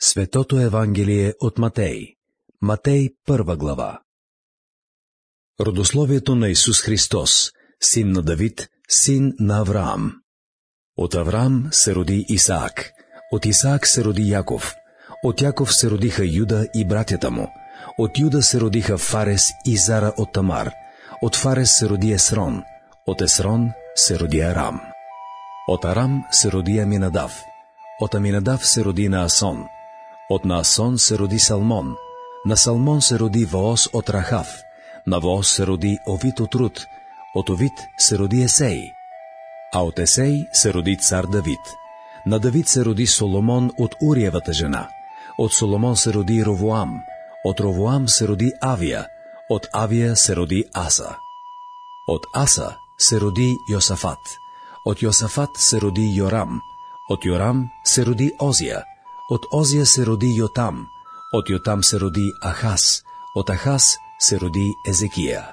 Светото Евангелие от Матей. Матей, 1 глава. Родословието на Исус Христос, син на Давид, син на Авраам. От Авраам се роди Исаак, от Исаак се роди Яков, от Яков се родиха Юда и братята му, от Юда се родиха Фарес и Зара от Тамар, от Фарес се роди Есрон, от Есрон се роди Арам. От Арам се роди Аминадав, от Аминадав се роди Наасон, от Наасон се роди Салмон, на Салмон се роди Воос от Рахав, на Воос се роди Овид от Рут, от Овид се роди Есей, а от Есей се роди цар Давид. На Давид се роди Соломон от Уриевата жена, от Соломон се роди Ровоам, от Ровоам се роди Авия, от Авия се роди Аса. От Аса се роди Йосафат, от Йосафат се роди Йорам, от Йорам се роди Озия, от Озия се роди Йотам, от Йотам се роди Ахаз, от Ахаз се роди Езекия.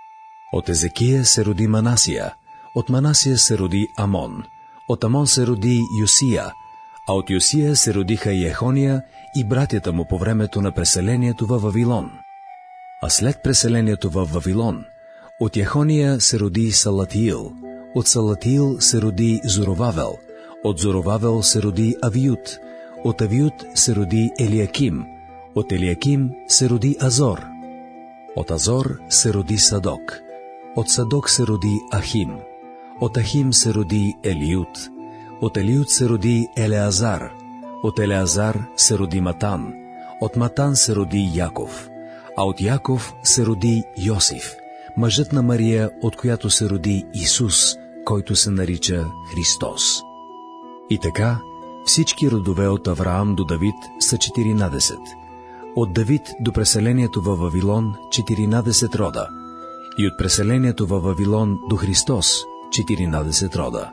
От Езекия се роди Манасия, от Манасия се роди Амон, от Амон се роди Йосия, а от Йосия се родиха Йехония и братята му по времето на преселението във Вавилон. А след преселението във Вавилон, от Йехония се роди Салатиил, от Салатиил се роди Зоровавел, от Зоровавел се роди Авиуд, от Авиуд се роди Елиаким, от Елиаким се роди Азор, от Азор се роди Садок, от Садок се роди Ахим, от Ахим се роди Елиуд, от Елиуд се роди Елеазар, от Елеазар се роди Матан, от Матан се роди Яков, а от Яков се роди Йосиф, мъжът на Мария, от която се роди Исус, който се нарича Христос. И така, всички родове от Авраам до Давид са 14. От Давид до преселението във Вавилон 14 рода, и от преселението във Вавилон до Христос 14 рода.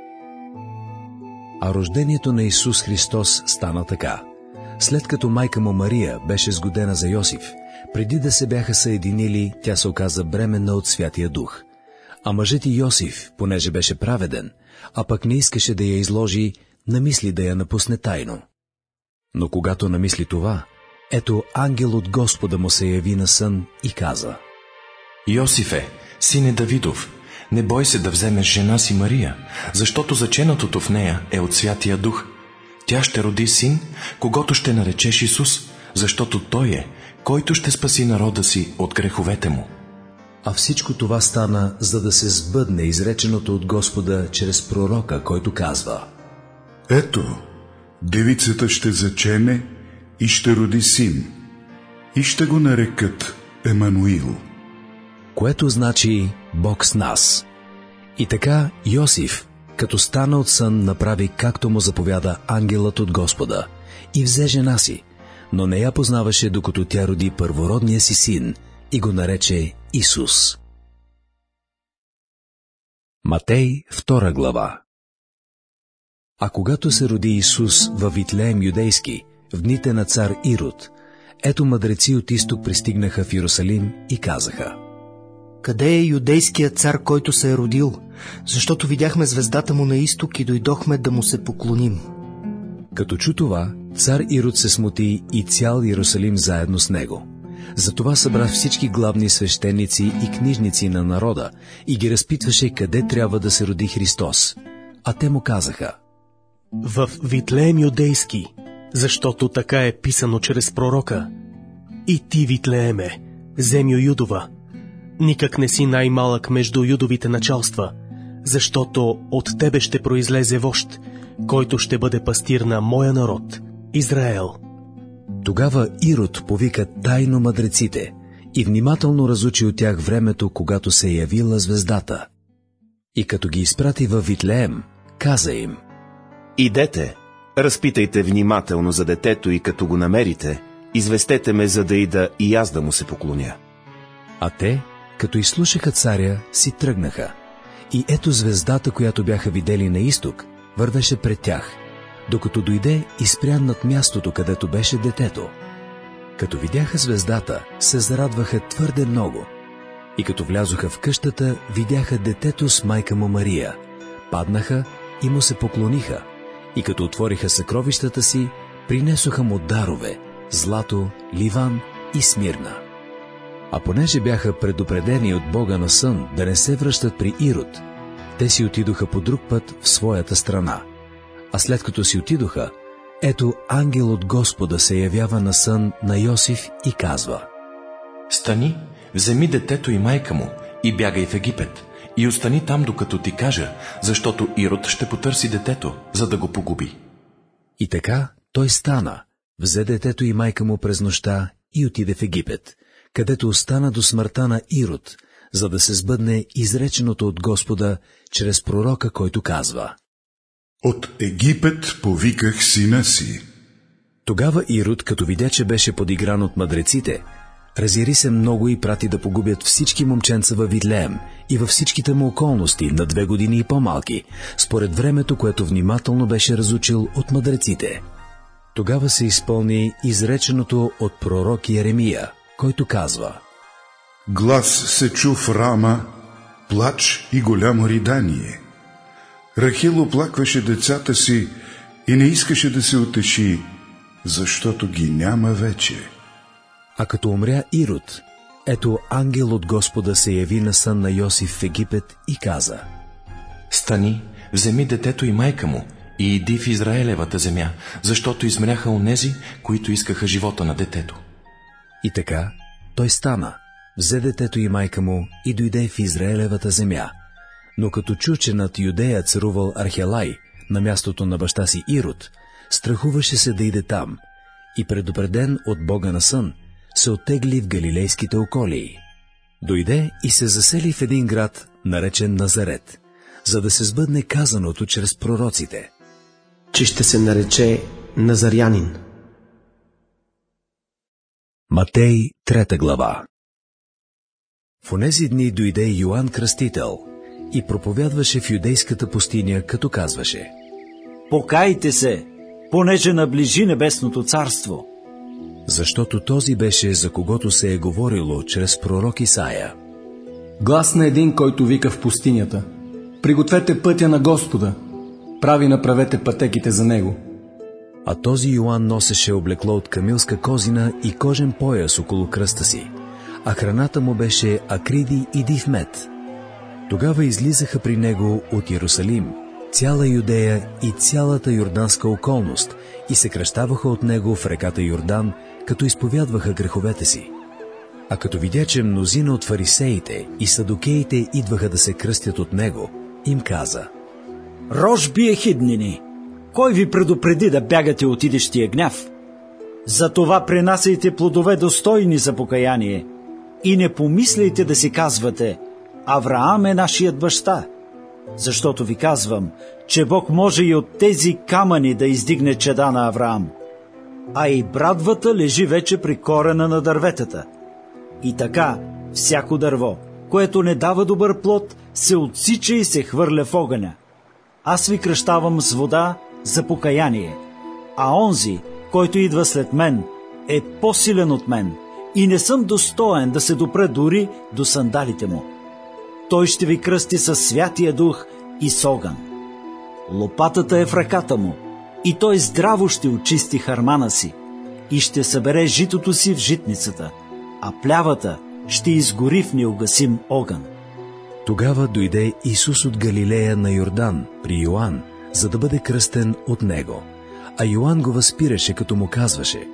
А рождението на Исус Христос стана така. След като майка му Мария беше сгодена за Йосиф, преди да се бяха съединили, тя се оказа бременна от Святия Дух. А мъжът и Йосиф, понеже беше праведен, а пък не искаше да я изложи, намисли да я напусне тайно. Но когато намисли това, ето ангел от Господа му се яви на сън и каза: Йосифе, сине Давидов, не бой се да вземеш жена си Мария, защото заченатото в нея е от Святия Дух. Тя ще роди син, когото ще наречеш Исус, защото той е, който ще спаси народа си от греховете му. А всичко това стана, за да се сбъдне изреченото от Господа чрез пророка, който казва: Ето, девицата ще зачене и ще роди син, и ще го нарекат Емануил. Което значи Бог с нас. И така Йосиф, като стана от сън, направи както му заповяда ангелът от Господа и взе жена си, но не я познаваше, докато тя роди първородния си син и го нарече Исус. Матей, 2 глава. А когато се роди Исус във Витлеем юдейски, в дните на цар Ирод, ето мъдреци от изток пристигнаха в Иерусалим и казаха: Къде е юдейският цар, който се е родил? Защото видяхме звездата му на изток и дойдохме да му се поклоним. Като чу това, цар Ирод се смути и цял Иерусалим заедно с него. Затова събра всички главни свещеници и книжници на народа и ги разпитваше къде трябва да се роди Христос. А те му казаха: в Витлеем юдейски, защото така е писано чрез пророка: И ти, Витлееме, земю Юдова, никак не си най-малък между юдовите началства, защото от тебе ще произлезе вожд, който ще бъде пастир на моя народ, Израел. Тогава Ирод повика тайно мъдреците и внимателно разучи от тях времето, когато се явила звездата. И като ги изпрати във Витлеем, каза им: Идете, разпитайте внимателно за детето и като го намерите, известете ме, за да ида и аз да му се поклоня. А те, като изслушаха царя, си тръгнаха. И ето звездата, която бяха видели на изток, вървеше пред тях, докато дойде и спря над мястото, където беше детето. Като видяха звездата, се зарадваха твърде много. И като влязоха в къщата, видяха детето с майка му Мария. Паднаха и му се поклониха. И като отвориха съкровищата си, принесоха му дарове, злато, ливан и смирна. А понеже бяха предупредени от Бога на сън да не се връщат при Ирод, те си отидоха по друг път в своята страна. А след като си отидоха, ето ангел от Господа се явява на сън на Йосиф и казва: Стани, вземи детето и майка му и бягай в Египет и остани там, докато ти кажа, защото Ирод ще потърси детето, за да го погуби. И така той стана, взе детето и майка му през нощта и отиде в Египет, където остана до смъртта на Ирод, за да се сбъдне изреченото от Господа чрез пророка, който казва: От Египет повиках сина си. Тогава Ирод, като видя, че беше подигран от мъдреците, разяри се много и прати да погубят всички момченца във Витлеем и във всичките му околности на 2 години и по-малки, според времето, което внимателно беше разучил от мъдреците. Тогава се изпълни изреченото от пророк Йеремия, който казва: Глас се чу в Рама, плач и голямо ридание. Рахил оплакваше децата си и не искаше да се утеши, защото ги няма вече. А като умря Ирод, ето ангел от Господа се яви на сън на Йосиф в Египет и каза: Стани, вземи детето и майка му и иди в Израелевата земя, защото измряха онези, които искаха живота на детето. И така той стана, взе детето и майка му и дойде в Израелевата земя. Но като чу, че над Юдея царувал Архелай на мястото на баща си Ирод, страхуваше се да иде там и, предупреден от Бога на сън, се оттегли в галилейските околии. Дойде и се засели в един град, наречен Назарет, за да се сбъдне казаното чрез пророците, че ще се нарече Назарянин. Матей, 3 глава. В онези дни дойде Йоан Кръстител и проповядваше в юдейската пустиня, като казваше: Покайте се, понеже наближи небесното царство. Защото този беше, за когото се е говорило чрез пророк Исаия. Глас на един, който вика в пустинята: Пригответе пътя на Господа, прави направете пътеките за него. А този Йоан носеше облекло от камилска козина и кожен пояс около кръста си, а храната му беше акриди и див мед. Тогава излизаха при него от Иерусалим цяла Юдея и цялата йорданска околност и се кръщаваха от него в реката Йордан, като изповядваха греховете си. А като видя, че мнозина от фарисеите и садукеите идваха да се кръстят от него, им каза: Рожби ехиднини, кой ви предупреди да бягате от идещия гняв? Затова пренасяйте плодове достойни за покаяние и не помисляйте да си казвате: Авраам е нашият баща. Защото ви казвам, че Бог може и от тези камъни да издигне чеда на Авраам. А и брадвата лежи вече при корена на дърветата. И така, всяко дърво, което не дава добър плод, се отсича и се хвърля в огъня. Аз ви кръщавам с вода за покаяние, а онзи, който идва след мен, е по-силен от мен и не съм достоен да се допре дори до сандалите му. Той ще ви кръсти със Святия Дух и с огън. Лопатата е в ръката му и той здраво ще очисти хармана си и ще събере житото си в житницата, а плявата ще изгори в неугасим огън. Тогава дойде Исус от Галилея на Йордан при Йоан, за да бъде кръстен от него. А Йоан го възпираше, като му казваше: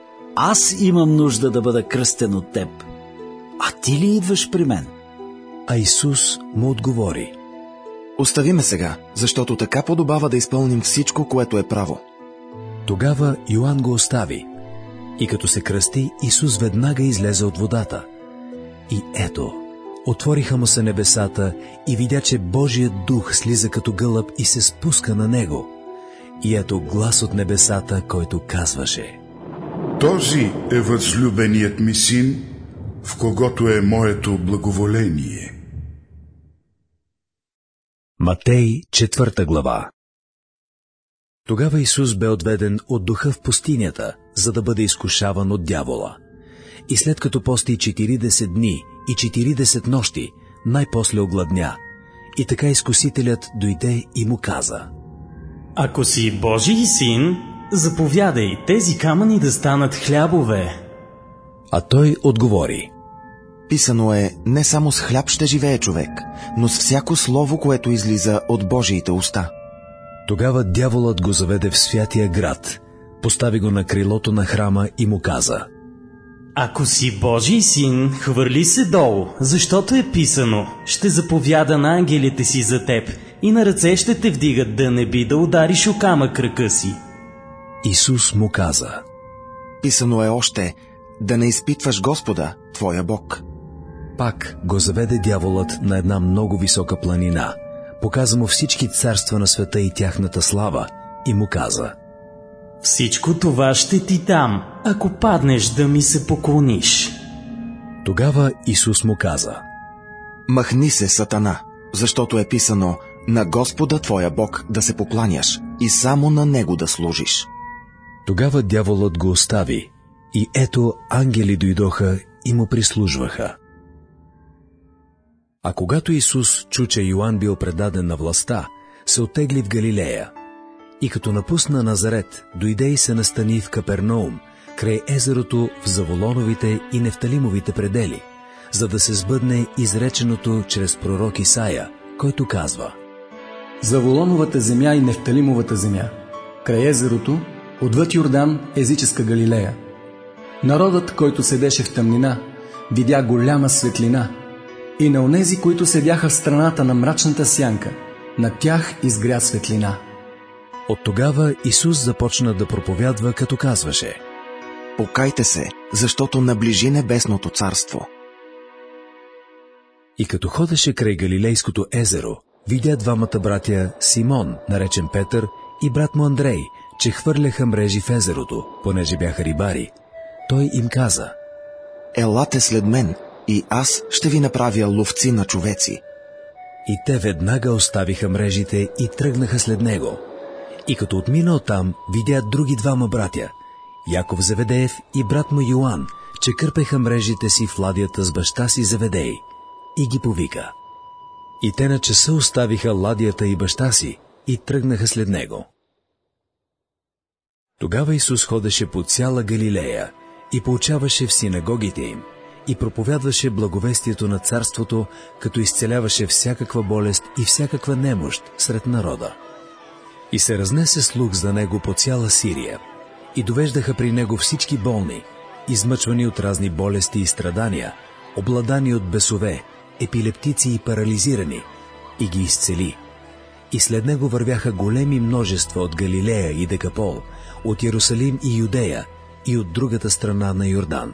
Аз имам нужда да бъда кръстен от теб, а ти ли идваш при мен? А Исус му отговори: Остави ме сега, защото така подобава да изпълним всичко, което е право. Тогава Йоан го остави. И като се кръсти, Исус веднага излезе от водата. И ето, отвориха му се небесата и видя, че Божият дух слиза като гълъб и се спуска на него. И ето глас от небесата, който казваше: Този е възлюбеният ми син, в когото е моето благоволение. Матей, 4 глава. Тогава Исус бе отведен от духа в пустинята, за да бъде изкушаван от дявола. И след като пости 40 дни и 40 нощи, най-после огладня. И така изкусителят дойде и му каза: Ако си Божий син, заповядай тези камъни да станат хлябове. А той отговори: Писано е, не само с хляб ще живее човек, но с всяко слово, което излиза от Божиите уста. Тогава дяволът го заведе в святия град, постави го на крилото на храма и му каза: Ако си Божий син, хвърли се долу, защото е писано: ще заповяда на ангелите си за теб и на ръце ще те вдигат, да не би да удариш о камък крака си. Исус му каза: Писано е още, да не изпитваш Господа, твоя Бог. Пак го заведе дяволът на една много висока планина, показа му всички царства на света и тяхната слава, и му каза: Всичко това ще ти дам, ако паднеш да ми се поклониш. Тогава Исус му каза: Махни се, Сатана, защото е писано: на Господа твоя Бог да се покланяш и само на Него да служиш. Тогава дяволът го остави, и ето ангели дойдоха и му прислужваха. А когато Исус чу, че Йоан бил предаден на властта, се оттегли в Галилея. И като напусна Назарет, дойде и се настани в Капернаум, край езерото в Заволоновите и Нефталимовите предели, за да се сбъдне изреченото чрез пророк Исаия, който казва: Заволоновата земя и Нефталимовата земя, край езерото, отвъд Йордан, езическа Галилея. Народът, който седеше в тъмнина, видя голяма светлина, и на онези, които седяха в страната на мрачната сянка, на тях изгря светлина. От тогава Исус започна да проповядва, като казваше: Покайте се, защото наближи небесното царство. И като ходеше край Галилейското езеро, видя двамата братя Симон, наречен Петър, и брат му Андрей, че хвърляха мрежи в езерото, понеже бяха рибари. Той им каза: Елате след мен, и аз ще ви направя ловци на човеци. И те веднага оставиха мрежите и тръгнаха след него. И като отминал там, видя други двама братя, Яков Зеведеев и брат му Йоан, че кърпеха мрежите си в ладията с баща си Зеведей, и ги повика. И те на часа оставиха ладията и баща си и тръгнаха след него. Тогава Исус ходеше по цяла Галилея и поучаваше в синагогите им, и проповядваше благовестието на царството, като изцеляваше всякаква болест и всякаква немощ сред народа. И се разнесе слух за него по цяла Сирия, и довеждаха при него всички болни, измъчвани от разни болести и страдания, обладани от бесове, епилептици и парализирани, и ги изцели. И след него вървяха големи множества от Галилея и Декапол, от Йерусалим и Юдея, и от другата страна на Йордан.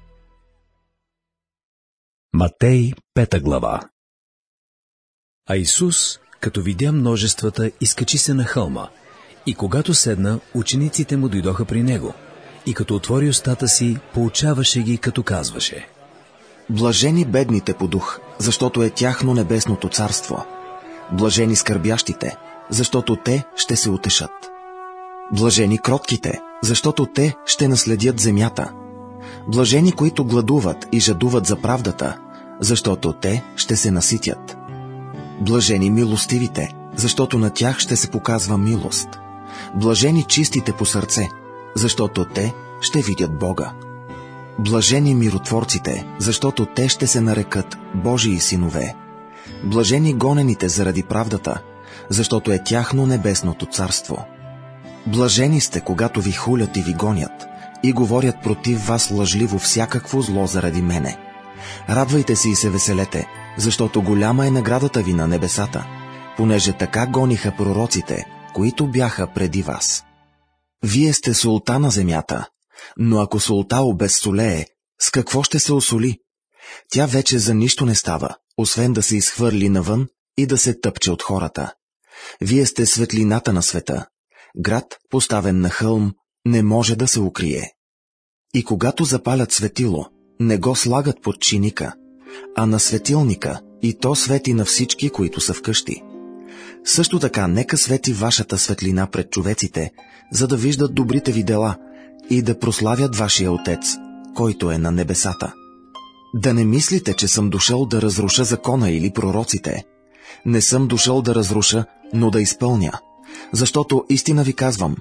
Матей, 5 глава. А Исус, като видя множествата, изкачи се на хълма, и когато седна, учениците му дойдоха при него, и като отвори устата си, поучаваше ги, като казваше: Блажени бедните по дух, защото е тяхно небесното царство. Блажени скърбящите, защото те ще се утешат. Блажени кротките, защото те ще наследят земята. Блажени, които гладуват и жадуват за правдата, защото те ще се наситят. Блажени милостивите, защото на тях ще се показва милост. Блажени чистите по сърце, защото те ще видят Бога. Блажени миротворците, защото те ще се нарекат Божии синове. Блажени гонените заради правдата, защото е тяхно небесното царство. Блажени сте, когато ви хулят и ви гонят, и говорят против вас лъжливо всякакво зло заради мене. Радвайте се и се веселете, защото голяма е наградата ви на небесата, понеже така гониха пророците, които бяха преди вас. Вие сте солта на земята, но ако солта обезсолее, с какво ще се осоли? Тя вече за нищо не става, освен да се изхвърли навън и да се тъпче от хората. Вие сте светлината на света. Град, поставен на хълм, не може да се укрие. И когато запалят светило, не го слагат под чиника, а на светилника, и то свети на всички, които са вкъщи. Също така, нека свети вашата светлина пред човеците, за да виждат добрите ви дела и да прославят вашия Отец, който е на небесата. Да не мислите, че съм дошъл да разруша закона или пророците. Не съм дошъл да разруша, но да изпълня. Защото истина ви казвам,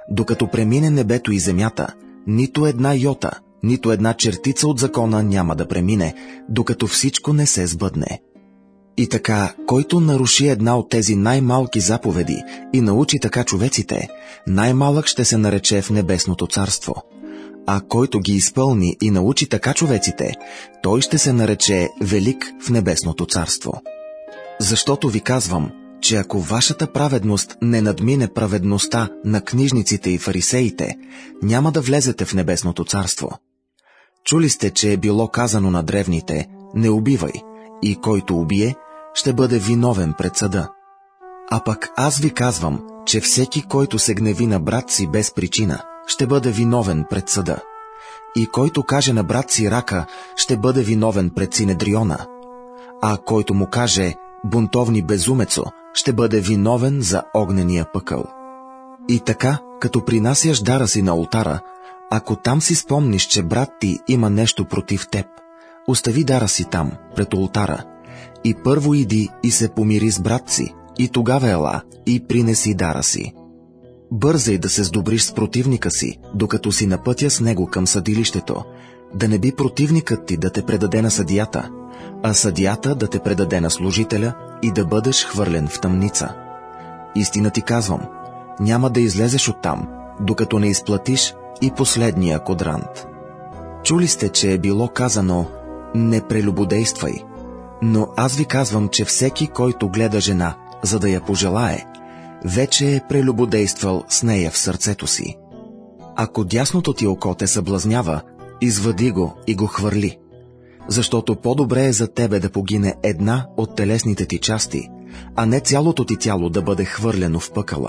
Докато премине небето и земята, нито една йота, нито една чертица от закона няма да премине, докато всичко не се сбъдне. И така, който наруши една от тези най-малки заповеди и научи така човеците, най-малък ще се нарече в небесното царство. А който ги изпълни и научи така човеците, той ще се нарече велик в небесното царство. Защото ви казвам, че ако вашата праведност не надмине праведността на книжниците и фарисеите, няма да влезете в небесното царство. Чули сте, че е било казано на древните: не убивай, и който убие, ще бъде виновен пред съда. А пък аз ви казвам, че всеки, който се гневи на брат си без причина, ще бъде виновен пред съда. И който каже на брат си рака, ще бъде виновен пред Синедриона. А който му каже бунтовни безумецо, ще бъде виновен за огнения пъкъл. И така, като принасяш дара си на олтара, ако там си спомниш, че брат ти има нещо против теб, остави дара си там, пред олтара, и първо иди и се помири с брат си, и тогава ела и принеси дара си. Бързай да се сдобриш с противника си, докато си на пътя с него към съдилището, да не би противникът ти да те предаде на съдията, а съдията да те предаде на служителя и да бъдеш хвърлен в тъмница. Истина ти казвам, няма да излезеш оттам, докато не изплатиш и последния кодрант. Чули сте, че е било казано: не прелюбодействай, но аз ви казвам, че всеки, който гледа жена, за да я пожелае, вече е прелюбодействал с нея в сърцето си. Ако дясното ти око те съблазнява, извади го и го хвърли, защото по-добре е за тебе да погине една от телесните ти части, а не цялото ти тяло да бъде хвърлено в пъкъла.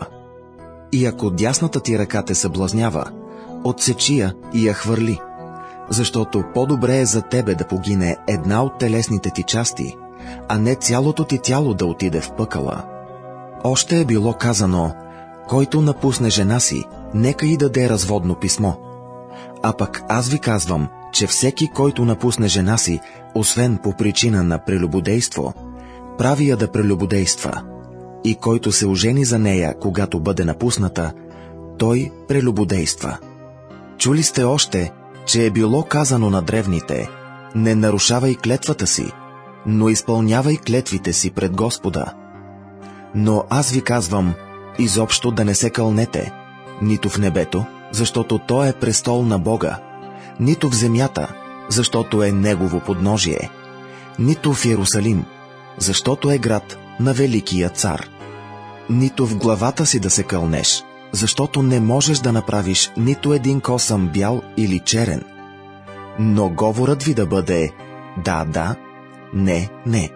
И ако дясната ти ръка те съблазнява, отсечи я и я хвърли, защото по-добре е за тебе да погине една от телесните ти части, а не цялото ти тяло да отиде в пъкъла. Още е било казано: който напусне жена си, нека й даде разводно писмо. А пък аз ви казвам, че всеки, който напусне жена си, освен по причина на прелюбодейство, прави я да прелюбодейства, и който се ожени за нея, когато бъде напусната, той прелюбодейства. Чули сте още, че е било казано на древните: не нарушавай клетвата си, но изпълнявай клетвите си пред Господа. Но аз ви казвам, изобщо да не се кълнете, нито в небето, защото то е престол на Бога, нито в земята, защото е Негово подножие, нито в Йерусалим, защото е град на Великия цар. Нито в главата си да се кълнеш, защото не можеш да направиш нито един косъм бял или черен. Но говорът ви да бъде да, да, не, не.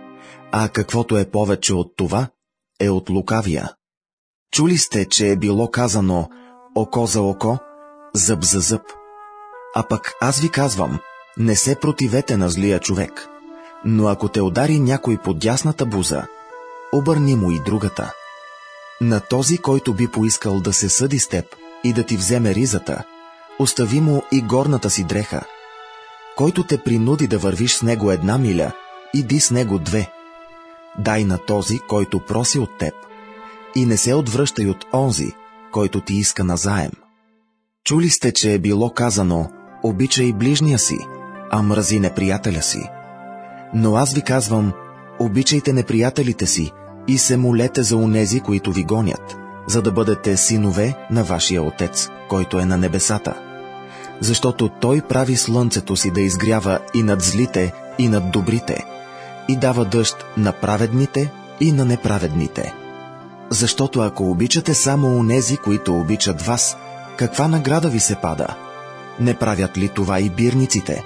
А каквото е повече от това, е от лукавия. Чули сте, че е било казано око за око, зъб за зъб. А пък аз ви казвам, не се противете на злия човек, но ако те удари някой по дясната буза, обърни му и другата. На този, който би поискал да се съди с теб и да ти вземе ризата, остави му и горната си дреха. Който те принуди да вървиш с него 1 миля, иди с него 2. Дай на този, който проси от теб, и не се отвръщай от онзи, който ти иска назаем. Чули сте, че е било казано: обичай ближния си, а мрази неприятеля си. Но аз ви казвам, обичайте неприятелите си и се молете за онези, които ви гонят, за да бъдете синове на вашия Отец, който е на небесата. Защото Той прави слънцето си да изгрява и над злите, и над добрите, и дава дъжд на праведните и на неправедните. Защото ако обичате само онези, които обичат вас, каква награда ви се пада? Не правят ли това и бирниците?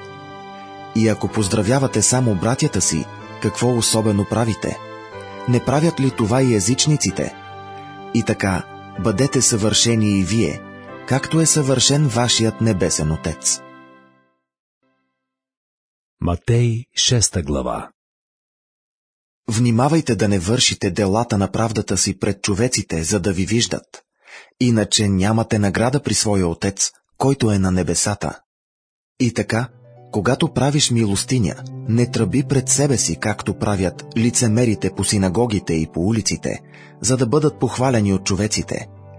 И ако поздравявате само братята си, какво особено правите? Не правят ли това и езичниците? И така, бъдете съвършени и вие, както е съвършен вашият небесен Отец. Матей 6 глава. Внимавайте да не вършите делата на правдата си пред човеците, за да ви виждат. Иначе нямате награда при своя Отец, който е на небесата. И така, когато правиш милостиня, не тръби пред себе си, както правят лицемерите по синагогите и по улиците, за да бъдат похвалени от човеците.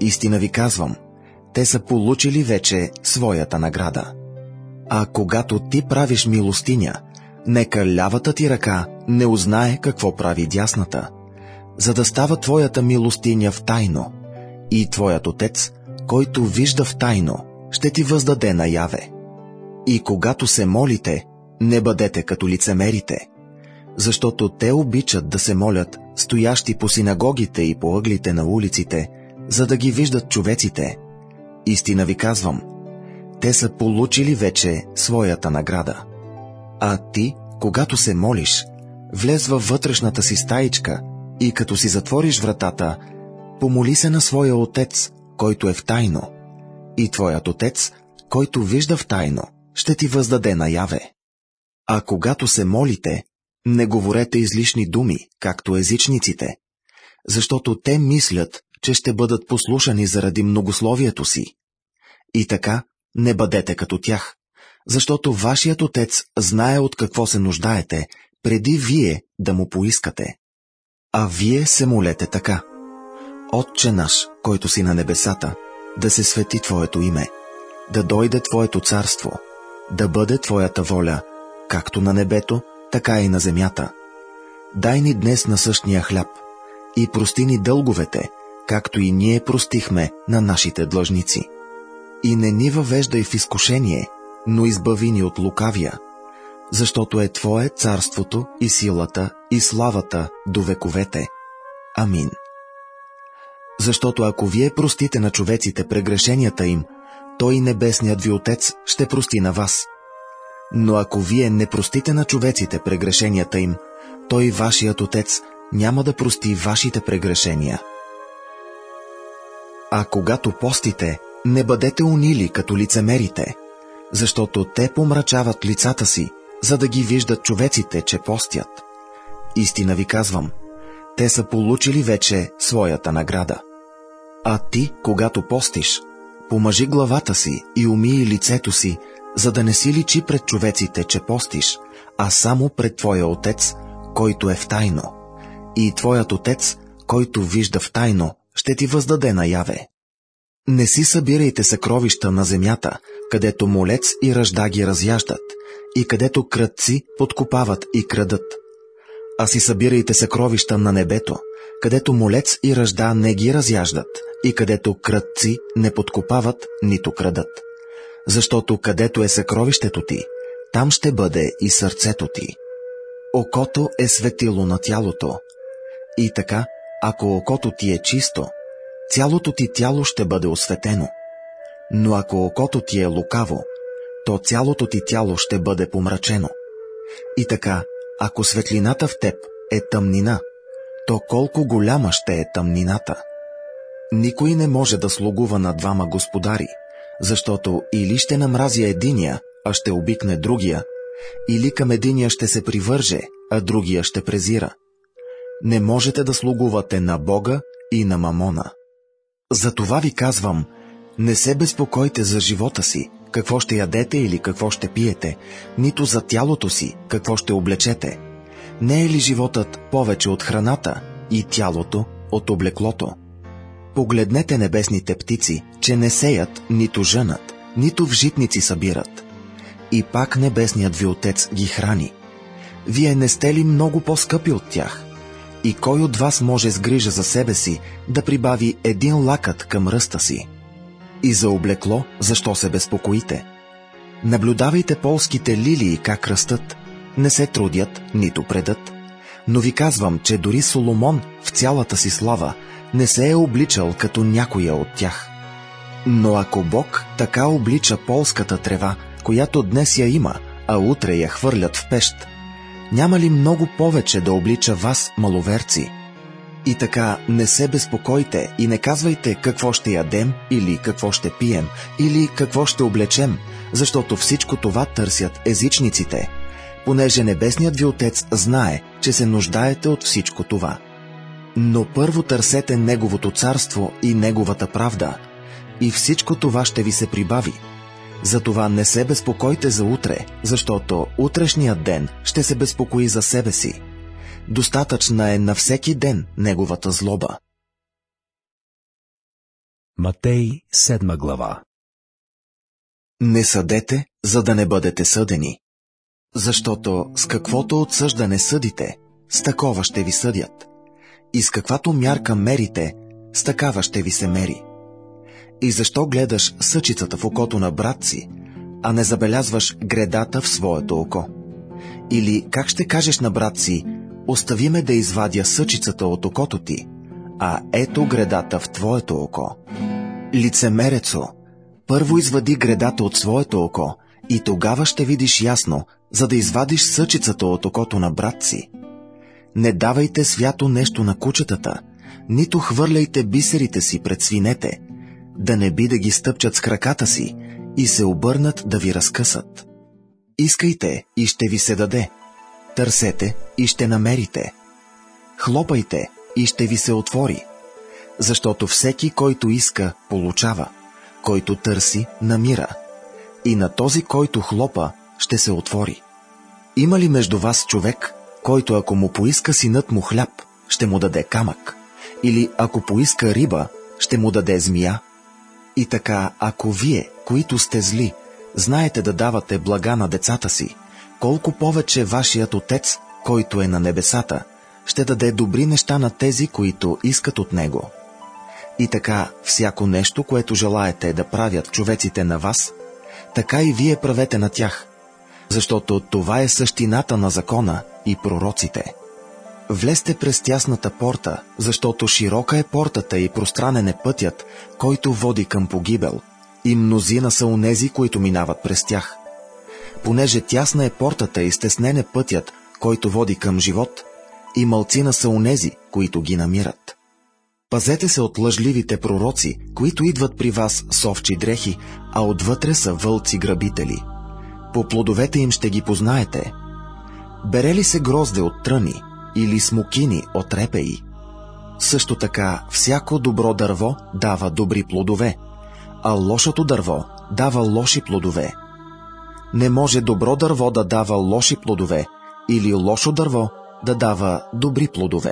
Истина ви казвам, те са получили вече своята награда. А когато ти правиш милостиня, нека лявата ти ръка не узнае какво прави дясната, за да става твоята милостиня в тайно, и твоят Отец, който вижда в тайно, ще ти въздаде наяве. И когато се молите, не бъдете като лицемерите, защото те обичат да се молят, стоящи по синагогите и по ъглите на улиците, за да ги виждат човеците. Истина ви казвам, те са получили вече своята награда. А ти, когато се молиш, влез във вътрешната си стаичка и като си затвориш вратата, помоли се на своя Отец, който е в тайно, и твоят Отец, който вижда в тайно, ще ти въздаде наяве. А когато се молите, не говорете излишни думи, както езичниците, защото те мислят, че ще бъдат послушани заради многословието си. И така, не бъдете като тях, защото вашият Отец знае от какво се нуждаете, преди вие да му поискате. А вие се молете така: Отче наш, който си на небесата, да се свети Твоето име, да дойде Твоето царство, да бъде Твоята воля, както на небето, така и на земята. Дай ни днес насъщния хляб и прости ни дълговете, както и ние простихме на нашите длъжници. И не ни въвеждай в изкушение, но избави ни от лукавия, защото е Твое царството и силата и славата до вековете. Амин. Защото ако вие простите на човеците прегрешенията им, то и небесният ви Отец ще прости на вас. Но ако вие не простите на човеците прегрешенията им, то и вашият Отец няма да прости вашите прегрешения. А когато постите, не бъдете унили като лицемерите, защото те помрачават лицата си, за да ги виждат човеците, че постят. Истина ви казвам, те са получили вече своята награда. А ти, когато постиш, помажи главата си и умий лицето си, за да не си личи пред човеците, че постиш, а само пред твоя Отец, който е в тайно. И твоят Отец, който вижда в тайно, ще ти въздаде наяве. Не си събирайте съкровища на земята, където молец и ръжда ги разяждат, и където крадци подкопават и крадат. А си събирайте съкровища на небето, където молец и ръжда не ги разяждат, и където крадци не подкопават, нито крадат. Защото където е съкровището ти, там ще бъде и сърцето ти. Окото е светило на тялото. И така, ако окото ти е чисто, цялото ти тяло ще бъде осветено. Но ако окото ти е лукаво, то цялото ти тяло ще бъде помрачено. И така, ако светлината в теб е тъмнина, то колко голяма ще е тъмнината. Никой не може да слугува на двама господари, защото или ще намрази единия, а ще обикне другия, или към единия ще се привърже, а другия ще презира. Не можете да слугувате на Бога и на мамона. Затова ви казвам, не се безпокойте за живота си, какво ще ядете или какво ще пиете, нито за тялото си, какво ще облечете. Не е ли животът повече от храната и тялото от облеклото? Погледнете небесните птици, че не сеят, нито жънат, нито в житници събират. И пак небесният ви Отец ги храни. Вие не сте ли много по-скъпи от тях? И кой от вас може с грижа за себе си да прибави един лакът към ръста си? И за облекло, защо се безпокоите? Наблюдавайте полските лилии как растат. Не се трудят, нито предат. Но ви казвам, че дори Соломон в цялата си слава не се е обличал като някоя от тях. Но ако Бог така облича полската трева, която днес я има, а утре я хвърлят в пещ, няма ли много повече да облича вас, маловерци? И така не се безпокойте и не казвайте какво ще ядем или какво ще пием или какво ще облечем, защото всичко това търсят езичниците, понеже небесният ви Отец знае, че се нуждаете от всичко това. Но първо търсете Неговото царство и Неговата правда, и всичко това ще ви се прибави. Затова не се безпокойте за утре, защото утрешният ден ще се безпокои за себе си. Достатъчна е на всеки ден неговата злоба. Матей 7 глава. Не съдете, за да не бъдете съдени. Защото с каквото отсъждане съдите, с такова ще ви съдят. И с каквато мярка мерите, с такава ще ви се мери. И защо гледаш съчицата в окото на брат си, а не забелязваш гредата в своето око? Или как ще кажеш на брат си: остави ме да извадя съчицата от окото ти, а ето гредата в твоето око? Лицемерецо, първо извади гредата от своето око и тогава ще видиш ясно, за да извадиш съчицата от окото на брат си. Не давайте свято нещо на кучетата, нито хвърляйте бисерите си пред свинете, да не би да ги стъпчат с краката си и се обърнат да ви разкъсат. Искайте и ще ви се даде, търсете и ще намерите, хлопайте и ще ви се отвори, защото всеки, който иска, получава, който търси, намира, и на този, който хлопа, ще се отвори. Има ли между вас човек, който ако му поиска синът му хляб, ще му даде камък, или ако поиска риба, ще му даде змия? И така, ако вие, които сте зли, знаете да давате блага на децата си, колко повече вашият Отец, който е на небесата, ще даде добри неща на тези, които искат от Него. И така, всяко нещо, което желаете да правят човеците на вас, така и вие правете на тях, защото това е същината на закона и пророците. Влезте през тясната порта, защото широка е портата и пространен е пътят, който води към погибел, и мнозина са онези, които минават през тях. Понеже тясна е портата и стеснен е пътят, който води към живот, и малцина са онези, които ги намират. Пазете се от лъжливите пророци, които идват при вас с овчи дрехи, а отвътре са вълци грабители. По плодовете им ще ги познаете. Бере ли се грозде от тръни или смокини от репеи? Също така, всяко добро дърво дава добри плодове, а лошото дърво дава лоши плодове. Не може добро дърво да дава лоши плодове или лошо дърво да дава добри плодове.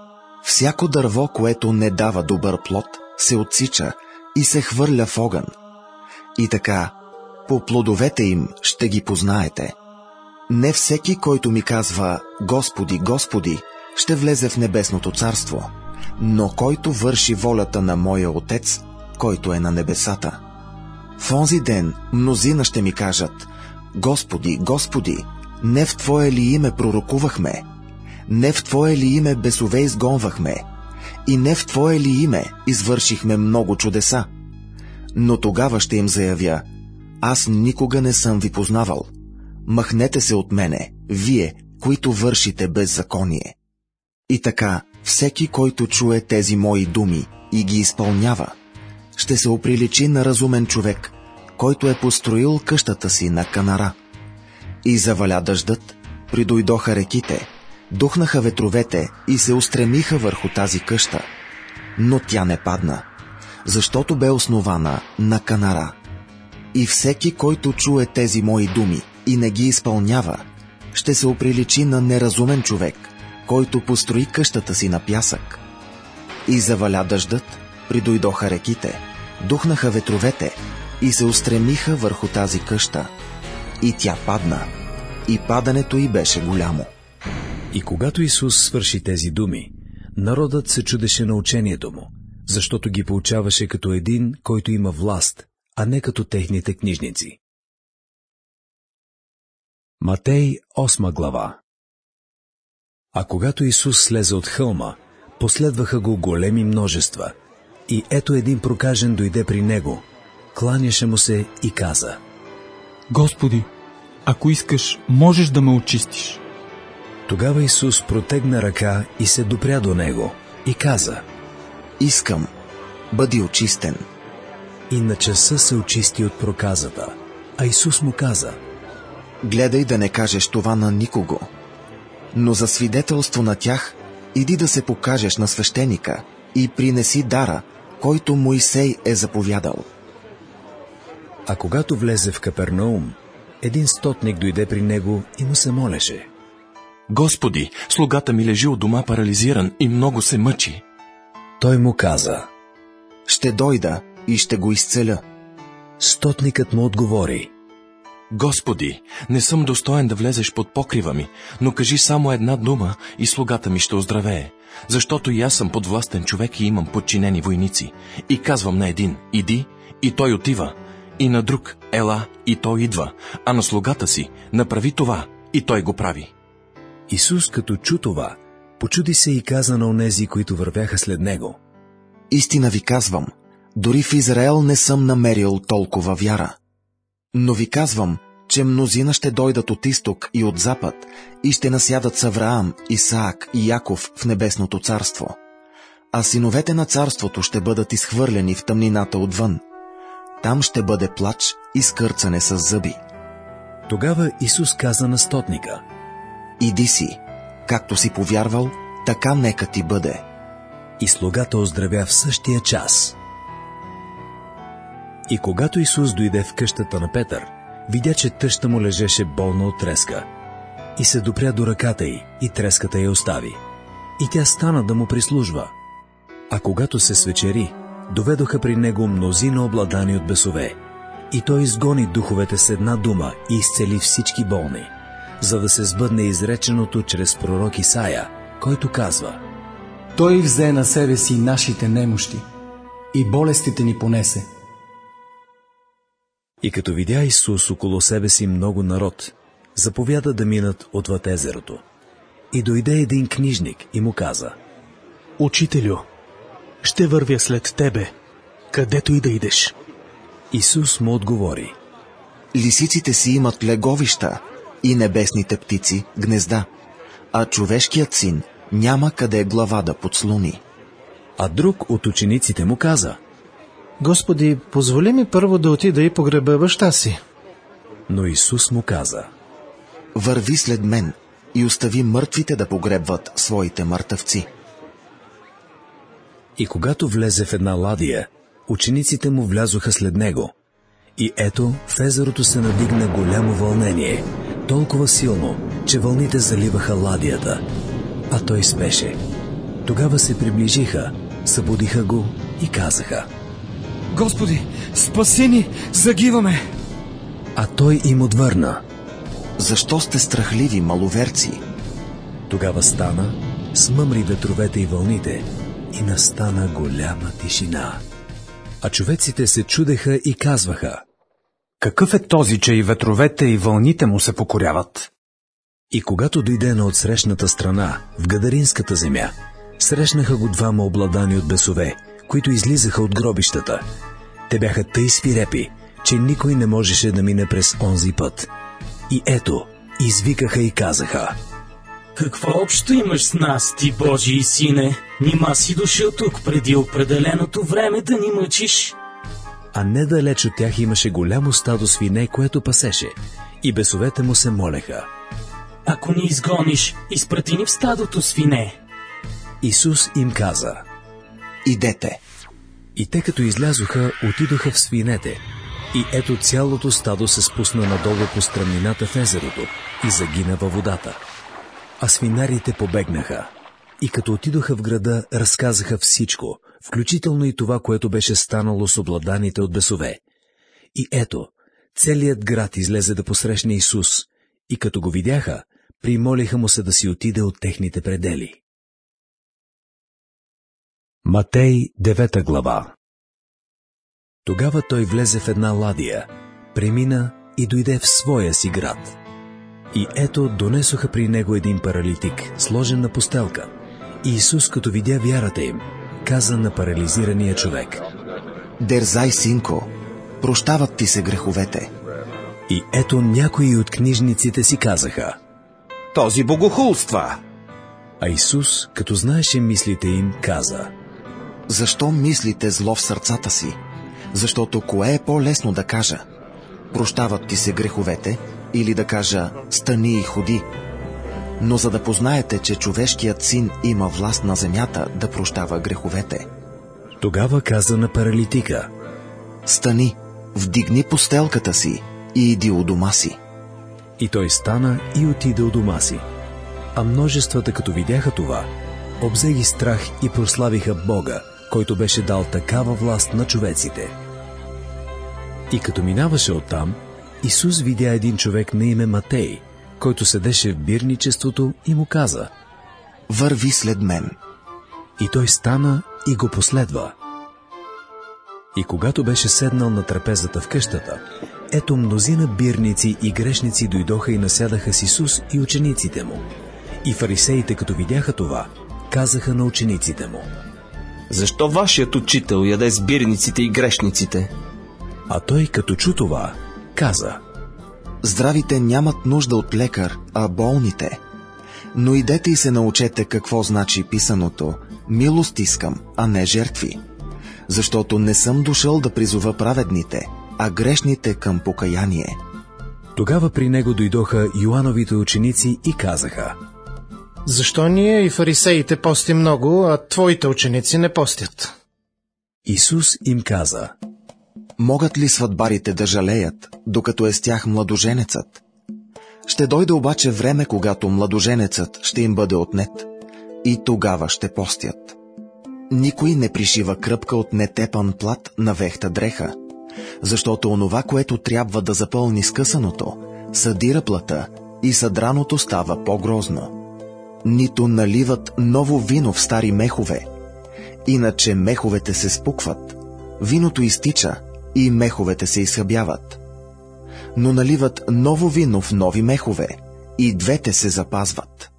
Всяко дърво, което не дава добър плод, се отсича и се хвърля в огън. И така, по плодовете им ще ги познаете. Не всеки, който ми казва Господи, Господи, ще влезе в небесното царство, но който върши волята на моя Отец, който е на небесата. В онзи ден мнозина ще ми кажат: Господи, Господи, не в Твое ли име пророкувахме? Не в Твое ли име бесове изгонвахме? И не в Твое ли име извършихме много чудеса? Но тогава ще им заявя: аз никога не съм ви познавал. Махнете се от мене, вие, които вършите беззаконие. И така, всеки, който чуе тези мои думи и ги изпълнява, ще се оприличи на разумен човек, който е построил къщата си на канара. И заваля дъждът, придойдоха реките, духнаха ветровете и се устремиха върху тази къща. Но тя не падна, защото бе основана на канара. И всеки, който чуе тези мои думи и не ги изпълнява, ще се оприличи на неразумен човек, който построи къщата си на пясък. И заваля дъждът, придойдоха реките, духнаха ветровете и се устремиха върху тази къща. И тя падна, и падането й беше голямо. И когато Исус свърши тези думи, народът се чудеше на учението му, защото ги поучаваше като един, който има власт, а не като техните книжници. Матей 8 глава. А когато Исус слезе от хълма, последваха го големи множества, и ето един прокажен дойде при него, кланяше му се и каза: Господи, ако искаш, можеш да ме очистиш. Тогава Исус протегна ръка и се допря до него и каза: Искам, бъди очистен. И на часа се очисти от проказата. А Исус му каза: Гледай да не кажеш това на никого, но за свидетелство на тях иди да се покажеш на свещеника и принеси дара, който Моисей е заповядал. А когато влезе в Капернаум, един стотник дойде при него и му се молеше: Господи, слугата ми лежи у дома парализиран и много се мъчи. Той му каза: Ще дойда и ще го изцеля. Стотникът му отговори: Господи, не съм достоен да влезеш под покрива ми, но кажи само една дума и слугата ми ще оздравее. Защото и аз съм подвластен човек и имам подчинени войници. И казвам на един: иди, и той отива. И на друг: ела, и той идва. А на слугата си: направи това, и той го прави. Исус, като чу това, почуди се и каза на онези, които вървяха след него: Истина ви казвам, дори в Израел не съм намерил толкова вяра. Но ви казвам, че мнозина ще дойдат от изток и от запад и ще насядат с Авраам, Исаак и Яков в небесното царство. А синовете на царството ще бъдат изхвърлени в тъмнината отвън. Там ще бъде плач и скърцане с зъби. Тогава Исус каза на стотника: Иди си, както си повярвал, така нека ти бъде. И слугата оздравя в същия час. И когато Исус дойде в къщата на Петър, видя, че тъща му лежеше болна от треска. И се допря до ръката й, и треската я остави. И тя стана да му прислужва. А когато се свечери, доведоха при него мнозина обладани от бесове. И той изгони духовете с една дума и изцели всички болни, за да се сбъдне изреченото чрез пророк Исаия, който казва: Той взе на себе си нашите немощи и болестите ни понесе. И като видя Исус около себе си много народ, заповяда да минат отвъд езерото. И дойде един книжник и му каза: Учителю, ще вървя след тебе, където и да идеш. Исус му отговори: Лисиците си имат леговища и небесните птици гнезда, а човешкият син няма къде глава да подслони. А друг от учениците му каза: Господи, позволи ми първо да отида и погреба баща си. Но Исус му каза: Върви след мен и остави мъртвите да погребват своите мъртъвци. И когато влезе в една ладия, учениците му влязоха след него. И ето, в езерото се надигна голямо вълнение, толкова силно, че вълните заливаха ладията, а той спеше. Тогава се приближиха, събудиха го и казаха: Господи, спаси ни, загиваме! А той им отвърна: Защо сте страхливи, маловерци? Тогава стана, смъмри ветровете и вълните, и настана голяма тишина. А човеците се чудеха и казваха: Какъв е този, че и ветровете и вълните му се покоряват? И когато дойде на отсрещната страна, в Гадаринската земя, срещнаха го двама обладани от бесове, които излизаха от гробищата. Те бяха тъй свирепи, че никой не можеше да мине през онзи път. И ето, извикаха и казаха: Какво общо имаш с нас, ти Божий сине? Нима си дошъл тук преди определеното време да ни мъчиш? А недалеч от тях имаше голямо стадо свине, което пасеше, и бесовете му се молеха: Ако ни изгониш, изпрати ни в стадото свине. Исус им каза: Идете. И те като излязоха, отидоха в свинете. И ето цялото стадо се спусна надолу по стръмнината в езерото и загина във водата. А свинарите побегнаха. И като отидоха в града, разказаха всичко, включително и това, което беше станало с обладаните от бесове. И ето, целият град излезе да посрещне Исус, и като го видяха, примолиха му се да си отиде от техните предели. Матей 9 глава. Тогава той влезе в една ладия, премина и дойде в своя си град. И ето, донесоха при него един паралитик, сложен на постелка. И Исус, като видя вярата им, каза на парализирания човек: Дерзай, синко, прощават ти се греховете. И ето някои от книжниците си казаха: Този богохулства! А Исус, като знаеше мислите им, каза: Защо мислите зло в сърцата си? Защото кое е по-лесно да кажа: прощават ти се греховете, или да кажа: стани и ходи? Но за да познаете, че човешкият син има власт на земята да прощава греховете. Тогава каза на паралитика: Стани, вдигни постелката си и иди у дома си. И той стана и отиде у дома си. А множествата, като видяха това, обзе ги страх и прославиха Бога, който беше дал такава власт на човеците. И като минаваше оттам, Исус видя един човек на име Матей, който седеше в бирничеството и му каза: върви след мен. И той стана и го последва. И когато беше седнал на трапезата в къщата, ето мнозина бирници и грешници дойдоха и насядаха с Исус и учениците му. И фарисеите, като видяха това, казаха на учениците му: защо вашият учител яде с бирниците и грешниците? А той, като чу това, каза: здравите нямат нужда от лекар, а болните. Но идете и се научете какво значи писаното: милост искам, а не жертви. Защото не съм дошъл да призова праведните, а грешните към покаяние. Тогава при него дойдоха Йоановите ученици и казаха: защо ние и фарисеите постим много, а твоите ученици не постят? Исус им каза: могат ли сватбарите да жалеят, докато е с тях младоженецът? Ще дойде обаче време, когато младоженецът ще им бъде отнет, и тогава ще постят. Никой не пришива кръпка от нетепан плат на вехта дреха, защото онова, което трябва да запълни скъсаното, съдира плата и съдраното става по-грозно. Нито наливат ново вино в стари мехове, иначе меховете се спукват, виното изтича и меховете се изхабяват. Но наливат ново вино в нови мехове и двете се запазват.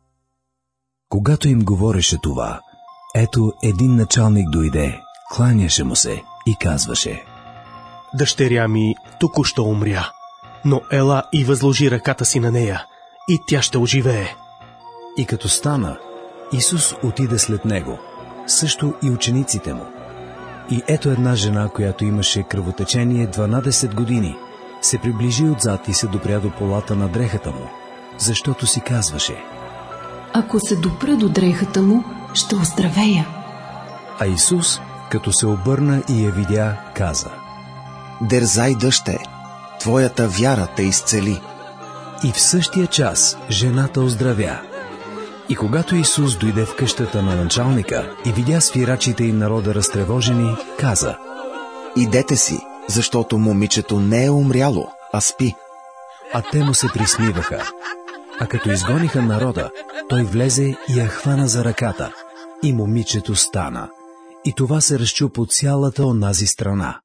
Когато им говореше това, ето един началник дойде, кланяше му се и казваше: дъщеря ми току-що умря, но ела и възложи ръката си на нея, и тя ще оживее. И като стана, Исус отиде след него, също и учениците му. И ето една жена, която имаше кръвотечение 12 години, се приближи отзад и се допря до полата на дрехата му, защото си казваше: ако се допра до дрехата му, ще оздравея. А Исус, като се обърна и я видя, каза: дързай, дъще, твоята вяра те изцели. И в същия час жената оздравя. И когато Исус дойде в къщата на началника и видя свирачите и народа разтревожени, каза: идете си, защото момичето не е умряло, а спи. А те му се присмиваха. А като изгониха народа, той влезе и я хвана за ръката, и момичето стана. И това се разчу по цялата онази страна.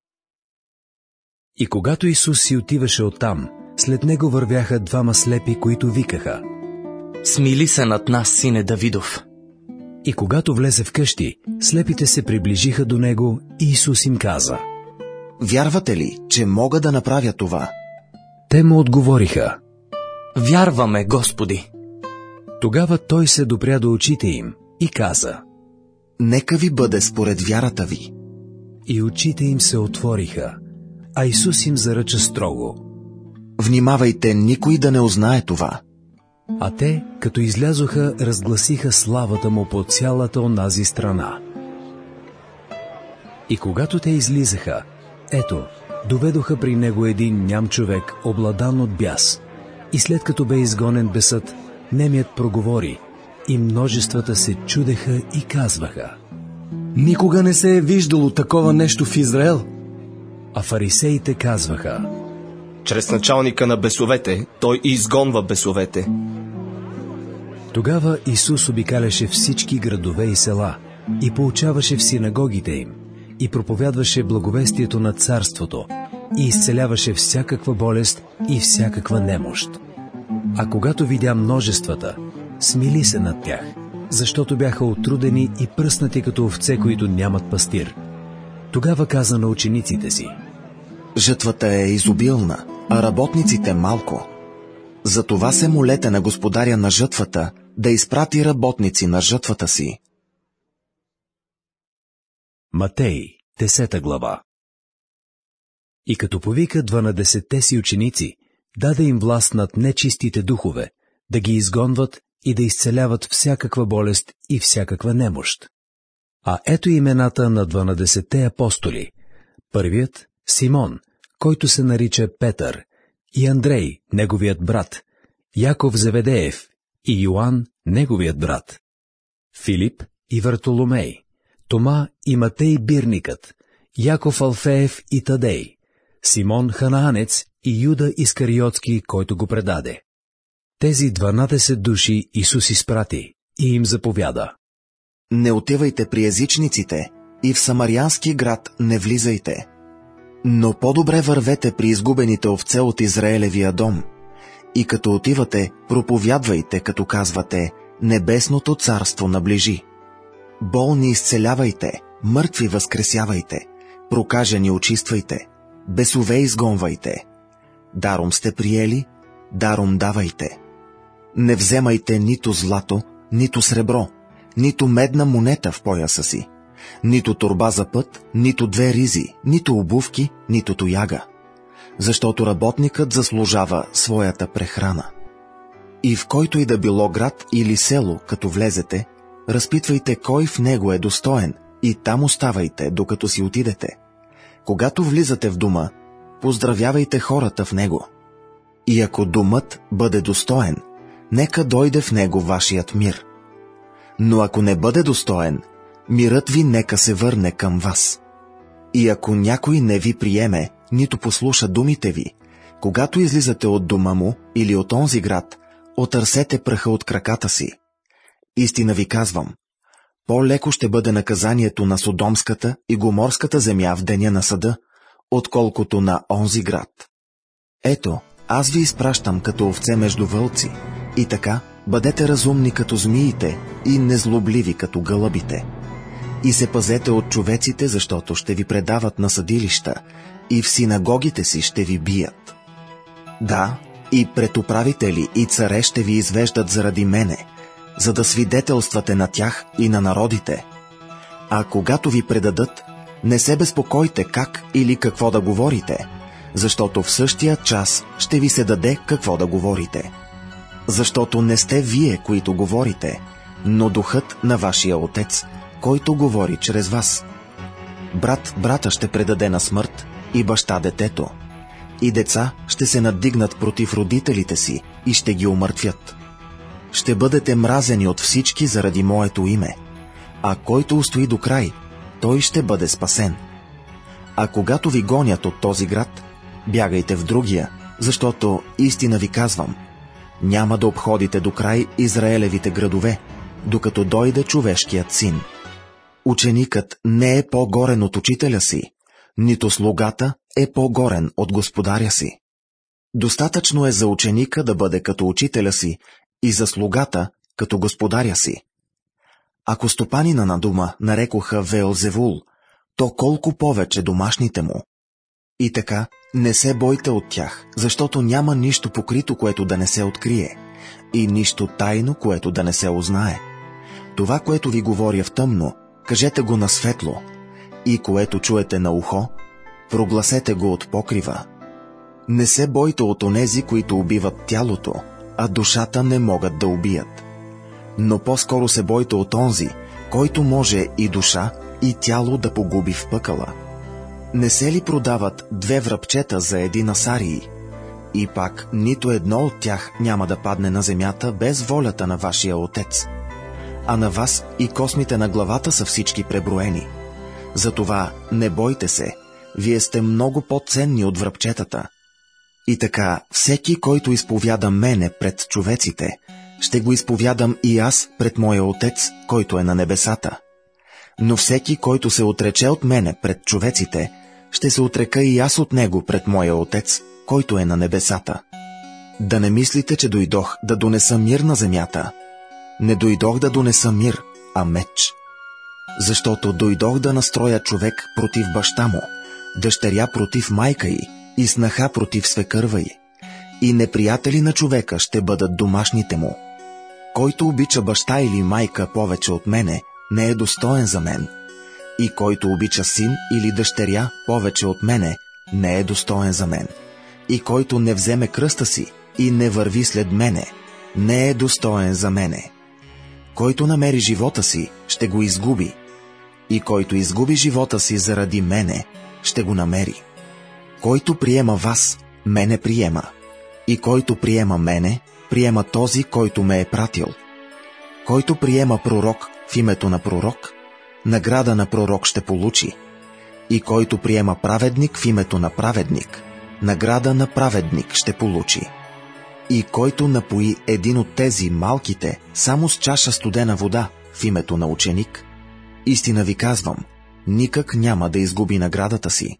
И когато Исус си отиваше оттам, след него вървяха двама слепи, които викаха: смили се над нас, сине Давидов. И когато влезе в къщи, слепите се приближиха до него и Исус им каза: вярвате ли, че мога да направя това? Те му отговориха: вярваме, Господи. Тогава той се допря до очите им и каза: нека ви бъде според вярата ви. И очите им се отвориха, а Исус им заръча строго: внимавайте никой да не узнае това. А те, като излязоха, разгласиха славата му по цялата онази страна. И когато те излизаха, ето, доведоха при него един ням човек, обладан от бяс. И след като бе изгонен бесът, немият проговори, и множествата се чудеха и казваха: никога не се е виждало такова нещо в Израел. А фарисеите казваха: чрез началника на бесовете той изгонва бесовете. Тогава Исус обикаляше всички градове и села и поучаваше в синагогите им и проповядваше благовестието на царството и изцеляваше всякаква болест и всякаква немощ. А когато видя множествата, смили се над тях, защото бяха отрудени и пръснати като овце, които нямат пастир. Тогава каза на учениците си: жатвата е изобилна, а работниците малко. Затова се молете на господаря на жатвата да изпрати работници на жатвата си. Матей, 10 глава. И като повика 12-те си ученици, даде им власт над нечистите духове, да ги изгонват и да изцеляват всякаква болест и всякаква немощ. А ето имената на 12-те апостоли. Първият – Симон, който се нарича Петър, и Андрей, неговият брат, Яков Зеведеев и Йоан, неговият брат, Филип и Вартоломей, Тома и Матей Бирникът, Яков Алфеев и Тадей, Симон Ханаанец и Юда Искариотски, който го предаде. Тези 12 души Исус изпрати и им заповяда: Не отивайте при езичниците и в самарянски град не влизайте, но по-добре вървете при изгубените овце от Израелевия дом. И като отивате, проповядвайте, като казвате: Небесното царство наближи. Болни изцелявайте, мъртви възкресявайте, прокажени очиствайте, бесове изгонвайте. Даром сте приели, даром давайте. Не вземайте нито злато, нито сребро, нито медна монета в пояса си, нито торба за път, нито 2 ризи, нито обувки, нито тояга, защото работникът заслужава своята прехрана. И в който и да било град или село, като влезете, разпитвайте кой в него е достоен и там оставайте, докато си отидете. Когато влизате в дома, поздравявайте хората в него. И ако домът бъде достоен, нека дойде в него вашият мир. Но ако не бъде достоен, мирът ви нека се върне към вас. И ако някой не ви приеме, нито послуша думите ви, когато излизате от дома му или от онзи град, отърсете праха от краката си. Истина ви казвам, по-леко ще бъде наказанието на Содомската и Гоморската земя в деня на съда, отколкото на онзи град. Ето, аз ви изпращам като овце между вълци, и така бъдете разумни като змиите и незлобливи като гълъбите. И се пазете от човеците, защото ще ви предават на съдилища, и в синагогите си ще ви бият. Да, и пред управители и царе ще ви извеждат заради мене, за да свидетелствате на тях и на народите. А когато ви предадат, не се безпокойте как или какво да говорите, защото в същия час ще ви се даде какво да говорите. Защото не сте вие, които говорите, но духът на вашия Отец, който говори чрез вас. Брат брата ще предаде на смърт и баща детето, и деца ще се надигнат против родителите си и ще ги умъртвят. Ще бъдете мразени от всички заради моето име, а който устои до край, той ще бъде спасен. А когато ви гонят от този град, бягайте в другия, защото истина ви казвам, няма да обходите до край Израелевите градове, докато дойде човешкият син. Ученикът не е по-горен от учителя си, нито слугата е по-горен от господаря си. Достатъчно е за ученика да бъде като учителя си и за слугата като господаря си. Ако стопанина на дома нарекоха Веелзевул, то колко повече домашните му. И така, не се бойте от тях, защото няма нищо покрито, което да не се открие, и нищо тайно, което да не се узнае. Това, което ви говоря в тъмно, кажете го на светло, и което чуете на ухо, прогласете го от покрива. Не се бойте от онези, които убиват тялото, а душата не могат да убият. Но по-скоро се бойте от онзи, който може и душа, и тяло да погуби в пъкъла. Не се ли продават 2 връбчета за 1 асарий? И пак нито едно от тях няма да падне на земята без волята на вашия Отец. А на вас и космите на главата са всички преброени. Затова не бойте се, вие сте много по-ценни от връбчетата. И така, всеки, който изповяда мене пред човеците, ще го изповядам и аз пред моя Отец, който е на небесата. Но всеки, който се отрече от мене пред човеците, ще се отрека и аз от него пред моя Отец, който е на небесата. Да не мислите, че дойдох да донеса мир на земята. Не дойдох да донеса мир, а меч. Защото дойдох да настроя човек против баща му, дъщеря против майка й и снаха против свекърва й. И неприятели на човека ще бъдат домашните му. Който обича баща или майка повече от мене, не е достоен за мен. И който обича син или дъщеря повече от мене, не е достоен за мен. И който не вземе кръста си и не върви след мене, не е достоен за мене. Който намери живота си, ще го изгуби. И който изгуби живота си заради мене, ще го намери. Който приема вас, мене приема. И който приема мене, приема този, който ме е пратил. Който приема пророк в името на пророк, награда на пророк ще получи. И който приема праведник в името на праведник, награда на праведник ще получи. И който напои един от тези малките само с чаша студена вода в името на ученик, истина ви казвам, никак няма да изгуби наградата си.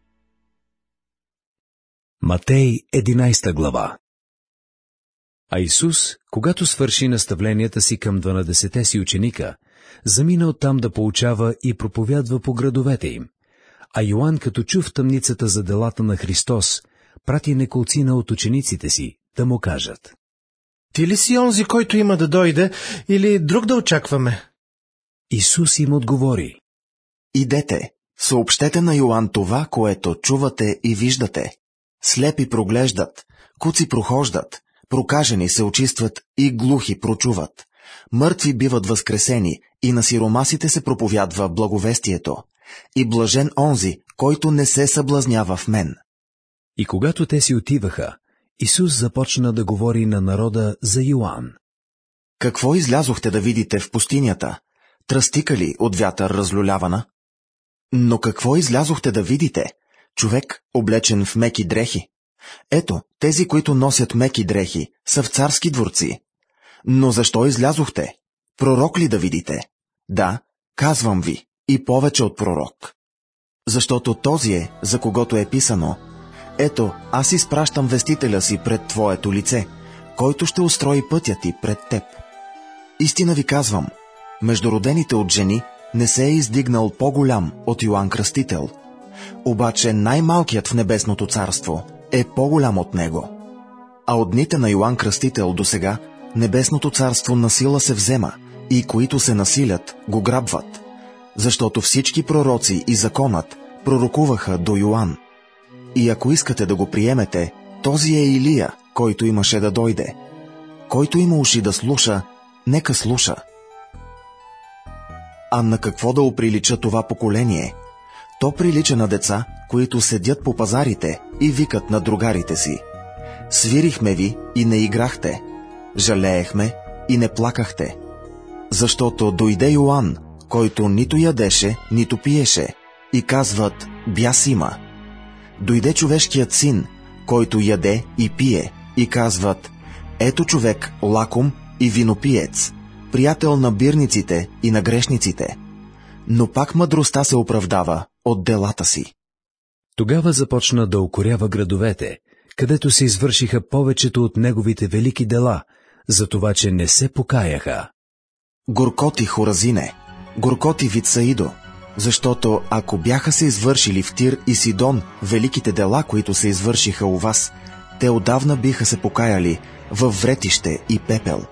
Матей 11 глава. А Исус, когато свърши наставленията си към 12-те си ученика, замина оттам да поучава и проповядва по градовете им. А Йоан, като чу в тъмницата за делата на Христос, прати неколцина от учениците си да му кажат: Ти ли си онзи, който има да дойде, или друг да очакваме? Исус им отговори: Идете, съобщете на Йоан това, което чувате и виждате. Слепи проглеждат, куци прохождат, прокажени се очистват и глухи прочуват. Мъртви биват възкресени и на сиромасите се проповядва благовестието. И блажен онзи, който не се съблазнява в мен. И когато те си отиваха, Исус започна да говори на народа за Йоан. Какво излязохте да видите в пустинята? Тръстика ли от вятър разлюлявана? Но какво излязохте да видите? Човек, облечен в меки дрехи. Ето, тези, които носят меки дрехи, са в царски дворци. Но защо излязохте? Пророк ли да видите? Да, казвам ви, и повече от пророк. Защото този е, за когото е писано: ето, аз изпращам вестителя си пред твоето лице, който ще устрои пътя ти пред теб. Истина ви казвам, между родените от жени не се е издигнал по-голям от Йоан Кръстител. Обаче най-малкият в небесното царство е по-голям от него. А от дните на Йоан Кръстител досега небесното царство насила се взема, и които се насилят, го грабват. Защото всички пророци и законът пророкуваха до Йоан. И ако искате да го приемете, този е Илия, който имаше да дойде. Който има уши да слуша, нека слуша. А на какво да оприлича това поколение? То прилича на деца, които седят по пазарите и викат на другарите си: свирихме ви и не играхте, жалеехме и не плакахте. Защото дойде Йоан, който нито ядеше, нито пиеше, и казват: бяс има. Дойде човешкият син, който яде и пие, и казват: ето човек лаком и винопиец, приятел на бирниците и на грешниците. Но пак мъдростта се оправдава от делата си. Тогава започна да укорява градовете, където се извършиха повечето от неговите велики дела, за това, че не се покаяха. Горко ти, Хоразине, горко ти, Витсаидо, защото ако бяха се извършили в Тир и Сидон великите дела, които се извършиха у вас, те отдавна биха се покаяли във вретище и пепел.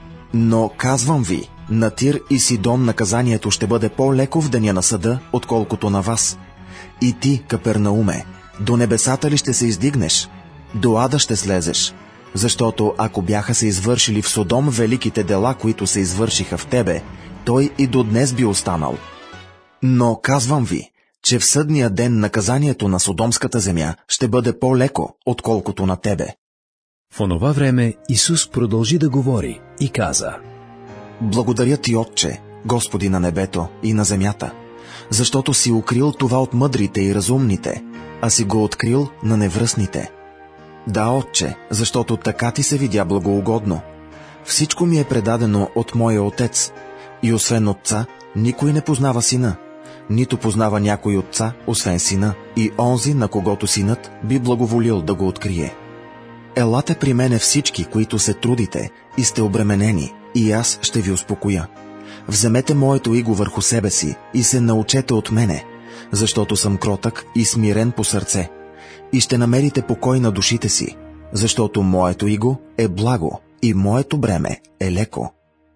Но казвам ви, на Тир и Сидон наказанието ще бъде по-леко в деня на съда, отколкото на вас. И ти, Капернауме, до небесата ли ще се издигнеш? До ада ще слезеш. Защото ако бяха се извършили в Содом великите дела, които се извършиха в тебе, той и до днес би останал. Но казвам ви, че в съдния ден наказанието на Содомската земя ще бъде по-леко, отколкото на тебе. В онова време Исус продължи да говори и каза: благодаря ти, Отче, Господи на небето и на земята, защото си укрил това от мъдрите и разумните, а си го открил на невръстните. Да, Отче, защото така ти се видя благоугодно. Всичко ми е предадено от моя Отец, и освен Отца, никой не познава Сина, нито познава някой Отца, освен Сина, и онзи, на когото Синът би благоволил да го открие. Елате при мене всички, които се трудите и сте обременени, и аз ще ви успокоя. Вземете моето иго върху себе си и се научете от мене, защото съм кротък и смирен по сърце, и ще намерите покой на душите си, защото моето иго е благо и моето бреме е леко.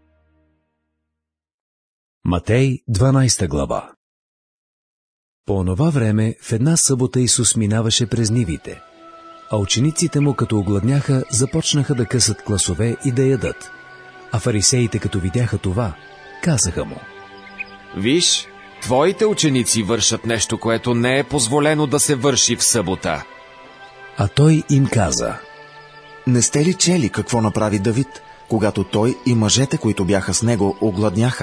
Матей 12 глава. По онова време в една събота Исус минаваше през нивите, а учениците му, като огладняха, започнаха да късат класове и да ядат. А фарисеите, като видяха това, казаха му: виж, твоите ученици вършат нещо, което не е позволено да се върши в събота. А той им каза: не сте ли чели какво направи Давид, когато той и мъжете, които бяха с него, огладняха,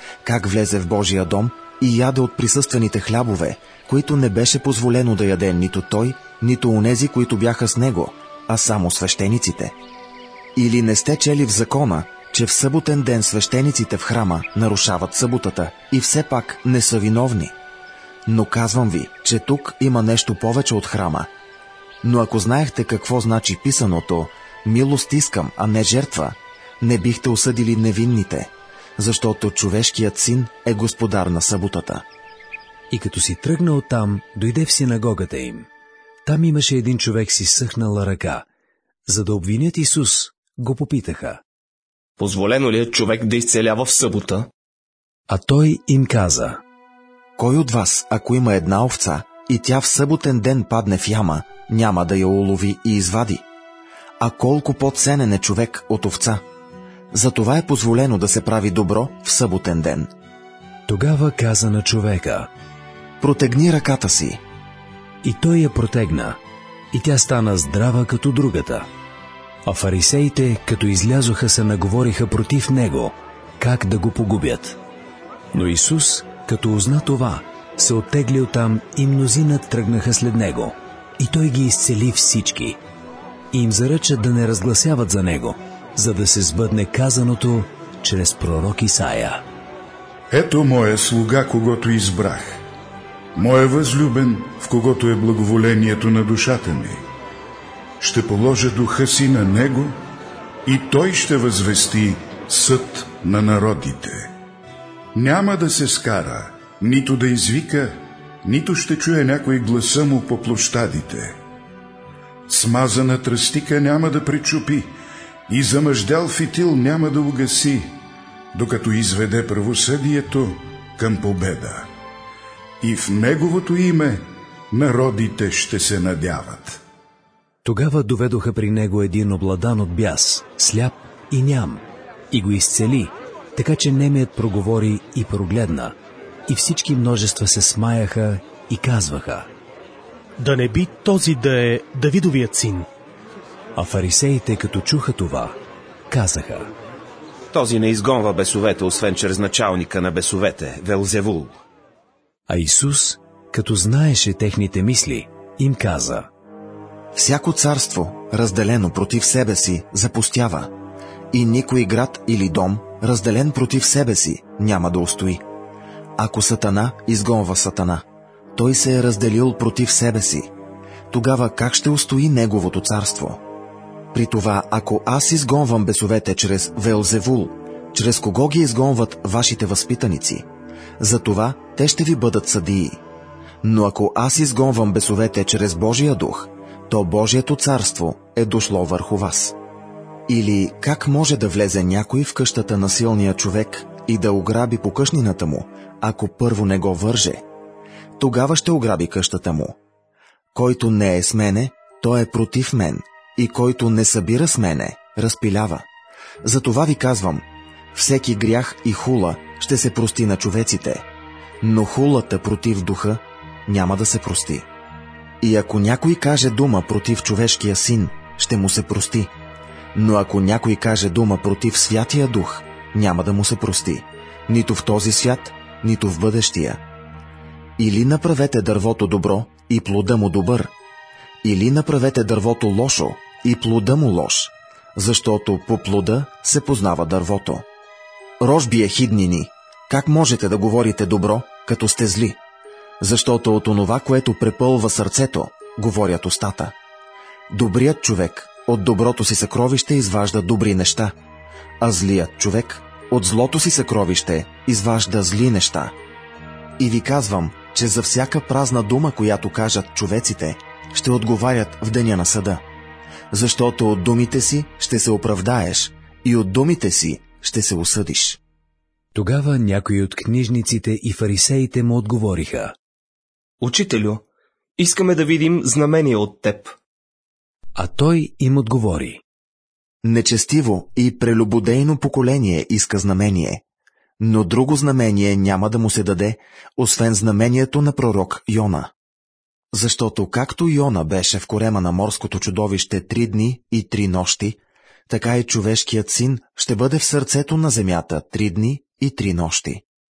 как влезе в Божия дом и яде от присъствените хлябове, които не беше позволено да яде нито той, нито онези, които бяха с него, а само свещениците. Или не сте чели в закона, че в съботен ден свещениците в храма нарушават съботата и все пак не са виновни? Но казвам ви, че тук има нещо повече от храма. Но ако знаехте какво значи писаното «Милост искам, а не жертва», не бихте осъдили невинните, защото човешкият син е господар на съботата. И като си тръгна оттам, дойде в синагогата им. Там имаше един човек с изсъхнала ръка. За да обвинят Исус, го попитаха: позволено ли е човек да изцелява в събота? А той им каза: кой от вас, ако има една овца и тя в съботен ден падне в яма, няма да я улови и извади? А колко по-ценен е човек от овца? Затова е позволено да се прави добро в съботен ден. Тогава каза на човека: протегни ръката си. И той я протегна, и тя стана здрава като другата. А фарисеите, като излязоха, се наговориха против него, как да го погубят. Но Исус, като узна това, се оттегли оттам и мнозина тръгнаха след него. И той ги изцели всички. И им заръча да не разгласяват за него, за да се сбъдне казаното чрез пророк Исаия: ето моя слуга, когото избрах, моя възлюбен, в когото е благоволението на душата ми. Ще положа духа си на него и той ще възвести съд на народите. Няма да се скара, нито да извика, нито ще чуе някой гласа му по площадите. Смазана тръстика няма да пречупи и замъждял фитил няма да угаси, докато изведе правосъдието към победа. И в неговото име народите ще се надяват. Тогава доведоха при него един обладан от бяс, сляп и ням, и го изцели, така че немият проговори и прогледна, и всички множества се смаяха и казваха: да не би този да е Давидовият син. А фарисеите, като чуха това, казаха: този не изгонва бесовете, освен чрез началника на бесовете, Велзевул. А Исус, като знаеше техните мисли, им каза: всяко царство, разделено против себе си, запустява, и никой град или дом, разделен против себе си, няма да устои. Ако Сатана изгонва Сатана, той се е разделил против себе си. Тогава как ще устои неговото царство? При това, ако аз изгонвам бесовете чрез Велзевул, чрез кого ги изгонват вашите възпитаници? Затова те ще ви бъдат съдии. Но ако аз изгонвам бесовете чрез Божия дух, то Божието царство е дошло върху вас. Или как може да влезе някой в къщата на силния човек и да ограби покъшнината му, ако първо не го върже? Тогава ще ограби къщата му. Който не е с мене, той е против мен, и който не събира с мене, разпилява. Затова ви казвам, всеки грях и хула ще се прости на човеците, но хулата против духа няма да се прости. И ако някой каже дума против човешкия син, ще му се прости. Но ако някой каже дума против Святия Дух, няма да му се прости, нито в този свят, нито в бъдещия. Или направете дървото добро и плода му добър, или направете дървото лошо и плода му лош, защото по плода се познава дървото. Рожби ехиднини, как можете да говорите добро, като сте зли? Защото от онова, което препълва сърцето, говорят устата. Добрият човек от доброто си съкровище изважда добри неща, а злият човек от злото си съкровище изважда зли неща. И ви казвам, че за всяка празна дума, която кажат човеците, ще отговарят в деня на съда. Защото от думите си ще се оправдаеш и от думите си ще се осъдиш. Тогава някои от книжниците и фарисеите му отговориха: учителю, искаме да видим знамение от теб. А той им отговори: нечестиво и прелюбодейно поколение иска знамение, но друго знамение няма да му се даде, освен знамението на пророк Йона. Защото както Йона беше в корема на морското чудовище 3 дни и 3 нощи, така и човешкият син ще бъде в сърцето на земята 3 дни и 3 нощи.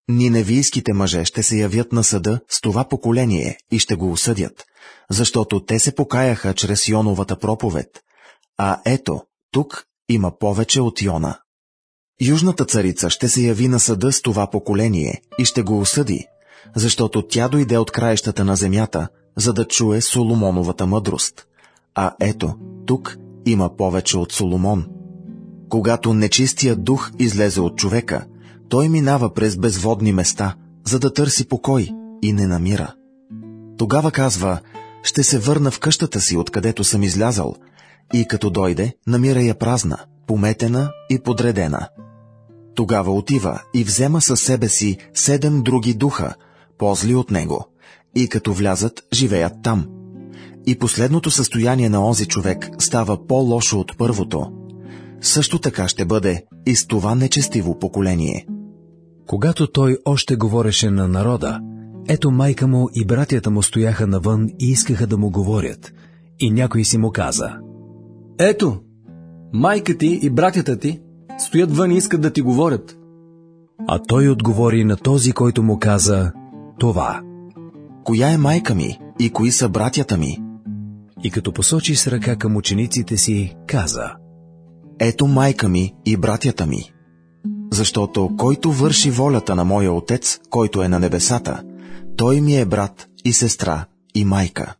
Ниневийските мъже ще се явят на съда с това поколение и ще го осъдят, защото те се покаяха чрез Йоновата проповед. А ето, тук има повече от Йона. Южната царица ще се яви на съда с това поколение и ще го осъди, защото тя дойде от краищата на земята, за да чуе Соломоновата мъдрост. А ето, тук има повече от Соломон. Когато нечистият дух излезе от човека, той минава през безводни места, за да търси покой и не намира. Тогава казва: ще се върна в къщата си, откъдето съм излязал, и като дойде, намира я празна, пометена и подредена. Тогава отива и взема със себе си 7 други духа, по-зли от него, и като влязат, живеят там. И последното състояние на онзи човек става по-лошо от първото. Също така ще бъде и с това нечестиво поколение. Когато той още говореше на народа, ето майка му и братята му стояха навън и искаха да му говорят. И някой си му каза: ето, майка ти и братята ти стоят вън и искат да ти говорят. А той отговори на този, който му каза това: коя е майка ми и кои са братята ми? И като посочи с ръка към учениците си, каза: ето майка ми и братята ми. Защото който върши волята на моя Отец, който е на небесата, той ми е брат и сестра и майка.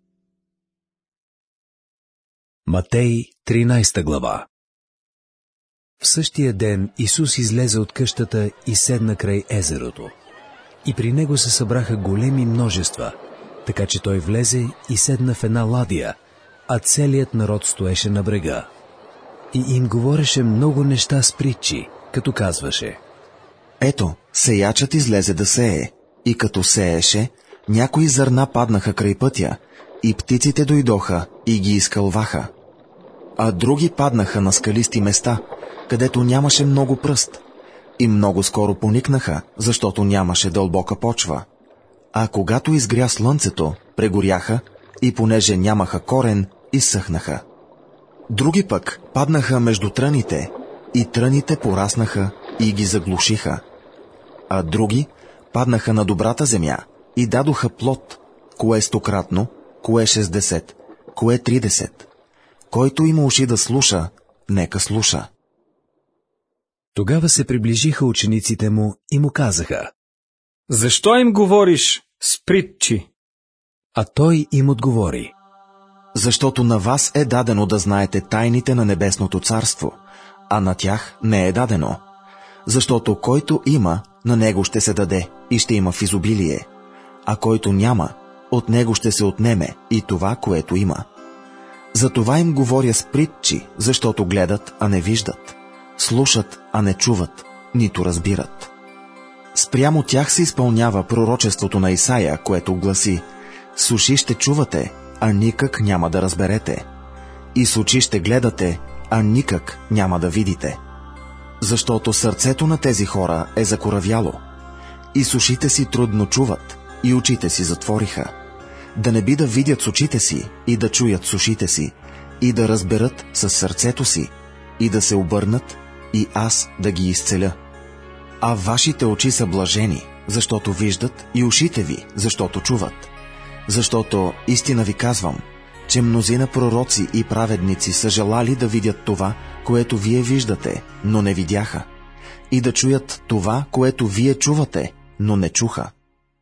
Матей, 13 глава. В същия ден Исус излезе от къщата и седна край езерото. И при него се събраха големи множества, така че той влезе и седна в една ладия, а целият народ стоеше на брега. И им говореше много неща с притчи, като казваше: ето, сеячът излезе да сее, и като сееше, някои зърна паднаха край пътя, и птиците дойдоха и ги изкълваха. А други паднаха на скалисти места, където нямаше много пръст, и много скоро поникнаха, защото нямаше дълбока почва. А когато изгря слънцето, прегоряха, и понеже нямаха корен, изсъхнаха. Други пък паднаха между тръните, и тръните пораснаха и ги заглушиха. А други паднаха на добрата земя и дадоха плод, кое 100-кратно, кое 60, кое 30. Който има уши да слуша, нека слуша. Тогава се приближиха учениците му и му казаха: защо им говориш с притчи? А той им отговори: защото на вас е дадено да знаете тайните на небесното царство, а на тях не е дадено. Защото който има, на него ще се даде и ще има в изобилие, а който няма, от него ще се отнеме и това, което има. Затова им говоря с притчи, защото гледат, а не виждат, слушат, а не чуват, нито разбират. Спрямо тях се изпълнява пророчеството на Исаия, което гласи: с уши ще чувате, а никак няма да разберете, и с очи ще гледате, а никак няма да видите. Защото сърцето на тези хора е закоравяло, и с ушите си трудно чуват, и очите си затвориха, да не би да видят с очите си, и да чуят с ушите си, и да разберат със сърцето си, и да се обърнат, и аз да ги изцеля. А вашите очи са блажени, защото виждат, и ушите ви, защото чуват. Защото истина ви казвам, че мнозина пророци и праведници са желали да видят това, което вие виждате, но не видяха, и да чуят това, което вие чувате, но не чуха.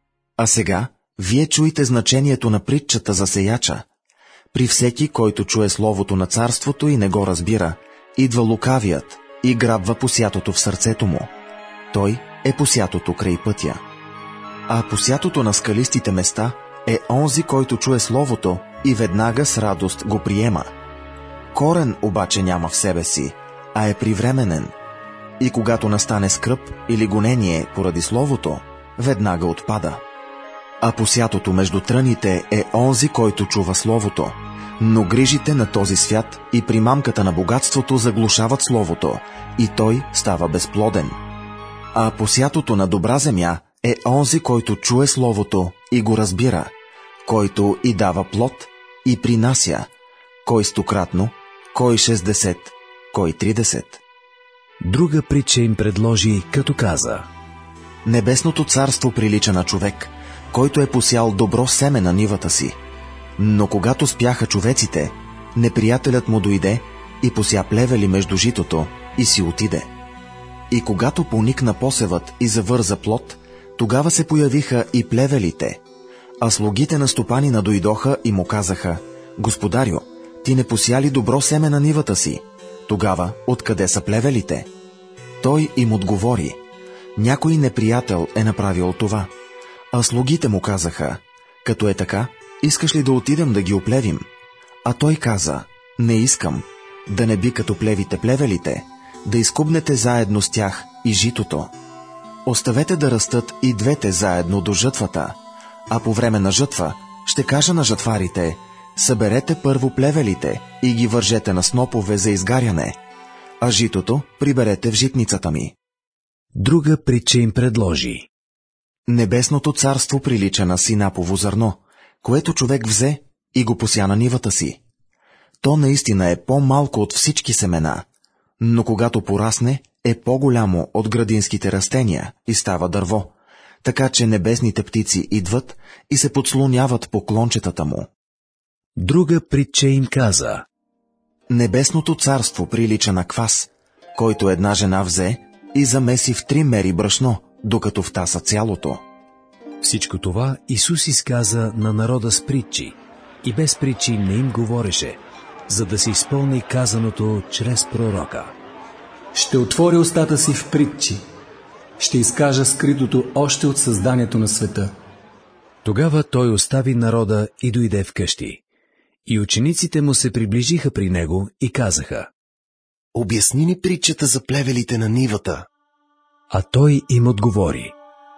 А сега вие чуете значението на притчата за сеяча. При всеки, който чуе словото на царството и не го разбира, идва лукавият и грабва посятото в сърцето му. Той е посятото край пътя. А посятото на скалистите места е онзи, който чуе словото и веднага с радост го приема. Корен обаче няма в себе си, а е привременен. И когато настане скръб или гонение поради словото, веднага отпада. А посятото между тръните е онзи, който чува словото, но грижите на този свят и примамката на богатството заглушават словото, и той става безплоден. А посятото на добра земя е онзи, който чуе словото и го разбира, който и дава плод и принася, кой 100-кратно, кой 60, кой 30. Друга притча им предложи, като каза: Небесното царство прилича на човек, който е посял добро семе на нивата си. Но когато спяха човеците, неприятелят му дойде и пося плевели между житото и си отиде. И когато поникна посевът и завърза плод, тогава се появиха и плевелите. А слугите на стопанина дойдоха и му казаха: Господарю, ти не пося ли добро семе на нивата си? Тогава откъде са плевелите? Той им отговори: някой неприятел е направил това. А слугите му казаха: като е така, искаш ли да отидем да ги оплевим? А той каза: не искам, да не би като плевите плевелите, да изкубнете заедно с тях и житото. Оставете да растат и двете заедно до жътвата, а по време на жътва ще кажа на жатварите: съберете първо плевелите и ги вържете на снопове за изгаряне, а житото приберете в житницата ми. Друга притча им предложи: Небесното царство прилича на синапово зърно, което човек взе и го пося на нивата си. То наистина е по-малко от всички семена, но когато порасне, е по-голямо от градинските растения и става дърво, така че небесните птици идват и се подслоняват по клончетата му. Друга притча им каза: Небесното царство прилича на квас, който една жена взе и замеси в 3 мери брашно, докато втаса цялото. Всичко това Исус изказа на народа с притчи, и без притчи не им говореше, за да се изпълни казаното чрез пророка. Ще отворя устата си в притчи. Ще изкажа скритото още от създанието на света. Тогава той остави народа и дойде вкъщи. И учениците му се приближиха при него и казаха: Обясни ни притчата за плевелите на нивата. А той им отговори: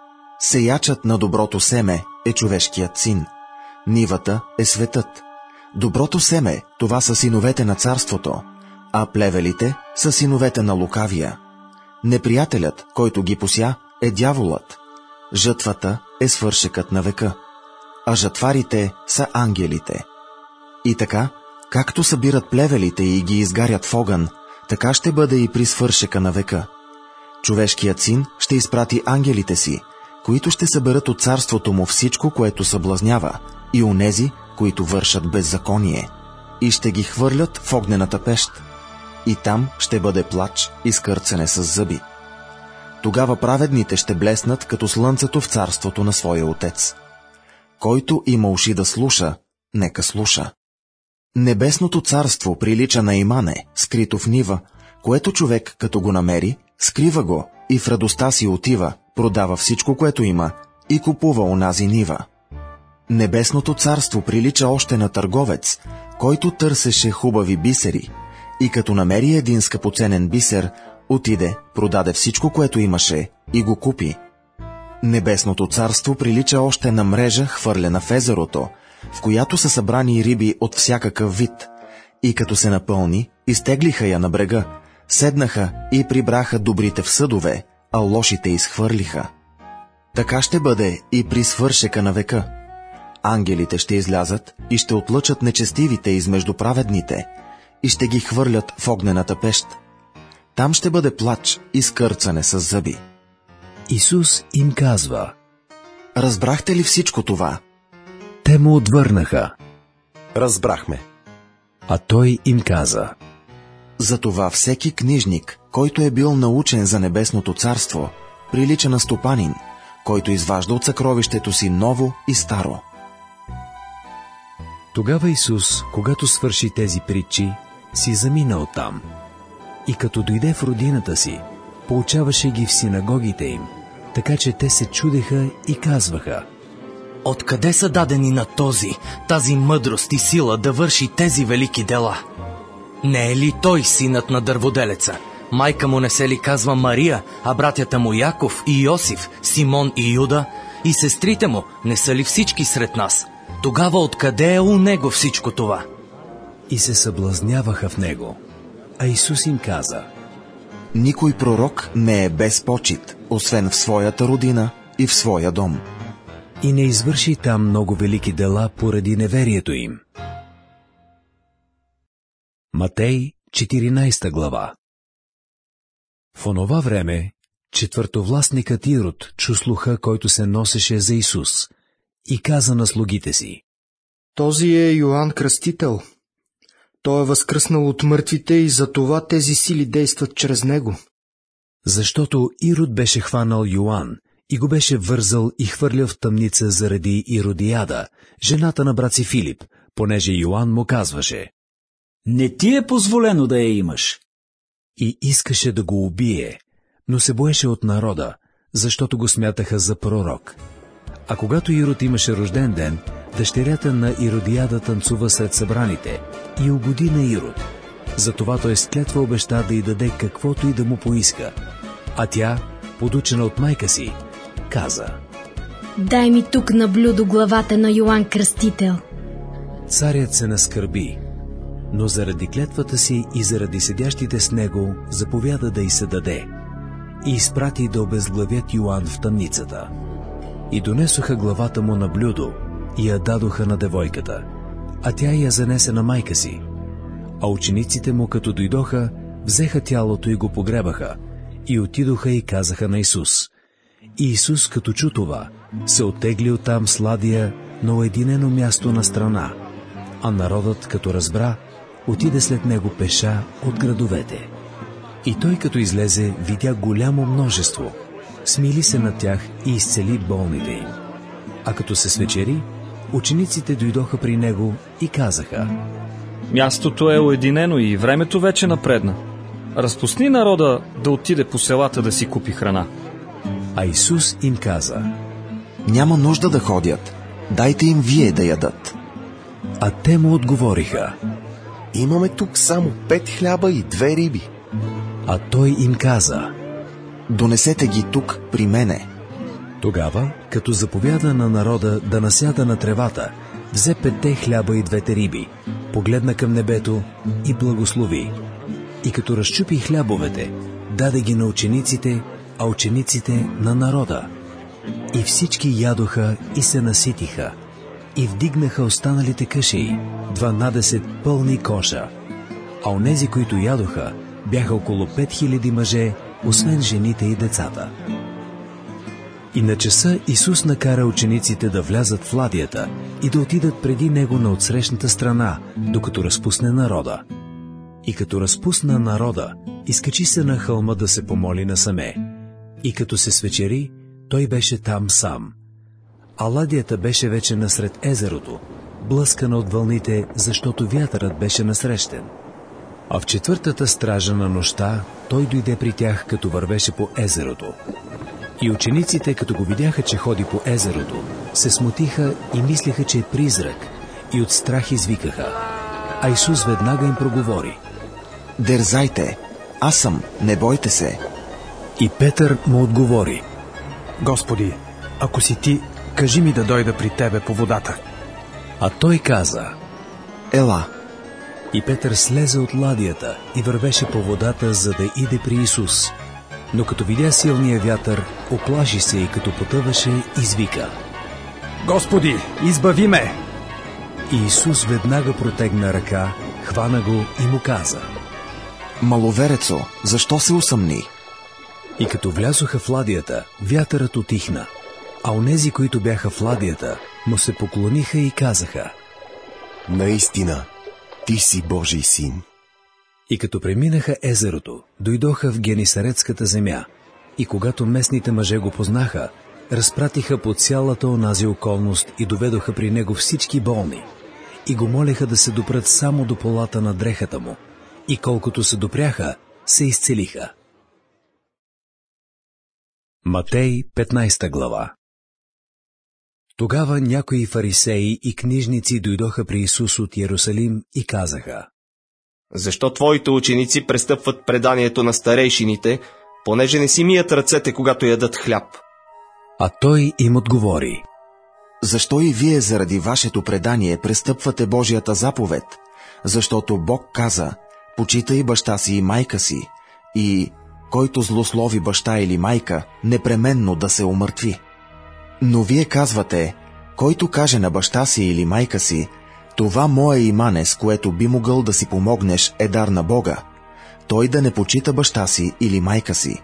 Сеячът на доброто семе е човешкият син. Нивата е светът. Доброто семе, това са синовете на царството, а плевелите са синовете на лукавия. Неприятелят, който ги пося, е дяволът. Жътвата е свършекът на века, а жатварите са ангелите. И така, както събират плевелите и ги изгарят в огън, така ще бъде и при свършека на века. Човешкият син ще изпрати ангелите си, които ще съберат от царството му всичко, което съблазнява, и онези, които вършат беззаконие, и ще ги хвърлят в огнената пещ. И там ще бъде плач и скърцане с зъби. Тогава праведните ще блеснат като слънцето в царството на своя Отец. Който има уши да слуша, нека слуша. Небесното царство прилича на имане, скрито в нива, което човек, като го намери, скрива го и в радостта си отива, продава всичко, което има, и купува онази нива. Небесното царство прилича още на търговец, който търсеше хубави бисери, и като намери един скъпоценен бисер, отиде, продаде всичко, което имаше, и го купи. Небесното царство прилича още на мрежа, хвърлена в езерото, в която са събрани риби от всякакъв вид, и като се напълни, изтеглиха я на брега, седнаха и прибраха добрите в съдове, а лошите изхвърлиха. Така ще бъде и при свършека на века. Ангелите ще излязат и ще отлъчат нечестивите измежду праведните и ще ги хвърлят в огнената пещ. Там ще бъде плач и скърцане с зъби. Исус им казва: Разбрахте ли всичко това? Те му отвърнаха: Разбрахме. А той им каза: Затова всеки книжник, който е бил научен за небесното царство, прилича на стопанин, който изважда от съкровището си ново и старо. Тогава Исус, когато свърши тези притчи, си замина оттам. И като дойде в родината си, поучаваше ги в синагогите им, така че те се чудеха и казваха: Откъде са дадени на тази мъдрост и сила да върши тези велики дела? Не е ли той синът на дърводелеца? Майка му не се ли казва Мария, а братята му Яков и Йосиф, Симон и Юда? И сестрите му не са ли всички сред нас? Тогава откъде е у него всичко това? И се съблазняваха в него. А Исус им каза: Никой пророк не е без почит, освен в своята родина и в своя дом. И не извърши там много велики дела поради неверието им. Матей, 14 глава. В онова време четвъртовластникът Ирод чу слуха, който се носеше за Исус, и каза на слугите си: Този е Йоан Кръстител. Той е възкръснал от мъртвите и затова тези сили действат чрез него. Защото Ирод беше хванал Йоан и го беше вързал и хвърлял в тъмница заради Иродиада, жената на брат си Филип, понеже Йоан му казваше: Не ти е позволено да я имаш. И искаше да го убие, но се боеше от народа, защото го смятаха за пророк. А когато Ирод имаше рожден ден, дъщерята на Иродиада танцува сред събраните и угоди на Ирод. Затова той с клетва обеща да й даде каквото и да му поиска. А тя, подучена от майка си, каза: Дай ми тук на блюдо главата на Йоан Кръстител. Царят се наскърби, но заради клетвата си и заради седящите с него заповяда да й се даде и изпрати да обезглавят Йоан в тъмницата. И донесоха главата му на блюдо и я дадоха на девойката, а тя я занесе на майка си. А учениците му, като дойдоха, взеха тялото и го погребаха, и отидоха и казаха на Исус. И Исус, като чу това, се оттегли оттам с ладия на уединено място на страна, а народът, като разбра, отиде след него пеша от градовете. И той, като излезе, видя голямо множество, смили се над тях и изцели болните им. А като се свечери, учениците дойдоха при него и казаха: Мястото е уединено и времето вече напредна. Разпусни народа да отиде по селата да си купи храна. А Исус им каза: Няма нужда да ходят, дайте им вие да ядат. А те му отговориха: Имаме тук само 5 хляба и 2 риби. А той им каза: Донесете ги тук при мене. Тогава, като заповяда на народа да насяда на тревата, взе 5 хляба и 2 риби, погледна към небето и благослови. И като разчупи хлябовете, даде ги на учениците, а учениците на народа. И всички ядоха и се наситиха, и вдигнаха останалите къши, 12 пълни коша. А онези, които ядоха, бяха около 5000 мъже, освен жените и децата. И на часа Исус накара учениците да влязат в ладията и да отидат преди него на отсрещната страна, докато разпусне народа. И като разпусна народа, изкачи се на хълма да се помоли насаме. И като се свечери, той беше там сам. А ладията беше вече насред езерото, блъскана от вълните, защото вятърът беше насрещен. А в 4-та стража на нощта той дойде при тях, като вървеше по езерото. И учениците, като го видяха, че ходи по езерото, се смутиха и мислеха, че е призрак, и от страх извикаха. А Исус веднага им проговори: Дерзайте, аз съм, не бойте се. И Петър му отговори: Господи, ако си ти, кажи ми да дойда при тебе по водата. А той каза: Ела. И Петър слезе от ладията и вървеше по водата, за да иде при Исус. Но като видя силния вятър, оплаши се и като потъваше, извика: Господи, избави ме! И Исус веднага протегна ръка, хвана го и му каза: Маловерецо, защо се усъмни? И като влязоха в ладията, вятърът утихна, а онези, които бяха в ладията, му се поклониха и казаха: Наистина, ти си Божий син. И като преминаха езерото, дойдоха в Генисаретската земя, и когато местните мъже го познаха, разпратиха по цялата онази околност и доведоха при него всички болни, и го молеха да се допрат само до полата на дрехата му, и колкото се допряха, се изцелиха. Матей, 15 глава. Тогава някои фарисеи и книжници дойдоха при Исус от Йерусалим и казаха: Защо твоите ученици престъпват преданието на старейшините, понеже не си мият ръцете, когато ядат хляб? А той им отговори: Защо и вие заради вашето предание престъпвате Божията заповед? Защото Бог каза: почитай баща си и майка си, и който злослови баща или майка, непременно да се умъртви. Но вие казвате: който каже на баща си или майка си: това мое имане, с което би могъл да си помогнеш, е дар на Бога, той да не почита баща си или майка си.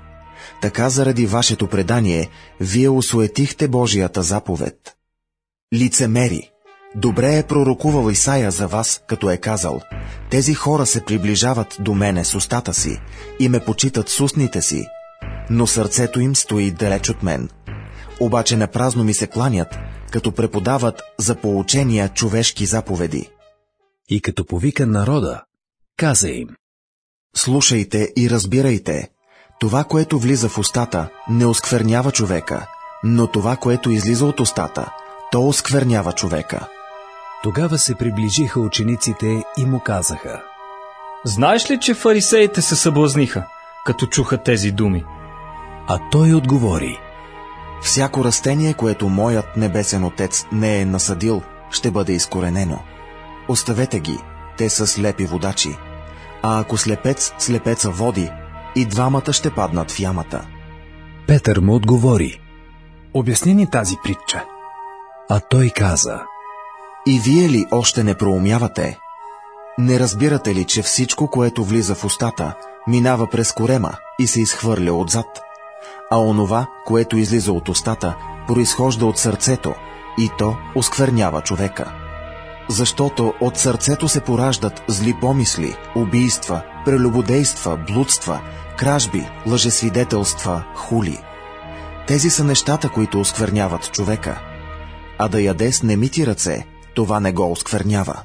така заради вашето предание, вие осуетихте Божията заповед. Лицемери! Добре е пророкувал Исаия за вас, като е казал: тези хора се приближават до мене с устата си и ме почитат с устните си, но сърцето им стои далеч от мен. Обаче напразно ми се кланят, като преподават за поучения човешки заповеди. И като повика народа, каза им: слушайте и разбирайте. Това, което влиза в устата, не осквернява човека, но това, което излиза от устата, то осквернява човека. Тогава се приближиха учениците и му казаха: знаеш ли, че фарисеите се съблазниха, като чуха тези думи? А той отговори: всяко растение, което моят небесен Отец не е насадил, ще бъде изкоренено. Оставете ги, те са слепи водачи. А ако слепец слепеца води, и двамата ще паднат в ямата. Петър му отговори: обясни ни тази притча. А той каза: и вие ли още не проумявате? Не разбирате ли, че всичко, което влиза в устата, минава през корема и се изхвърля отзад? А онова, което излиза от устата, произхожда от сърцето, и то осквернява човека. Защото от сърцето се пораждат зли помисли, убийства, прелюбодейства, блудства, кражби, лъжесвидетелства, хули. Тези са нещата, които оскверняват човека. А да яде с немити ръце, това не го осквернява.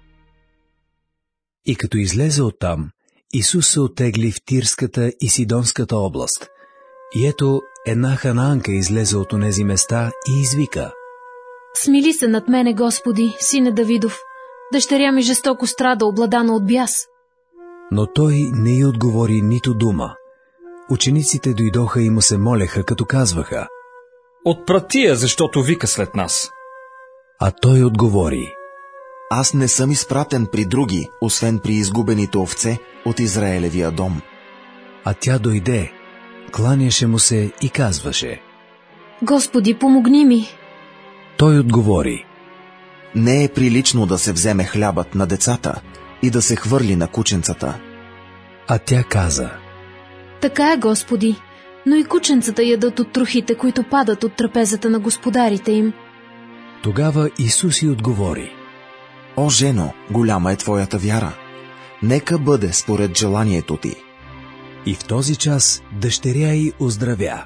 И като излезе оттам, Исус се оттегли в Тирската и Сидонската област. И ето една ханаанка излезе от онези места и извика: смили се над мене, Господи, сине Давидов. Дъщеря ми жестоко страда, обладана от бяс. Но той не й отговори нито дума. Учениците дойдоха и му се молеха, като казваха: отпрати я, защото вика след нас. А той отговори: аз не съм изпратен при други, освен при изгубените овце от Израелевия дом. А тя дойде, кланяше му се и казваше: Господи, помогни ми. Той отговори: не е прилично да се вземе хлябът на децата и да се хвърли на кученцата. А тя каза: така е, Господи, но и кученцата ядат от трохите, които падат от трапезата на господарите им. Тогава Исус й отговори: о, жено, голяма е твоята вяра. Нека бъде според желанието ти. И в този час дъщеря й оздравя.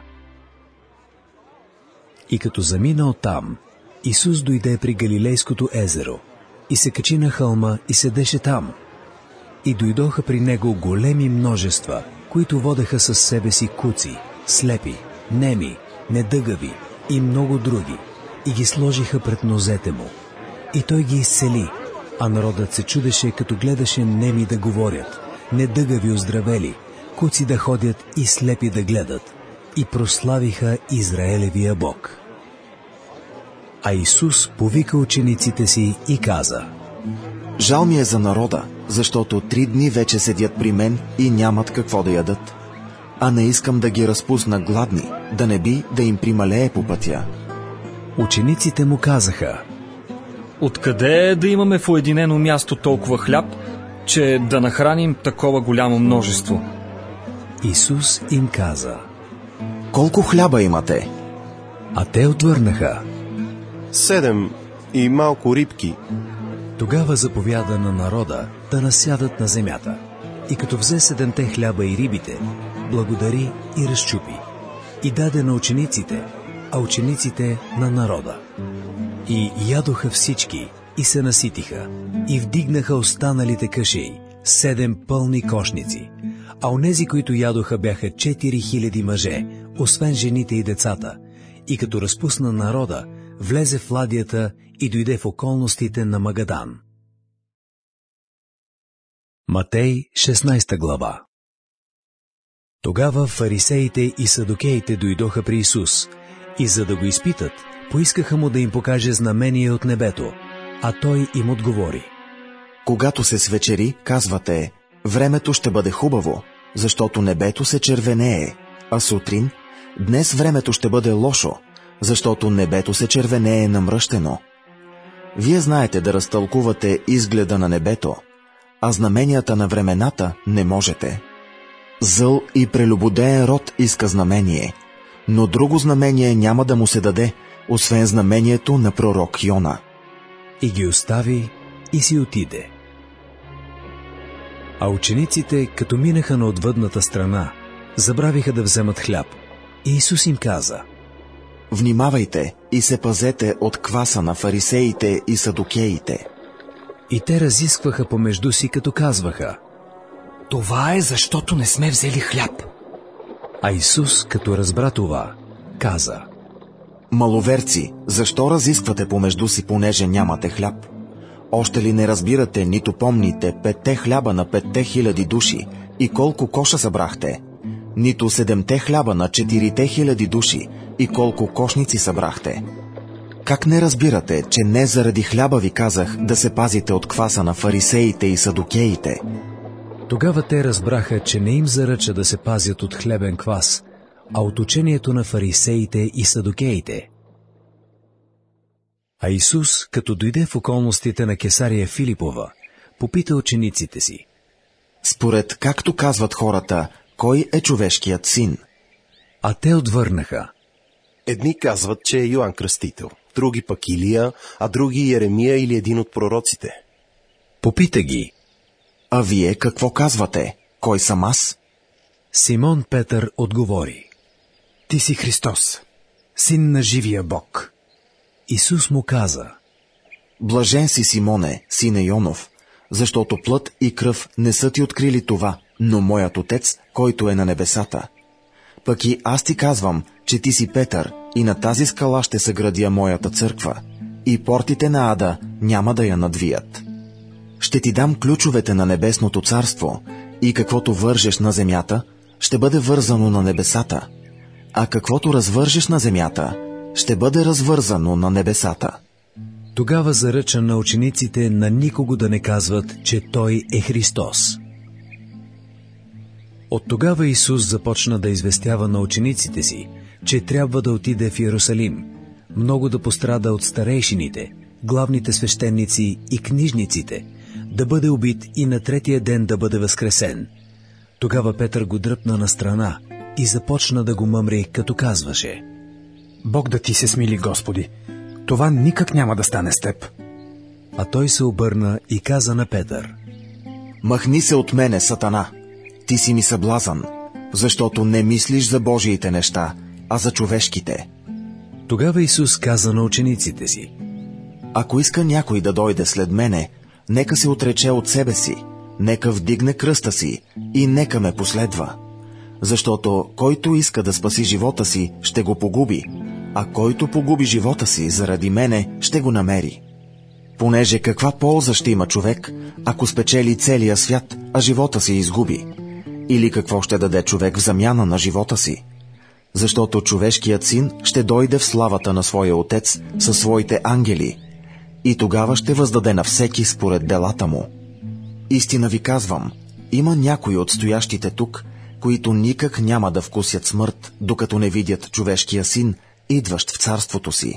И като замина оттам, Исус дойде при Галилейското езеро и се качи на хълма и седеше там. И дойдоха при него големи множества, които водеха със себе си куци, слепи, неми, недъгави и много други, и ги сложиха пред нозете му. И той ги изцели, а народът се чудеше, като гледаше неми да говорят, недъгави оздравели, куци да ходят и слепи да гледат, и прославиха Израелевия Бог. А Исус повика учениците си и каза: жал ми е за народа, защото 3 дни вече седят при мен и нямат какво да ядат. А не искам да ги разпусна гладни, да не би да им прималее по пътя. Учениците му казаха: откъде е да имаме в уединено място толкова хляб, че да нахраним такова голямо множество? Исус им каза: колко хляба имате? А те отвърнаха: 7 и малко рибки. Тогава заповяда на народа да насядат на земята. И като взе 7 хляба и рибите, благодари и разчупи. И даде на учениците, а учениците на народа. И ядоха всички, и се наситиха, и вдигнаха останалите кашеи, 7 пълни кошници. А онези, които ядоха, бяха 4000 мъже, освен жените и децата. И като разпусна народа, влезе в ладията и дойде в околностите на Магадан. Матей, 16 глава. Тогава фарисеите и садокеите дойдоха при Исус и за да го изпитат, поискаха му да им покаже знамение от небето, а той им отговори: когато се свечери, казвате: времето ще бъде хубаво, защото небето се червенее, а сутрин: днес времето ще бъде лошо, защото небето се червенее намръщено. Вие знаете да разтълкувате изгледа на небето, а знаменията на времената не можете. Зъл и прелюбодеен род иска знамение, но друго знамение няма да му се даде, освен знамението на пророк Йона. И ги остави и си отиде. А учениците, като минаха на отвъдната страна, забравиха да вземат хляб. И Исус им каза: Внимавайте и се пазете от кваса на фарисеите и садукеите. И те разискваха помежду си, като казваха: Това е защото не сме взели хляб. А Исус, като разбра това, каза: Маловерци, защо разисквате помежду си, понеже нямате хляб? Още ли не разбирате, нито помните 5 хляба на 5000 души и колко коша събрахте? Нито 7 хляба на 4000 души и колко кошници събрахте? Как не разбирате, че не заради хляба ви казах да се пазите от кваса на фарисеите и садукеите? Тогава те разбраха, че не им заръча да се пазят от хлебен квас, а от учението на фарисеите и садукеите. А Исус, като дойде в околностите на Кесария Филипова, попита учениците си: Според както казват хората, кой е човешкият син? А те отвърнаха: Едни казват, че е Йоан Кръстител, други пък Илия, а други Еремия или един от пророците. Попита ги: А вие какво казвате? Кой съм аз? Симон Петър отговори: Ти си Христос, син на живия Бог. Исус му каза: Блажен си, Симоне, сине Йонов, защото плът и кръв не са ти открили това, но моят Отец, който е на небесата. Пък и аз ти казвам, че ти си Петър, и на тази скала ще съградя моята църква, и портите на ада няма да я надвият. Ще ти дам ключовете на небесното царство, и каквото вържеш на земята, ще бъде вързано на небесата, а каквото развържеш на земята, ще бъде развързано на небесата. Тогава заръча на учениците на никого да не казват, че Той е Христос. От тогава Исус започна да известява на учениците си, че трябва да отиде в Йерусалим, много да пострада от старейшините, главните свещеници и книжниците, да бъде убит и на 3-я ден да бъде възкресен. Тогава Петър го дръпна на страна и започна да го мъмри, като казваше: Бог да ти се смили, Господи, това никак няма да стане с теб. А той се обърна и каза на Петър: Махни се от мене, Сатана! Ти си ми съблазън, защото не мислиш за Божиите неща, а за човешките. Тогава Исус каза на учениците си: Ако иска някой да дойде след мене, нека се отрече от себе си, нека вдигне кръста си и нека ме последва. Защото който иска да спаси живота си, ще го погуби, а който погуби живота си заради мене, ще го намери. Понеже каква полза ще има човек, ако спечели целия свят, а живота си изгуби? Или какво ще даде човек в замяна на живота си? Защото човешкият син ще дойде в славата на своя Отец със своите ангели, и тогава ще въздаде на всеки според делата му. Истина ви казвам, има някои от стоящите тук, които никак няма да вкусят смърт, докато не видят човешкия син, идващ в царството си.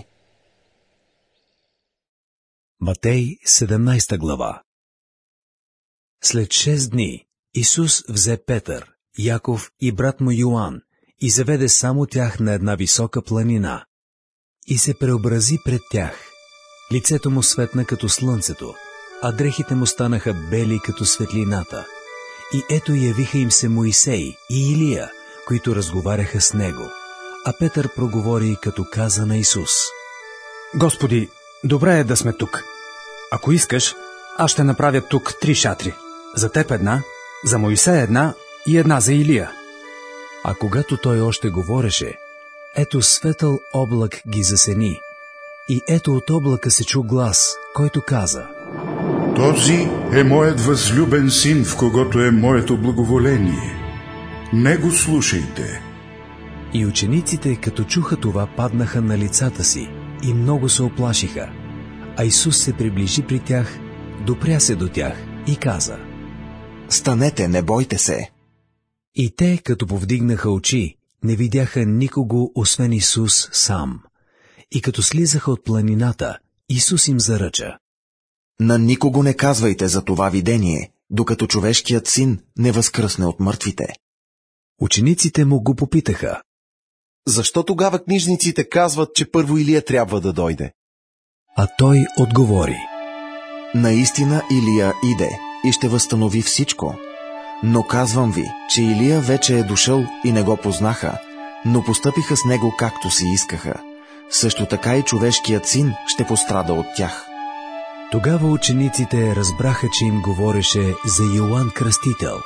Матей 17 глава. След 6 дни Исус взе Петър, Яков и брат му Йоан и заведе само тях на една висока планина. И се преобрази пред тях. Лицето му светна като слънцето, а дрехите му станаха бели като светлината. И ето явиха им се Моисей и Илия, които разговаряха с него. А Петър проговори, като каза на Исус: Господи, добре е да сме тук. Ако искаш, аз ще направя тук 3 шатри. За теб една, за Моисей една и една за Илия. А когато той още говореше, ето светъл облак ги засени. И ето от облака се чу глас, който каза: Този е моят възлюбен син, в когото е моето благоволение. Него слушайте. И учениците, като чуха това, паднаха на лицата си и много се оплашиха. А Исус се приближи при тях, допря се до тях и каза: Станете, не бойте се. И те, като повдигнаха очи, не видяха никого, освен Исус сам. И като слизаха от планината, Исус им заръча: На никого не казвайте за това видение, докато човешкият син не възкръсне от мъртвите. Учениците му го попитаха: Защо тогава книжниците казват, че първо Илия трябва да дойде? А той отговори: Наистина Илия иде и ще възстанови всичко. Но казвам ви, че Илия вече е дошъл и не го познаха, но постъпиха с него както си искаха. Също така и човешкият син ще пострада от тях. Тогава учениците разбраха, че им говореше за Йоан Кръстител.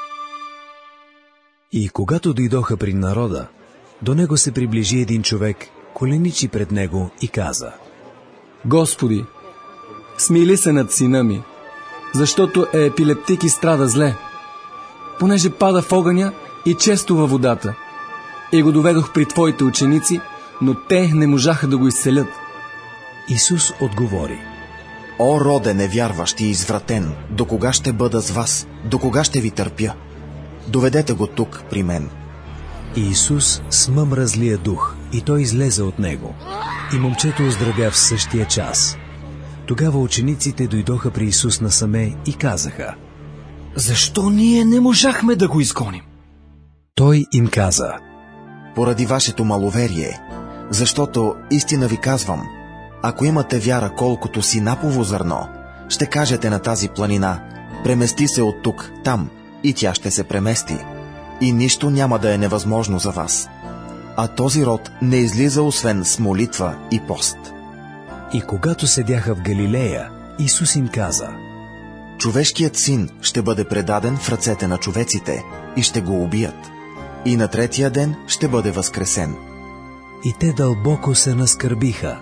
И когато дойдоха при народа, до него се приближи един човек, коленичи пред него и каза: Господи, смили се над сина ми, защото е епилептик и страда зле, понеже пада в огъня и често във водата. И го доведох при твоите ученици, но те не можаха да го изцелят. Исус отговори: О, роде невярващ и извратен, до кога ще бъда с вас, до кога ще ви търпя? Доведете го тук при мен. И Исус смъмра злия дух, и той излезе от него. И момчето оздравя в същия час. Тогава учениците дойдоха при Исус насаме и казаха: Защо ние не можахме да го изгоним? Той им каза: Поради вашето маловерие, защото истина ви казвам, ако имате вяра колкото синапово зърно, ще кажете на тази планина: премести се от тук, там, и тя ще се премести. И нищо няма да е невъзможно за вас. А този род не излиза освен с молитва и пост. И когато седяха в Галилея, Исус им каза: Човешкият син ще бъде предаден в ръцете на човеците и ще го убият. И на третия ден ще бъде възкресен. И те дълбоко се наскърбиха.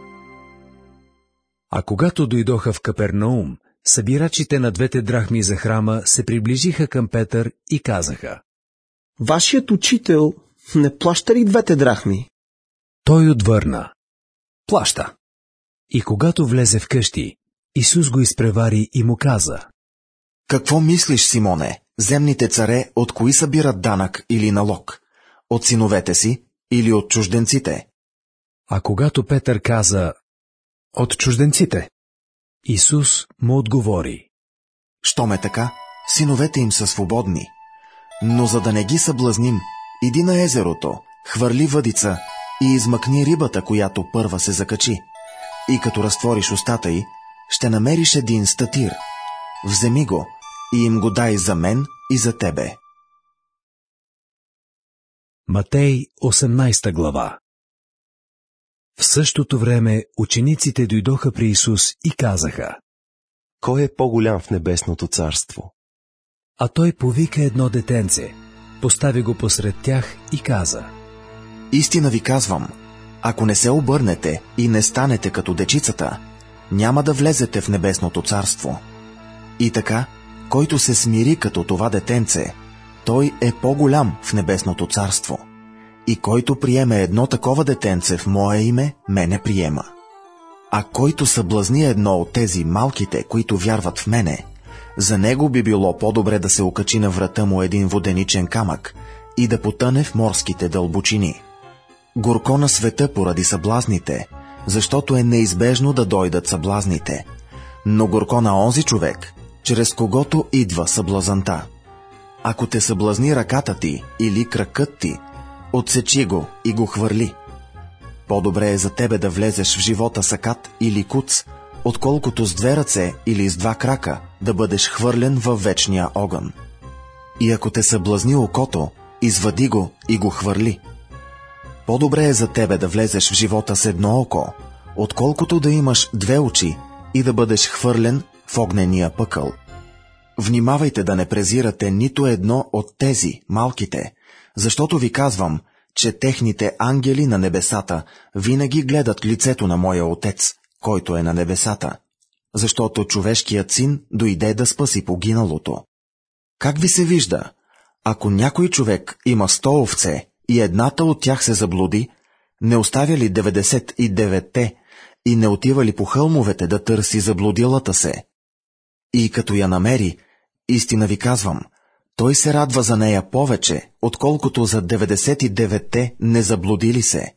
А когато дойдоха в Капернаум, събирачите на 2 драхми за храма се приближиха към Петър и казаха: Вашият учител не плаща ли 2 драхми? Той отвърна: Плаща. И когато влезе в къщи, Исус го изпревари и му каза: Какво мислиш, Симоне? Земните царе от кои събират данък или налог? От синовете си или от чужденците? А когато Петър каза: От чужденците, Исус му отговори: Щом е така, синовете им са свободни. Но за да не ги съблазним, иди на езерото, хвърли въдица и измъкни рибата, която първа се закачи. И като разтвориш устата й, ще намериш един статир. Вземи го и им го дай за мен и за тебе. Матей 18 глава. В същото време учениците дойдоха при Исус и казаха: Кой е по-голям в небесното царство? А той повика едно детенце, постави го посред тях и каза: Истина ви казвам, ако не се обърнете и не станете като дечицата, няма да влезете в небесното царство. И така, който се смири като това детенце, той е по-голям в небесното царство. И който приеме едно такова детенце в мое име, мене приема. А който съблазни едно от тези малките, които вярват в мене, за него би било по-добре да се окачи на врата му един воденичен камък и да потъне в морските дълбочини. Горко на света поради съблазните, защото е неизбежно да дойдат съблазните, но горко на онзи човек, чрез когото идва съблазанта. Ако те съблазни ръката ти или кракът ти, отсечи го и го хвърли. По-добре е за тебе да влезеш в живота с акат или куц, отколкото с 2 ръце или с 2 крака да бъдеш хвърлен във вечния огън. И ако те съблазни окото, извади го и го хвърли. По-добре е за тебе да влезеш в живота с 1 око, отколкото да имаш 2 очи и да бъдеш хвърлен в огнения пъкъл. Внимавайте да не презирате нито едно от тези, малките, защото ви казвам, че техните ангели на небесата винаги гледат лицето на моя Отец, който е на небесата, защото човешкият син дойде да спаси погиналото. Как ви се вижда? Ако някой човек има 100 овце и едната от тях се заблуди, не оставя ли 99-те и не отива ли по хълмовете да търси заблудилата се? И като я намери, истина ви казвам, той се радва за нея повече, отколкото за 99-те незаблудили се.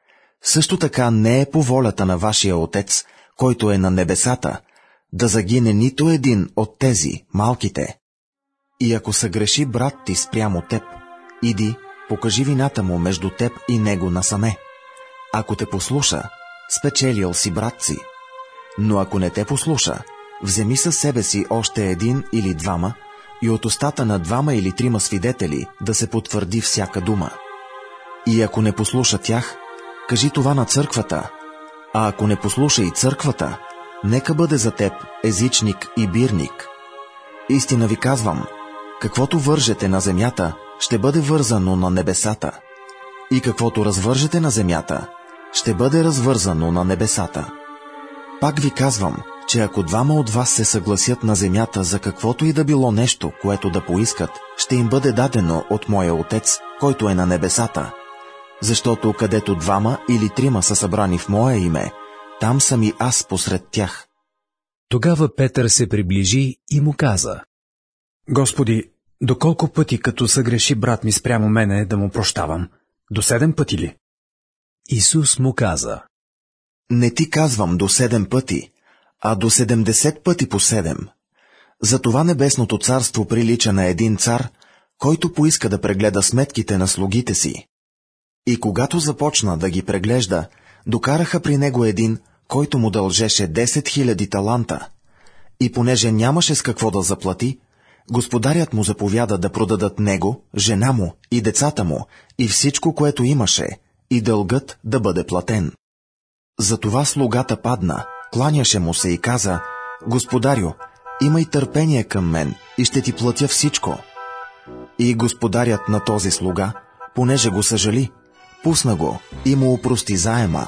Също така не е по волята на вашия Отец, който е на небесата, да загине нито един от тези, малките. И ако съгреши брат ти спрямо теб, Иди, покажи вината му между теб и него насаме. Ако те послуша, спечелил си брат си. Но ако не те послуша, вземи със себе си още един или двама и от устата на двама или трима свидетели да се потвърди всяка дума. И ако не послуша тях, кажи това на църквата, а ако не послуша и църквата, нека бъде за теб езичник и бирник. Истина ви казвам, каквото вържете на земята, ще бъде вързано на небесата, и каквото развържете на земята, ще бъде развързано на небесата. Пак ви казвам, че ако двама от вас се съгласят на земята за каквото и да било нещо, което да поискат, ще им бъде дадено от моя Отец, който е на небесата. Защото където двама или трима са събрани в мое име, там съм и аз посред тях. Тогава Петър се приближи и му каза: Господи, доколко пъти, като съгреши брат ми спрямо мене, да му прощавам? До 7 пъти ли? Исус му каза: Не ти казвам до 7 пъти, а до 70 пъти по 7. Затова небесното царство прилича на един цар, който поиска да прегледа сметките на слугите си. И когато започна да ги преглежда, докараха при него един, който му дължеше 10 000 таланта. И понеже нямаше с какво да заплати, господарят му заповяда да продадат него, жена му и децата му и всичко, което имаше, и дългът да бъде платен. Затова слугата падна, кланяше му се и каза: Господарю, имай търпение към мен и ще ти платя всичко. И господарят на този слуга, понеже го съжали, пусна го и му опрости заема.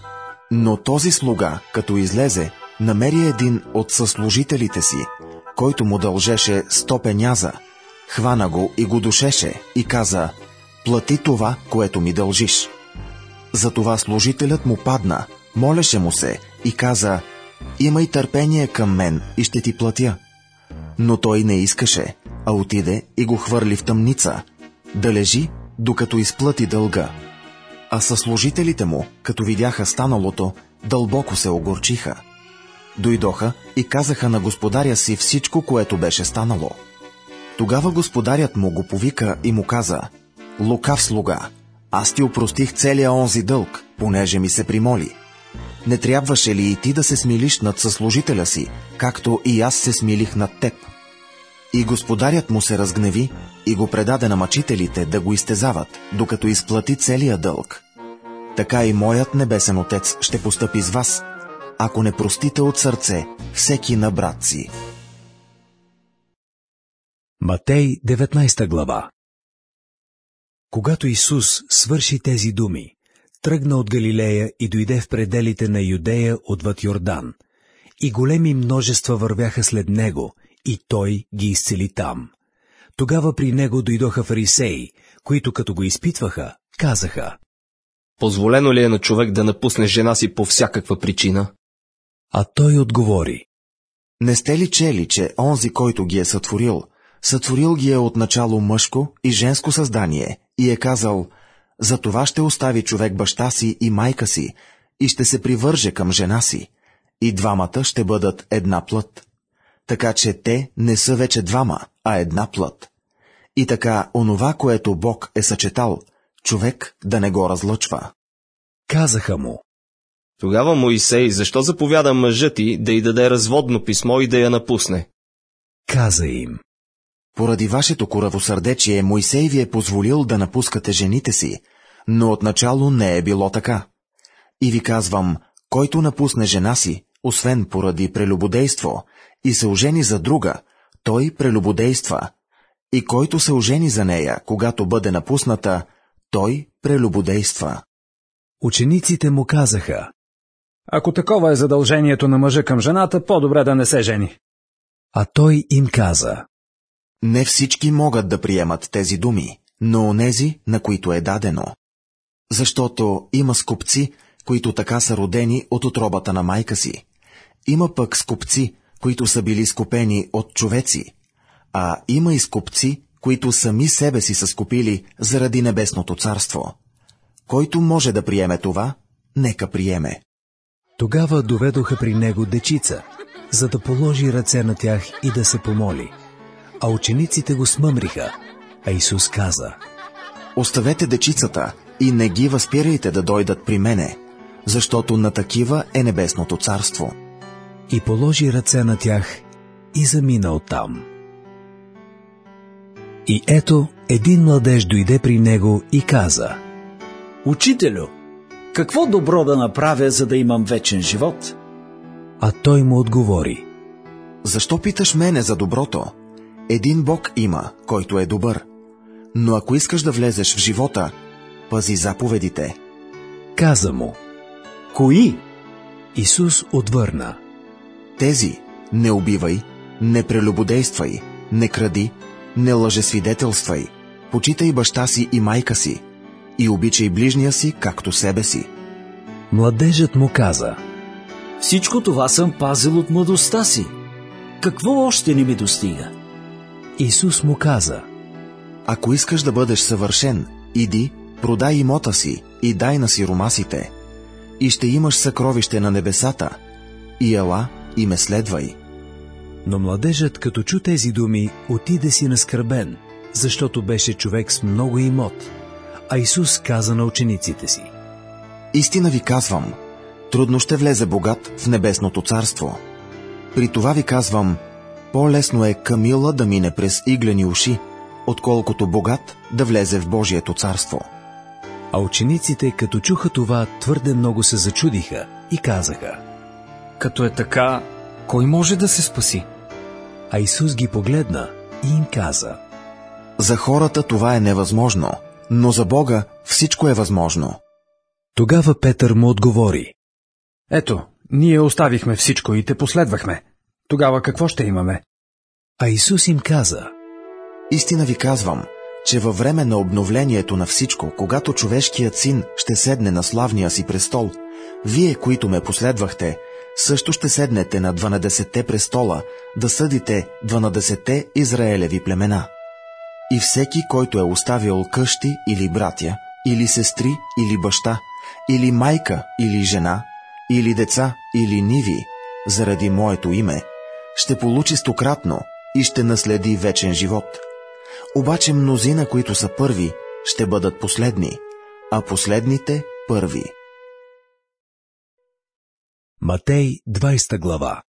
Но този слуга, като излезе, намери един от съслужителите си, който му дължеше 100 пеняза, хвана го и го душеше и каза: Плати това, което ми дължиш. Затова служителят му падна, молеше му се и каза: Имай търпение към мен и ще ти платя. Но той не искаше, а отиде и го хвърли в тъмница, да лежи, докато изплати дълга. А съслужителите му, като видяха станалото, дълбоко се огорчиха. Дойдоха и казаха на господаря си всичко, което беше станало. Тогава господарят му го повика и му каза: Лукав слуга, аз ти опростих целия онзи дълг, понеже ми се примоли. Не трябваше ли и ти да се смилиш над съслужителя си, както и аз се смилих над теб? И господарят му се разгневи и го предаде на мъчителите да го изтезават, докато изплати целия дълг. Така и моят небесен Отец ще постъпи с вас, ако не простите от сърце всеки на брат си. Матей 19 глава. Когато Исус свърши тези думи, тръгна от Галилея и дойде в пределите на Юдея отвъд Йордан, и големи множества вървяха след него, и той ги изцели там. Тогава при него дойдоха фарисеи, които като го изпитваха, казаха: Позволено ли е на човек да напусне жена си по всякаква причина? А той отговори: Не сте ли чели, че онзи, който ги е сътворил ги е отначало мъжко и женско създание, и е казал: За това ще остави човек баща си и майка си, и ще се привърже към жена си, и двамата ще бъдат една плът. Така че те не са вече двама, а една плът. И така, онова, което Бог е съчетал, човек да не го разлъчва. Казаха му: Тогава Моисей защо заповяда мъжът ти да й даде разводно писмо и да я напусне? Каза им: Поради вашето коравосърдечие Моисей ви е позволил да напускате жените си, но отначало не е било така. И ви казвам, който напусне жена си, освен поради прелюбодейство, и се ожени за друга, той прелюбодейства. И който се ожени за нея, когато бъде напусната, той прелюбодейства. Учениците му казаха: Ако такова е задължението на мъжа към жената, по-добре да не се жени. А той им каза: Не всички могат да приемат тези думи, но онези, на които е дадено. Защото има скупци, които така са родени от утробата на майка си. Има пък скупци, които са били скупени от човеци. А има и скупци, които сами себе си са скупили заради небесното царство. Който може да приеме това, нека приеме. Тогава доведоха при него дечица, за да положи ръце на тях и да се помоли. А учениците го смъмриха, а Исус каза: Оставете дечицата и не ги възпирайте да дойдат при мене, защото на такива е небесното царство. И положи ръце на тях и замина оттам. И ето, един младеж дойде при него и каза: Учителю, какво добро да направя, за да имам вечен живот? А той му отговори: Защо питаш мене за доброто? Един Бог има, който е добър. Но ако искаш да влезеш в живота, пази заповедите. Каза му: Кои? Исус отвърна: Тези: не убивай, не прелюбодействай, не кради, не лъжесвидетелствай, почитай баща си и майка си, и обичай ближния си, както себе си. Младежът му каза: Всичко това съм пазил от младостта си. Какво още не ми достига? Исус му каза: Ако искаш да бъдеш съвършен, иди, продай имота си и дай на сиромасите, и ще имаш съкровище на небесата, и ела и ме следвай. Но младежът, като чу тези думи, отиде си наскърбен, защото беше човек с много имот. А Исус каза на учениците си: Истина ви казвам, трудно ще влезе богат в небесното царство. При това ви казвам, по-лесно е камила да мине през иглени уши, отколкото богат да влезе в Божието царство. А учениците, като чуха това, твърде много се зачудиха и казаха: Като е така, кой може да се спаси? А Исус ги погледна и им каза: За хората това е невъзможно, но за Бога всичко е възможно. Тогава Петър му отговори: Ето, ние оставихме всичко и те последвахме. Тогава какво ще имаме? А Исус им каза: Истина ви казвам, че във време на обновлението на всичко, когато човешкият син ще седне на славния си престол, вие, които ме последвахте, също ще седнете на 12-те престола, да съдите 12-те Израелеви племена. И всеки, който е оставил къщи или братя, или сестри, или баща, или майка, или жена, или деца, или ниви, заради моето име, ще получи стократно и ще наследи вечен живот. Обаче мнозина, които са първи, ще бъдат последни, а последните първи. Матей 20 глава.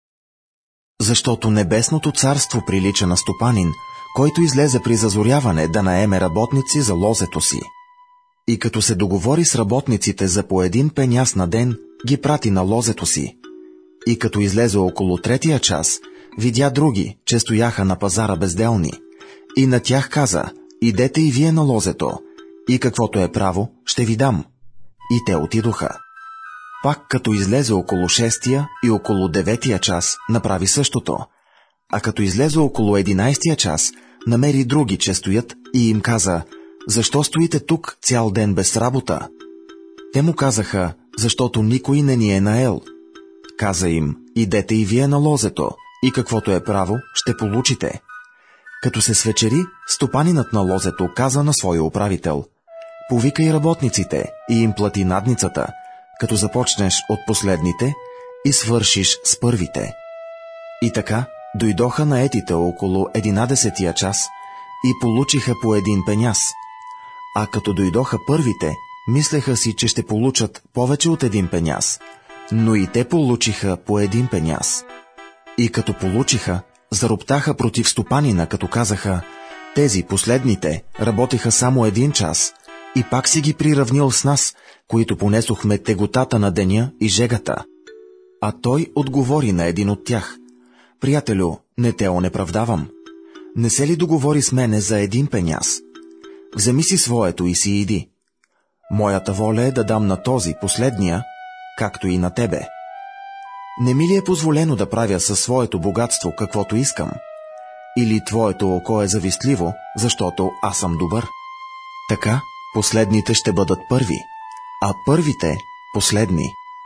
Защото небесното царство прилича на стопанин, който излезе при зазоряване да наеме работници за лозето си. И като се договори с работниците за по 1 пеняс на ден, ги прати на лозето си. И като излезе около 3-я час, видя други, че стояха на пазара безделни. И на тях каза: идете и вие на лозето, и каквото е право, ще ви дам. И те отидоха. Пак като излезе около 6-я и около 9-я час, направи същото. А като излезе около 11-я час, намери други, че стоят, и им каза: защо стоите тук цял ден без работа? Те му казаха: защото никой не ни е наел. Каза им: идете и вие на лозето, и каквото е право, ще получите. Като се свечери, стопанинът на лозето каза на своя управител: повикай работниците и им плати надницата, като започнеш от последните и свършиш с първите. И така дойдоха наетите около 11-я час и получиха по 1 пеняс. А като дойдоха първите, мислеха си, че ще получат повече от 1 пеняс, но и те получиха по 1 пеняс. И като получиха, зароптаха против стопанина, като казаха: тези последните работеха само 1 час и пак си ги приравнил с нас, които понесохме теготата на деня и жегата. А той отговори на един от тях: приятелю, не те онеправдавам. Не се ли договори с мене за 1 пеняс? Вземи си своето и си иди. Моята воля е да дам на този последния, както и на тебе. Не ми ли е позволено да правя със своето богатство каквото искам? Или твоето око е завистливо, защото аз съм добър? Така последните ще бъдат първи, а първите последни.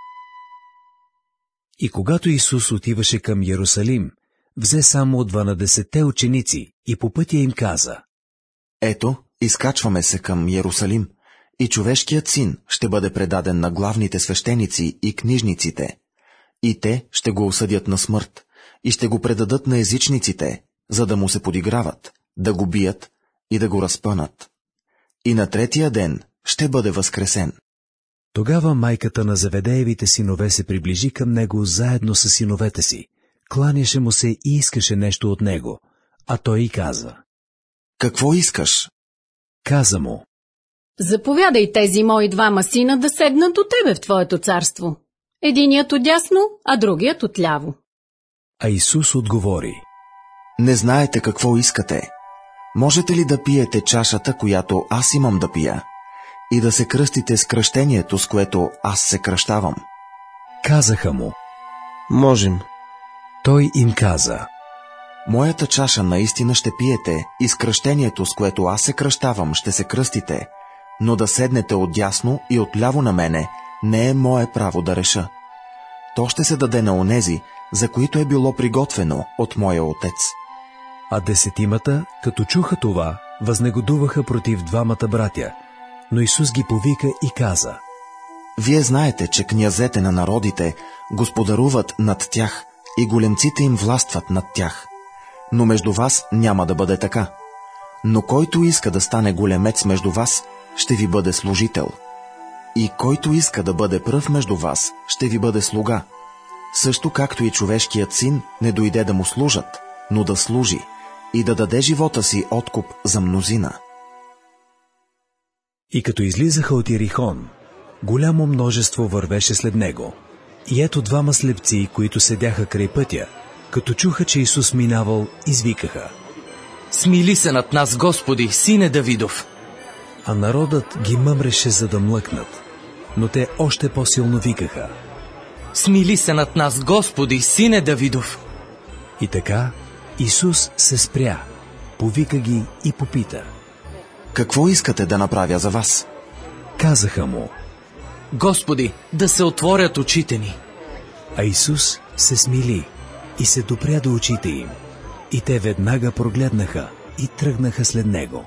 И когато Исус отиваше към Йерусалим, взе само 12-те ученици и по пътя им каза: ето, изкачваме се към Йерусалим, и човешкият син ще бъде предаден на главните свещеници и книжниците, и те ще го осъдят на смърт, и ще го предадат на езичниците, за да му се подиграват, да го бият и да го разпънат. и на третия ден ще бъде възкресен. Тогава майката на Зеведеевите синове се приближи към него заедно с синовете си. Кланяше му се и искаше нещо от него, а той й каза: Какво искаш? Каза му: Заповядай тези мои двама сина да седнат до тебе в твоето царство. Единият отдясно, а другият отляво. А Исус отговори: Не знаете какво искате. Можете ли да пиете чашата, която аз имам да пия, и да се кръстите с кръщението, с което аз се кръщавам? Казаха му: Можем. Той им каза: Моята чаша наистина ще пиете и с кръщението, с което аз се кръщавам, ще се кръстите, но да седнете отдясно и отляво на мене не е мое право да реша. То ще се даде на онези, за които е било приготвено от моя отец. А 10, като чуха това, възнегодуваха против двамата братя. Но Исус ги повика и каза: Вие знаете, че князете на народите господаруват над тях и големците им властват над тях. Но между вас няма да бъде така. Но който иска да стане големец между вас, ще ви бъде служител. И който иска да бъде пръв между вас, ще ви бъде слуга. Също както и човешкият син не дойде да му служат, но да служи и да даде живота си откуп за мнозина. И като излизаха от Иерихон, голямо множество вървеше след него. И ето двама слепци, които седяха край пътя, като чуха, че Исус минавал, извикаха: Смили се над нас, Господи, сине Давидов! А народът ги мъмреше, за да млъкнат, но те още по-силно викаха: Смили се над нас, Господи, сине Давидов! И така Исус се спря, повика ги и попита: Какво искате да направя за вас? Казаха му: Господи, да се отворят очите ни. А Исус се смили и се допря до очите им, и те веднага прогледнаха и тръгнаха след него.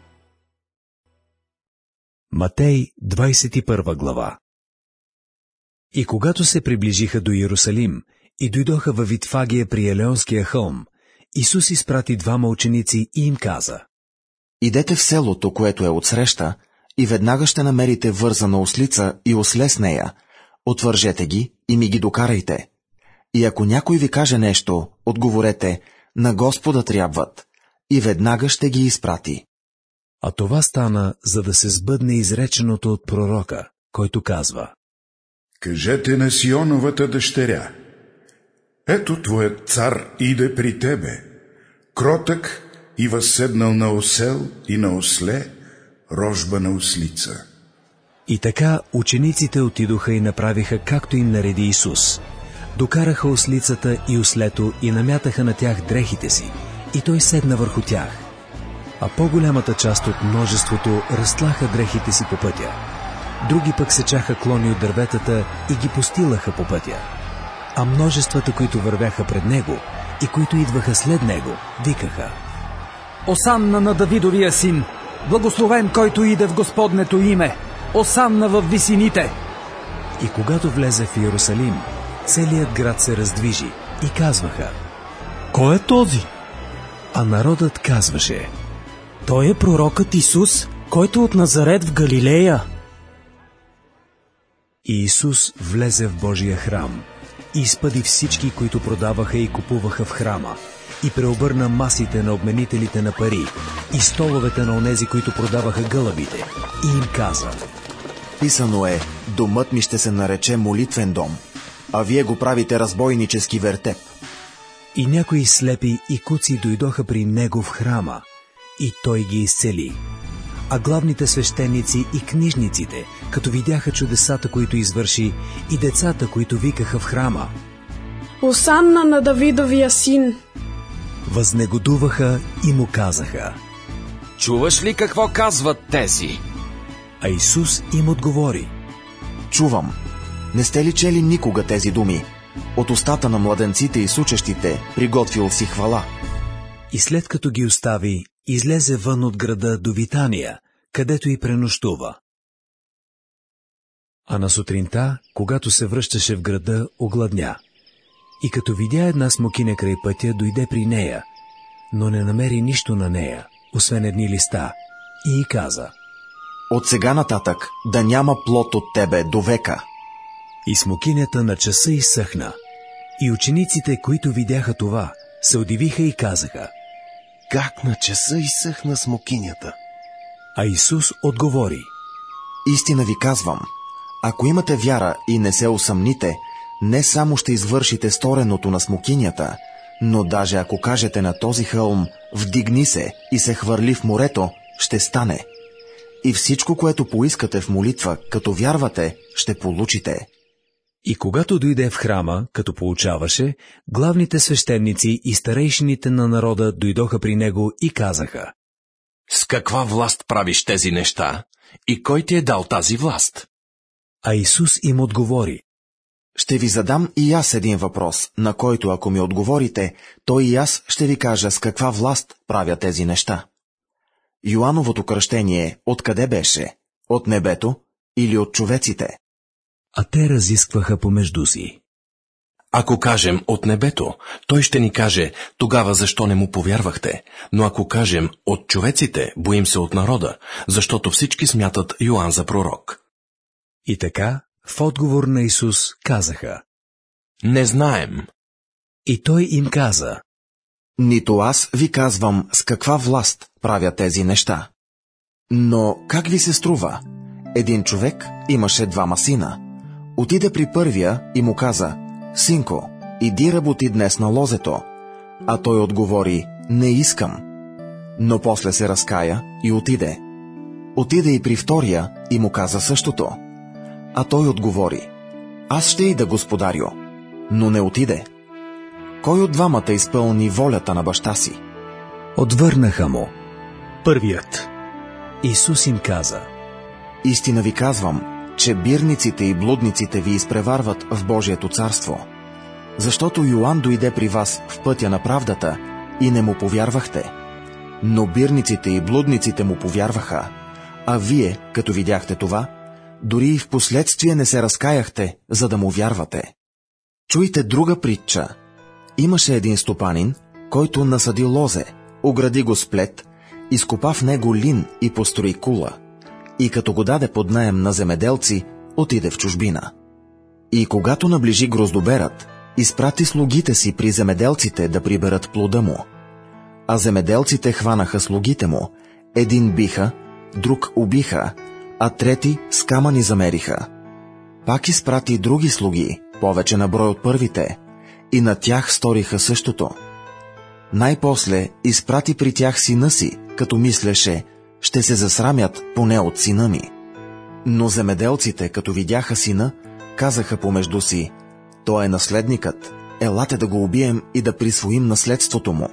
Матей, 21 глава. И когато се приближиха до Иерусалим и дойдоха във Витфагия при Елеонския хълм, Исус изпрати двама ученици и им каза: Идете в селото, което е отсреща, и веднага ще намерите вързана ослица и осле с нея. Отвържете ги и ми ги докарайте. И ако някой ви каже нещо, отговорете: на Господа трябват, и веднага ще ги изпрати. А това стана, за да се сбъдне изреченото от пророка, който казва: Кажете на Сионовата дъщеря: Ето твоят цар иде при тебе, кротък и възседнал на осел и на осле, рожба на ослица. И така учениците отидоха и направиха, както им нареди Исус. Докараха ослицата и ослето и намятаха на тях дрехите си, и той седна върху тях. А по-голямата част от множеството разтлаха дрехите си по пътя. Други пък сечаха клони от дърветата и ги постилаха по пътя. А множествата, които вървяха пред него и които идваха след него, викаха: Осанна на Давидовия син! Благословен, който иде в Господнето име! Осанна във висините! И когато влезе в Иерусалим, целият град се раздвижи и казваха: Кой е този? А народът казваше: Той е пророкът Исус, който от Назарет в Галилея. И Исус влезе в Божия храм и изпъди всички, които продаваха и купуваха в храма, и преобърна масите на обменителите на пари и столовете на онези, които продаваха гълъбите, и им каза: Писано е: домът ми ще се нарече молитвен дом, а вие го правите разбойнически вертеп. И някои слепи и куци дойдоха при него в храма, и той ги изцели. А главните свещеници и книжниците, като видяха чудесата, които извърши, и децата, които викаха в храма: Осанна на Давидовия син! Възнегодуваха и му казаха: Чуваш ли какво казват тези? А Исус им отговори: Чувам. Не сте ли чели никога тези думи? От устата на младенците и сучещите приготвил си хвала. И след като ги остави, излезе вън от града до Витания, където и пренощува. А на сутринта, когато се връщаше в града, огладня. И като видя една смокиня край пътя, дойде при нея, но не намери нищо на нея, освен едни листа, и й каза: от сега нататък да няма плод от тебе до века. И смокинята на часа изсъхна. И учениците, които видяха това, се удивиха и казаха: как на часа изсъхна смокинята? А Исус отговори: истина ви казвам, ако имате вяра и не се усъмните, не само ще извършите стореното на смокинята, но даже ако кажете на този хълм: вдигни се и се хвърли в морето, ще стане. И всичко, което поискате в молитва, като вярвате, ще получите. И когато дойде в храма, като получаваше, главните свещеници и старейшините на народа дойдоха при него и казаха: с каква власт правиш тези неща? И кой ти е дал тази власт? А Исус им отговори: ще ви задам и аз един въпрос, на който ако ми отговорите, то и аз ще ви кажа с каква власт правя тези неща. Йоановото кръщение откъде беше? От небето или от човеците? А те разискваха помежду си. Ако кажем от небето, той ще ни каже: тогава защо не му повярвахте? Но ако кажем от човеците, боим се от народа, защото всички смятат Йоан за пророк. И така, в отговор на Исус казаха: не знаем. И той им каза: нито аз ви казвам с каква власт правя тези неща. Но как ви се струва? Един човек имаше 2 сина. Отиде при първия и му каза: синко, иди работи днес на лозето. А той отговори: не искам. Но после се разкая и отиде. Отиде и при втория и му каза същото. А той отговори: аз ще ида, господарю. Но не отиде. Кой от двамата изпълни волята на баща си? Отвърнаха му: първият. Исус им каза: истина ви казвам, че бирниците и блудниците ви изпреварват в Божието царство. Защото Йоан дойде при вас в пътя на правдата и не му повярвахте. Но бирниците и блудниците му повярваха, а вие, като видяхте това, дори и в последствие не се разкаяхте, за да му вярвате. Чуйте друга притча. Имаше един стопанин, който насади лозе, огради го с плет, изкопа в него лин и построи кула. И като го даде под наем на земеделци, отиде в чужбина. И когато наближи гроздоберът, изпрати слугите си при земеделците да приберат плода му. А земеделците хванаха слугите му, един биха, друг убиха, а трети с камъни замериха. Пак изпрати други слуги, повече на брой от първите, и на тях сториха същото. Най-после изпрати при тях сина си, като мислеше: ще се засрамят поне от сина ми. Но земеделците, като видяха сина, казаха помежду си: той е наследникът, елате да го убием и да присвоим наследството му.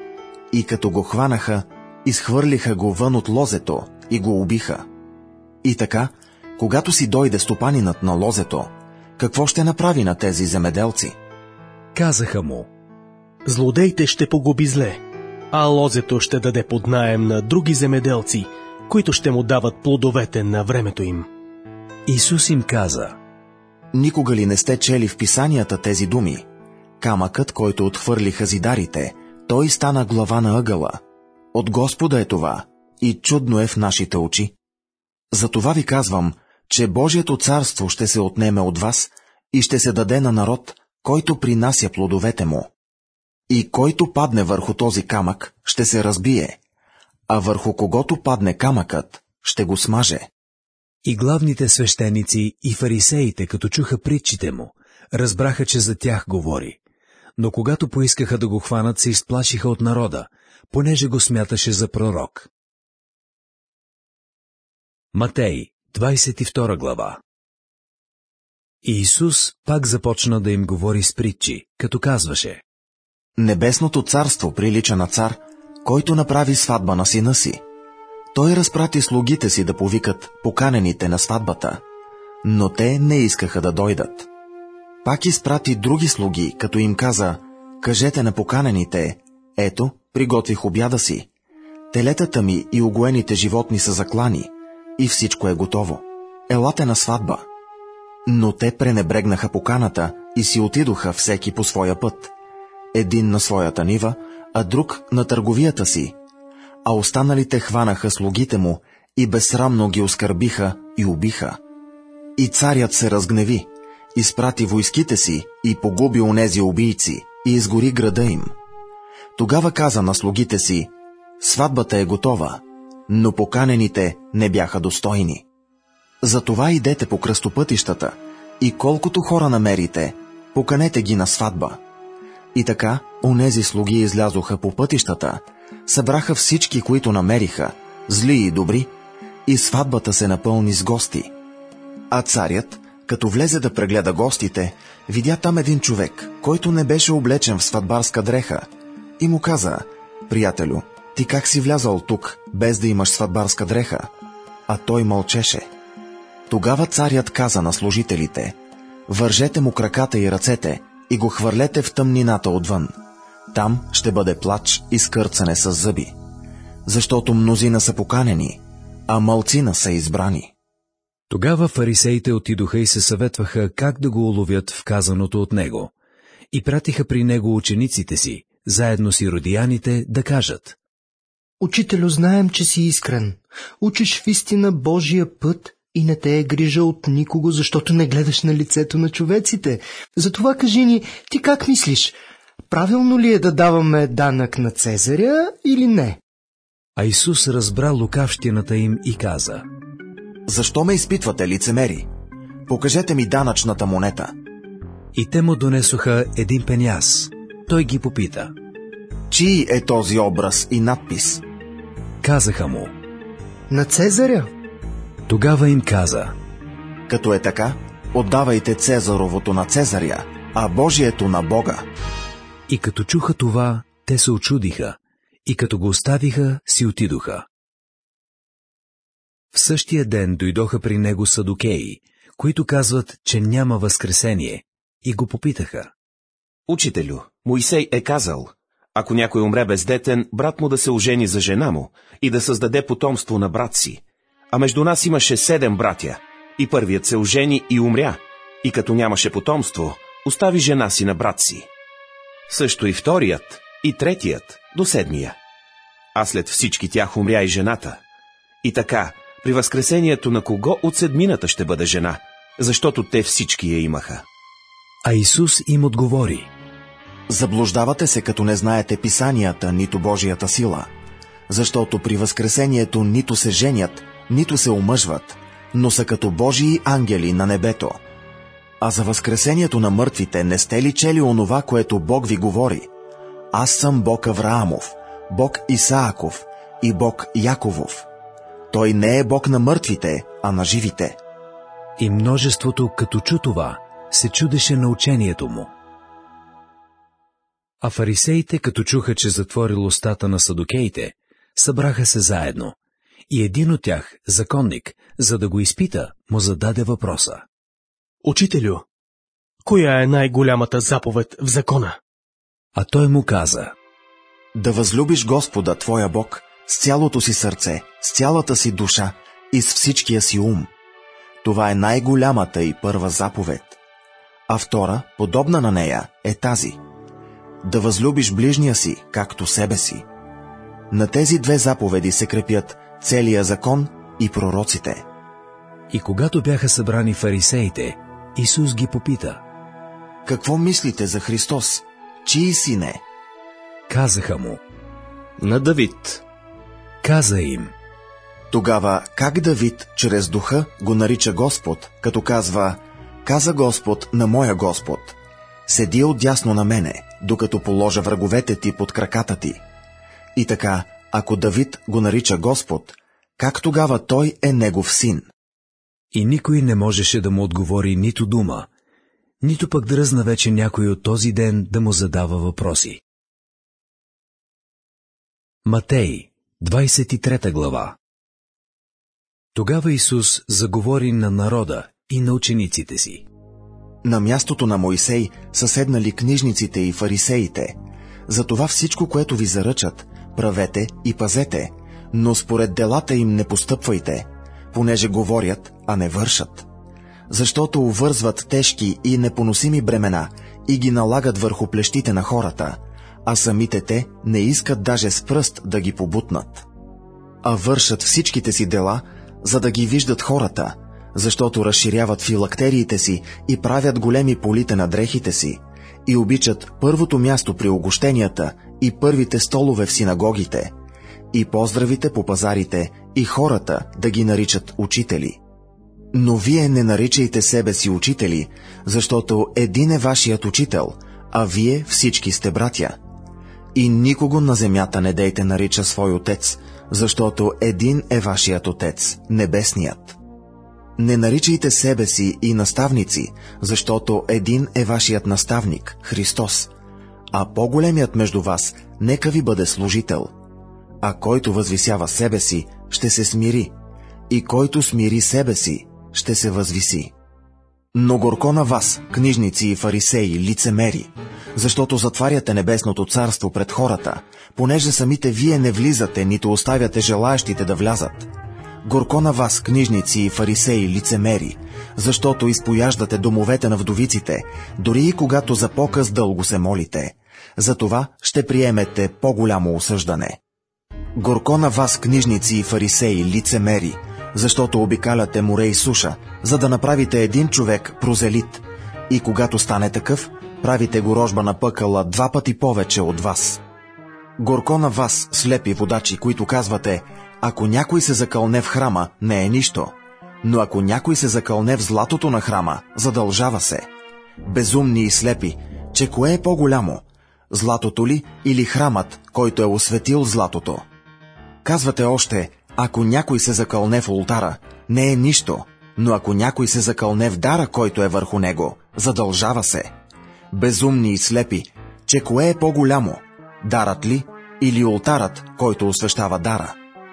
И като го хванаха, изхвърлиха го вън от лозето и го убиха. И така, когато си дойде стопанинът на лозето, какво ще направи на тези земеделци? Казаха му: злодеите ще погуби зле, а лозето ще даде под наем на други земеделци, които ще му дават плодовете на времето им. Исус им каза: никога ли не сте чели в писанията тези думи? Камъкът, който отхвърлиха зидарите, той стана глава на ъгъла. От Господа е това, и чудно е в нашите очи. Затова ви казвам, че Божието царство ще се отнеме от вас и ще се даде на народ, който принася плодовете му. И който падне върху този камък, ще се разбие, а върху когото падне камъкът, ще го смаже. И главните свещеници и фарисеите, като чуха притчите му, разбраха, че за тях говори. Но когато поискаха да го хванат, се изплашиха от народа, понеже го смяташе за пророк. Матей, 22 глава. И Исус пак започна да им говори с притчи, като казваше: небесното царство прилича на цар, който направи сватба на сина си. Той разпрати слугите си да повикат поканените на сватбата, но те не искаха да дойдат. Пак изпрати други слуги, като им каза: кажете на поканените: ето, приготвих обяда си. Телетата ми и угоените животни са заклани и всичко е готово. Елате на сватба. Но те пренебрегнаха поканата и си отидоха всеки по своя път. Един на своята нива, а друг на търговията си. А останалите хванаха слугите му и безсрамно ги оскърбиха и убиха. И царят се разгневи, изпрати войските си и погуби онези убийци и изгори града им. Тогава каза на слугите си: сватбата е готова, но поканените не бяха достойни. Затова идете по кръстопътищата и колкото хора намерите, поканете ги на сватба. И така онези слуги излязоха по пътищата, събраха всички, които намериха, зли и добри, и сватбата се напълни с гости. А царят, като влезе да прегледа гостите, видя там един човек, който не беше облечен в сватбарска дреха, и му каза: приятелю, ти как си влязал тук, без да имаш сватбарска дреха? А той мълчеше. Тогава царят каза на служителите: вържете му краката и ръцете и го хвърлете в тъмнината отвън. Там ще бъде плач и скърцане с зъби, защото мнозина са поканени, а малцина са избрани. Тогава фарисеите отидоха и се съветваха как да го уловят в казаното от него, и пратиха при него учениците си, заедно с иродияните, да кажат: Учителю, знаем, че си искрен. Учиш в истина Божия път и не те е грижа от никого, защото не гледаш на лицето на човеците. Затова кажи ни, ти как мислиш? Правилно ли е да даваме данък на Цезаря или не? А Исус разбра лукавщината им и каза: защо ме изпитвате, лицемери? Покажете ми данъчната монета. И те му донесоха един пеняз. Той ги попита: чий е този образ и надпис? Казаха му: на Цезаря. Тогава им каза: като е така, отдавайте Цезаровото на Цезаря, а Божието на Бога. И като чуха това, те се очудиха, и като го оставиха, си отидоха. В същия ден дойдоха при него садукеи, които казват, че няма възкресение, и го попитаха: Учителю, Моисей е казал: ако някой умре бездетен, брат му да се ожени за жена му и да създаде потомство на брат си. А между нас имаше 7 братя, и първият се ожени и умря, и като нямаше потомство, остави жена си на брат си. Също и вторият, и третият, до 7. А след всички тях умря и жената. И така, при възкресението на кого от 7 ще бъде жена, защото те всички я имаха? А Исус им отговори: заблуждавате се, като не знаете писанията, нито Божията сила, защото при възкресението нито се женят, нито се омъжват, но са като Божии ангели на небето. А за възкресението на мъртвите не сте ли чели онова, което Бог ви говори? Аз съм Бог Авраамов, Бог Исааков и Бог Яковов. Той не е Бог на мъртвите, а на живите. И множеството, като чу това, се чудеше на учението му. А фарисеите, като чуха, че затворил устата на садукеите, събраха се заедно. И един от тях, законник, за да го изпита, му зададе въпроса: Учителю, коя е най-голямата заповед в закона? А той му каза: да възлюбиш Господа, твоя Бог, с цялото си сърце, с цялата си душа и с всичкия си ум. Това е най-голямата и първа заповед. А втора, подобна на нея, е тази: да възлюбиш ближния си, както себе си. На тези 2 заповеди се крепят целия закон и пророците. И когато бяха събрани фарисеите, Исус ги попита: какво мислите за Христос? Чий син е? Казаха му: на Давид. Каза им: тогава как Давид чрез духа го нарича Господ, като казва: каза Господ на моя Господ: седи отдясно на мене, докато положа враговете ти под краката ти. И така, ако Давид го нарича Господ, как тогава той е негов син? И никой не можеше да му отговори нито дума, нито пък дръзна вече някой от този ден да му задава въпроси. Матей, 23 глава. Тогава Исус заговори на народа и на учениците си: на мястото на Моисей са седнали книжниците и фарисеите. Затова всичко, което ви заръчат, правете и пазете, но според делата им не постъпвайте, понеже говорят, а не вършат. Защото увързват тежки и непоносими бремена и ги налагат върху плещите на хората, а самите те не искат даже с пръст да ги побутнат. а вършат всичките си дела, за да ги виждат хората, защото разширяват филактериите си и правят големи полите на дрехите си, и обичат първото място при огощенията и първите столове в синагогите, и поздравите по пазарите, и хората да ги наричат учители. Но вие не наричайте себе си учители, защото един е вашият учител, а вие всички сте братя. И никого на земята не дейте нарича свой отец, защото един е вашият отец, небесният. Не наричайте себе си и наставници, защото един е вашият наставник, Христос, а по-големият между вас нека ви бъде служител. А който възвисява себе си, ще се смири, и който смири себе си, ще се възвиси. Но горко на вас, книжници и фарисеи, лицемери, защото затваряте небесното царство пред хората, понеже самите вие не влизате, нито оставяте желаещите да влязат. Горко на вас, книжници и фарисеи, лицемери, защото изпояждате домовете на вдовиците, дори и когато за показ дълго се молите. Затова ще приемете по-голямо осъждане. Горко на вас, книжници и фарисеи, лицемери, защото обикаляте море и суша, за да направите един човек прозелит, и когато стане такъв, правите го рожба на пъкъла 2 пъти повече от вас. Горко на вас, слепи водачи, които казвате: ако някой се закълне в храма, не е нищо, но ако някой се закълне в златото на храма, задължава се. Безумни и слепи, че кое е по-голямо, златото ли или храмът, който е осветил златото? Казвате още: ако някой се закълне в олтара, не е нищо, но ако някой се закълне в дара, който е върху него, задължава се. Безумни и слепи, че кое е по-голямо, дарът ли или олтарът, който освещава дара?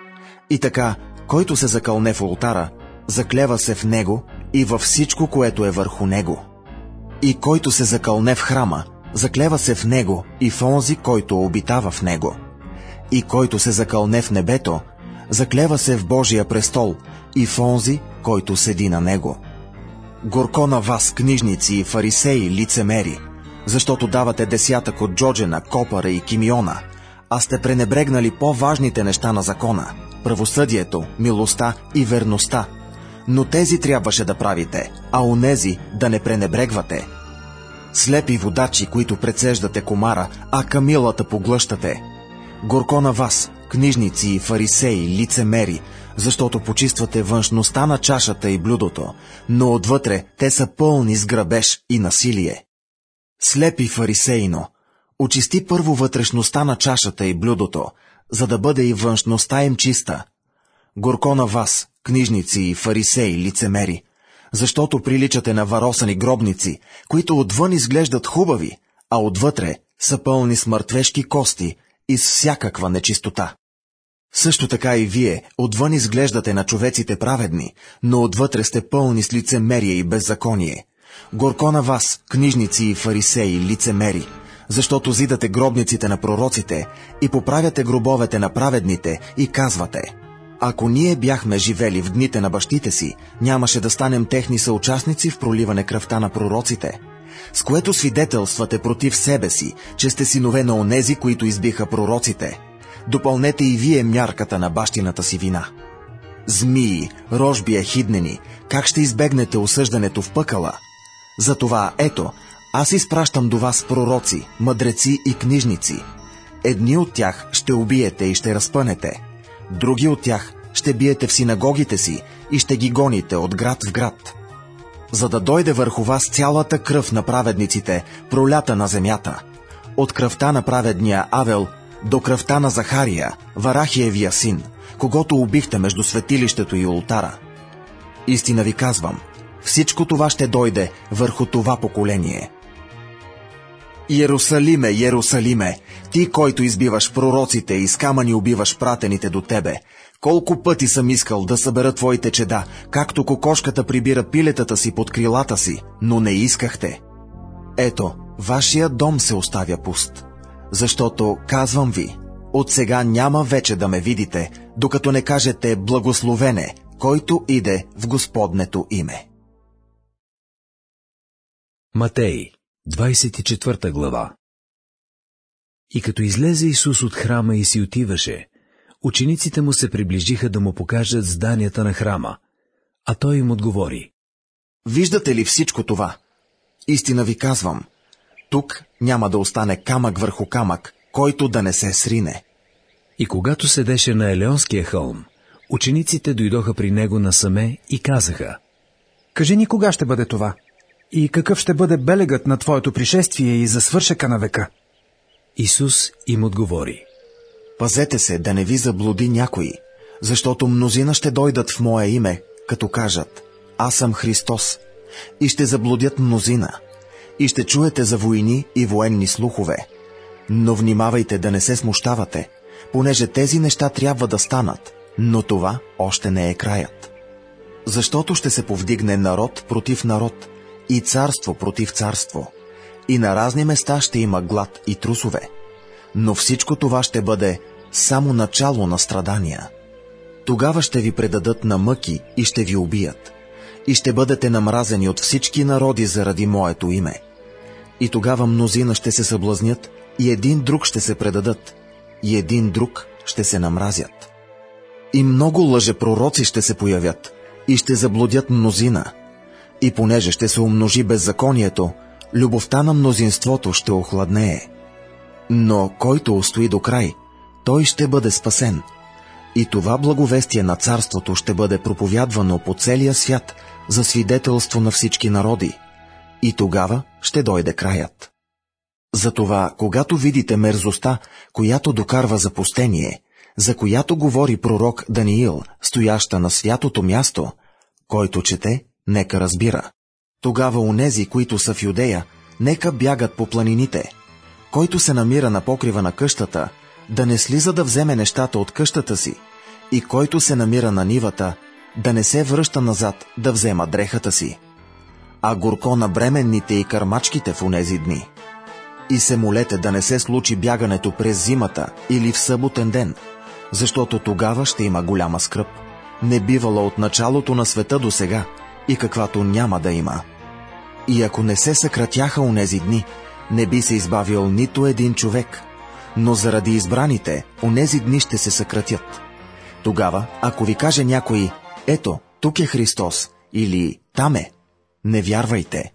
И така, който се закълне в олтара, заклева се в него и във всичко, което е върху него. И който се закълне в храма, заклева се в него и в онзи, който обитава в него. И който се закълне в небето, заклева се в Божия престол и в онзи, който седи на него. Горко на вас, книжници и фарисеи, лицемери, защото давате десятък от джоджена, копара и кимиона, а сте пренебрегнали по-важните неща на закона – правосъдието, милостта и верността. Но тези трябваше да правите, а онези да не пренебрегвате. Слепи водачи, които прецеждате комара, а камилата поглъщате. Горко на вас, книжници и фарисеи, лицемери, защото почиствате външността на чашата и блюдото, но отвътре те са пълни с грабеж и насилие. Слепи фарисеино, очисти първо вътрешността на чашата и блюдото, за да бъде и външността им чиста. Горко на вас, книжници и фарисеи, лицемери, защото приличате на варосани гробници, които отвън изглеждат хубави, а отвътре са пълни с мъртвешки кости и с всякаква нечистота. Също така и вие отвън изглеждате на човеците праведни, но отвътре сте пълни с лицемерие и беззаконие. Горко на вас, книжници и фарисеи, лицемери, защото зидате гробниците на пророците и поправяте гробовете на праведните и казвате: ако ние бяхме живели в дните на бащите си, нямаше да станем техни съучастници в проливане кръвта на пророците, с което свидетелствате против себе си, че сте синове на онези, които избиха пророците. Допълнете и вие мярката на бащината си вина. Змии, рожби ехиднени, как ще избегнете осъждането в пъкъла? Затова, ето, аз изпращам до вас пророци, мъдреци и книжници. Едни от тях ще убиете и ще разпънете, други от тях ще биете в синагогите си и ще ги гоните от град в град, за да дойде върху вас цялата кръв на праведниците, пролята на земята, от кръвта на праведния Авел до кръвта на Захария, Варахиевия син, когото убихте между светилището и олтара. Истина ви казвам, всичко това ще дойде върху това поколение. Иерусалиме, Иерусалиме, ти, който избиваш пророците и с камъни убиваш пратените до тебе, колко пъти съм искал да събера твоите чеда, както кокошката прибира пилетата си под крилата си, но не искахте. Ето, вашия дом се оставя пуст, защото, казвам ви, от сега няма вече да ме видите, докато не кажете благословене, който иде в Господнето име. Матей, 24 глава. И като излезе Исус от храма и си отиваше, Учениците му се приближиха да му покажат зданията на храма, а той им отговори: Виждате ли всичко това? Истина ви казвам, тук няма да остане камък върху камък, който да не се срине. И когато седеше на Елеонския хълм, учениците дойдоха при него насаме и казаха: Кажи ни кога ще бъде това? И какъв ще бъде белегът на твоето пришествие и за свършека на века? Исус им отговори: Пазете се да не ви заблуди някой, защото мнозина ще дойдат в мое име, като кажат: Аз съм Христос, и ще заблудят мнозина, и ще чуете за войни и военни слухове. Но внимавайте да не се смущавате, понеже тези неща трябва да станат, но това още не е краят. Защото ще се повдигне народ против народ и царство против царство, и на разни места ще има глад и трусове. Но всичко това ще бъде само начало на страдания. Тогава ще ви предадат на мъки и ще ви убият, и ще бъдете намразени от всички народи заради моето име. И тогава мнозина ще се съблазнят, и един друг ще се предадат, и един друг ще се намразят. И много лъжепророци ще се появят, и ще заблудят мнозина. И понеже ще се умножи беззаконието, любовта на мнозинството ще охладнее. Но който устои до край, той ще бъде спасен. И това благовестие на царството ще бъде проповядвано по целия свят за свидетелство на всички народи. И тогава ще дойде краят. Затова, когато видите мерзостта, която докарва запустение, за която говори пророк Даниил, стояща на святото място, който чете, нека разбира. Тогава онези, които са в Юдея, нека бягат по планините. Който се намира на покрива на къщата, да не слиза да вземе нещата от къщата си, и който се намира на нивата, да не се връща назад да взема дрехата си. А горко на бременните и кърмачките в онези дни. И се молете да не се случи бягането през зимата или в съботен ден, защото тогава ще има голяма скръб, не бивала от началото на света до сега и каквато няма да има. И ако не се съкратяха онези дни, не би се избавил нито един човек, но заради избраните, онези дни ще се съкратят. Тогава, ако ви каже някой: ето, тук е Христос, или там е, не вярвайте.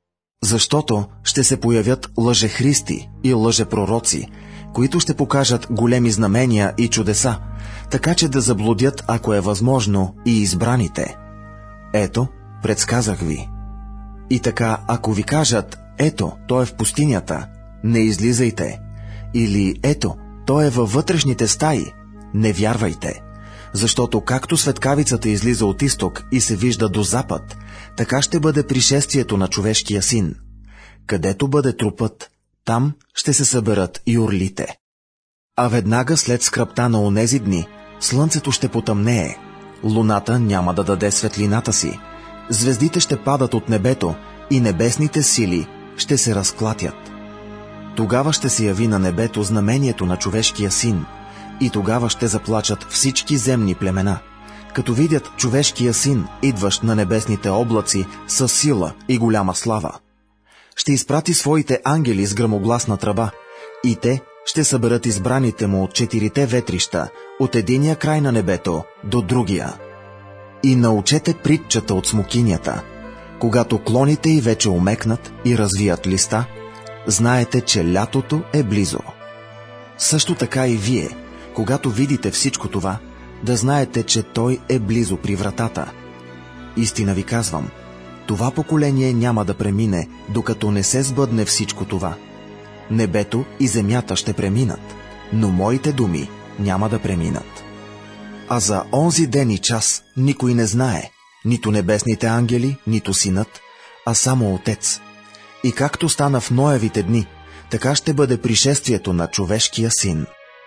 Защото ще се появят лъжехристи и лъжепророци, които ще покажат големи знамения и чудеса, така че да заблудят, ако е възможно, и избраните. Ето, предсказах ви. И така, ако ви кажат: ето, той е в пустинята, не излизайте. Или ето, той е във вътрешните стаи, не вярвайте. Защото както светкавицата излиза от изток и се вижда до запад, така ще бъде пришествието на човешкия син. Където бъде трупът, там ще се съберат и орлите. А веднага след скръбта на онези дни, слънцето ще потъмнее, луната няма да даде светлината си, звездите ще падат от небето и небесните сили ще се разклатят. Тогава ще се яви на небето знамението на човешкия син, и тогава ще заплачат всички земни племена, като видят човешкия син, идващ на небесните облаци с сила и голяма слава. Ще изпрати своите ангели с гръмогласна тръба, и те ще съберат избраните му от 4 ветрища, от единия край на небето до другия. И научете притчата от смокинята. Когато клоните й вече омекнат и развият листа, знаете, че лятото е близо. Също така и вие, когато видите всичко това, да знаете, че той е близо при вратата. Истина ви казвам, това поколение няма да премине, докато не се сбъдне всичко това. Небето и земята ще преминат, но моите думи няма да преминат. А за онзи ден и час никой не знае, нито небесните ангели, нито синът, а само Отец. И както стана в Ноевите дни, така ще бъде пришествието на човешкия син.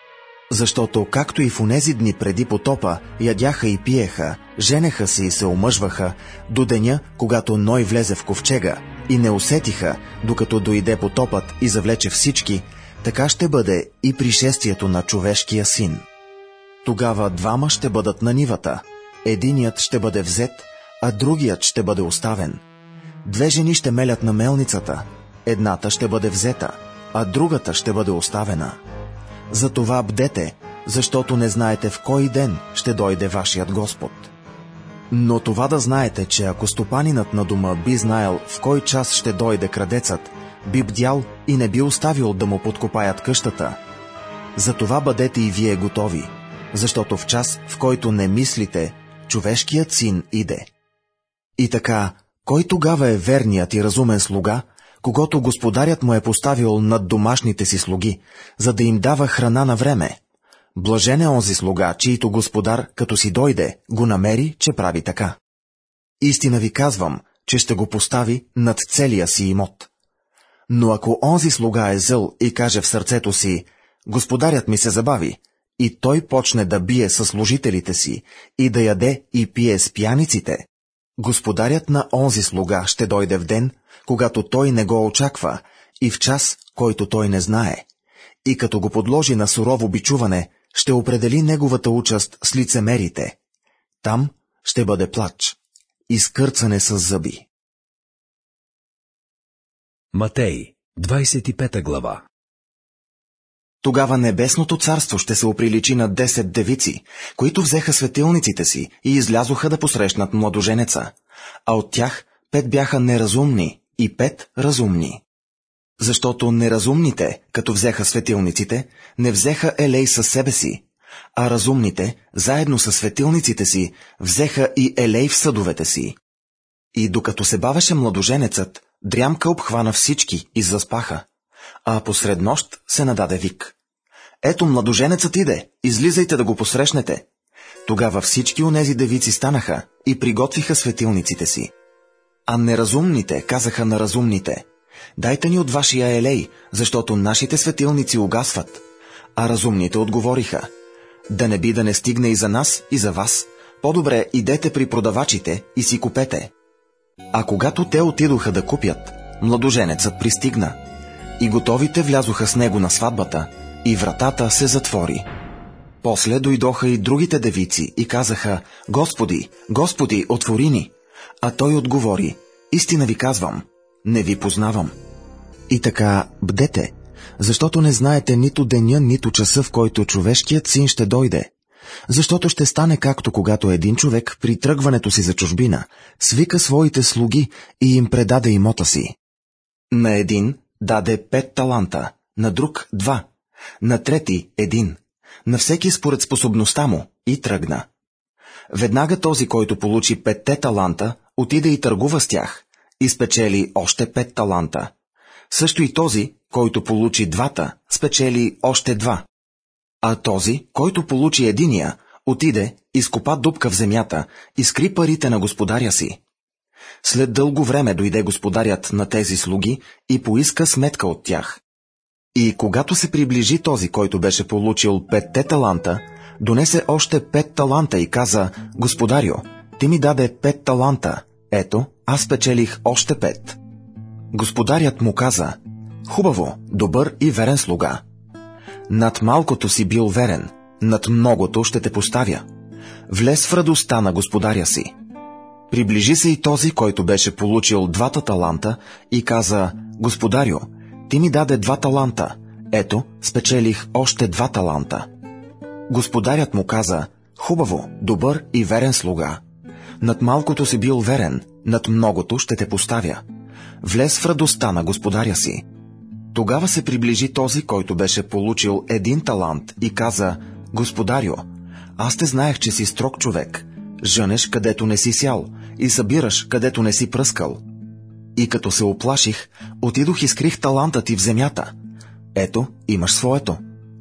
Защото както и в онези дни преди потопа ядяха и пиеха, женеха се и се омъжваха, до деня, когато Ной влезе в ковчега, и не усетиха, докато дойде потопът и завлече всички, така ще бъде и пришествието на човешкия син. Тогава 2 ще бъдат на нивата, единият ще бъде взет, а другият ще бъде оставен. 2 жени ще мелят на мелницата, едната ще бъде взета, а другата ще бъде оставена. Затова бдете, защото не знаете в кой ден ще дойде вашият Господ. Но това да знаете, че ако стопанинът на дома би знаел в кой час ще дойде крадецът, би бдял и не би оставил да му подкопаят къщата. Затова бъдете и вие готови, защото в час, в който не мислите, човешкият син иде. И така, кой тогава е верният и разумен слуга, когато господарят му е поставил над домашните си слуги, за да им дава храна на време? Блажен е онзи слуга, чийто господар, като си дойде, го намери, че прави така. Истина ви казвам, че ще го постави над целия си имот. Но ако онзи слуга е зъл и каже в сърцето си: господарят ми се забави, и той почне да бие със служителите си и да яде и пие с пияниците, господарят на онзи слуга ще дойде в ден, когато той не го очаква, и в час, който той не знае, и като го подложи на сурово бичуване, ще определи неговата участ с лицемерите. Там ще бъде плач и скърцане с зъби. Матей, 25 глава. Тогава небесното царство ще се оприличи на 10 девици, които взеха светилниците си и излязоха да посрещнат младоженеца, а от тях 5 бяха неразумни и 5 разумни. Защото неразумните, като взеха светилниците, не взеха елей със себе си, а разумните, заедно с светилниците си, взеха и елей в съдовете си. И докато се бавеше младоженецът, дрямка обхвана всички и заспаха, а посред нощ се нададе вик: ето, младоженецът иде, излизайте да го посрещнете. Тогава всички онези девици станаха и приготвиха светилниците си. А неразумните казаха на разумните: дайте ни от вашия елей, защото нашите светилници угасват. А разумните отговориха: да не би да не стигне и за нас, и за вас, по-добре идете при продавачите и си купете. А когато те отидоха да купят, младоженецът пристигна, и готовите влязоха с него на сватбата, и вратата се затвори. После дойдоха и другите девици и казаха: Господи, Господи, отвори ни! А той отговори: истина ви казвам, не ви познавам. И така, бдете, защото не знаете нито деня, нито часа, в който човешкият син ще дойде. Защото ще стане както когато един човек при тръгването си за чужбина свика своите слуги и им предаде имота си. На един даде 5 таланта, на друг 2, на трети 1, на всеки според способността му, и тръгна. Веднага този, който получи 5 таланта, отиде и търгува с тях, и спечели още 5 таланта. Също и този, който получи 2, спечели още 2. А този, който получи 1, отиде, изкопа дупка в земята и скри парите на господаря си. След дълго време дойде господарят на тези слуги и поиска сметка от тях. И когато се приближи този, който беше получил 5 таланта, донесе още 5 таланта и каза: Господарю, ти ми даде 5 таланта, ето, аз спечелих още 5. Господарят му каза: Хубаво, добър и верен слуга. Над малкото си бил верен, над многото ще те поставя. Влез в радостта на господаря си. Приближи се и този, който беше получил 2 таланта и каза: Господарю, ти ми даде 2 таланта, ето, спечелих още 2 таланта. Господарят му каза: Хубаво, добър и верен слуга. Над малкото си бил верен, над многото ще те поставя. Влез в радостта на господаря си. Тогава се приближи този, който беше получил 1 талант и каза: Господарю, аз те знаех, че си строг човек, жънеш където не си сял и събираш където не си пръскал. И като се оплаших, отидох и скрих таланта ти в земята. Ето, имаш своето.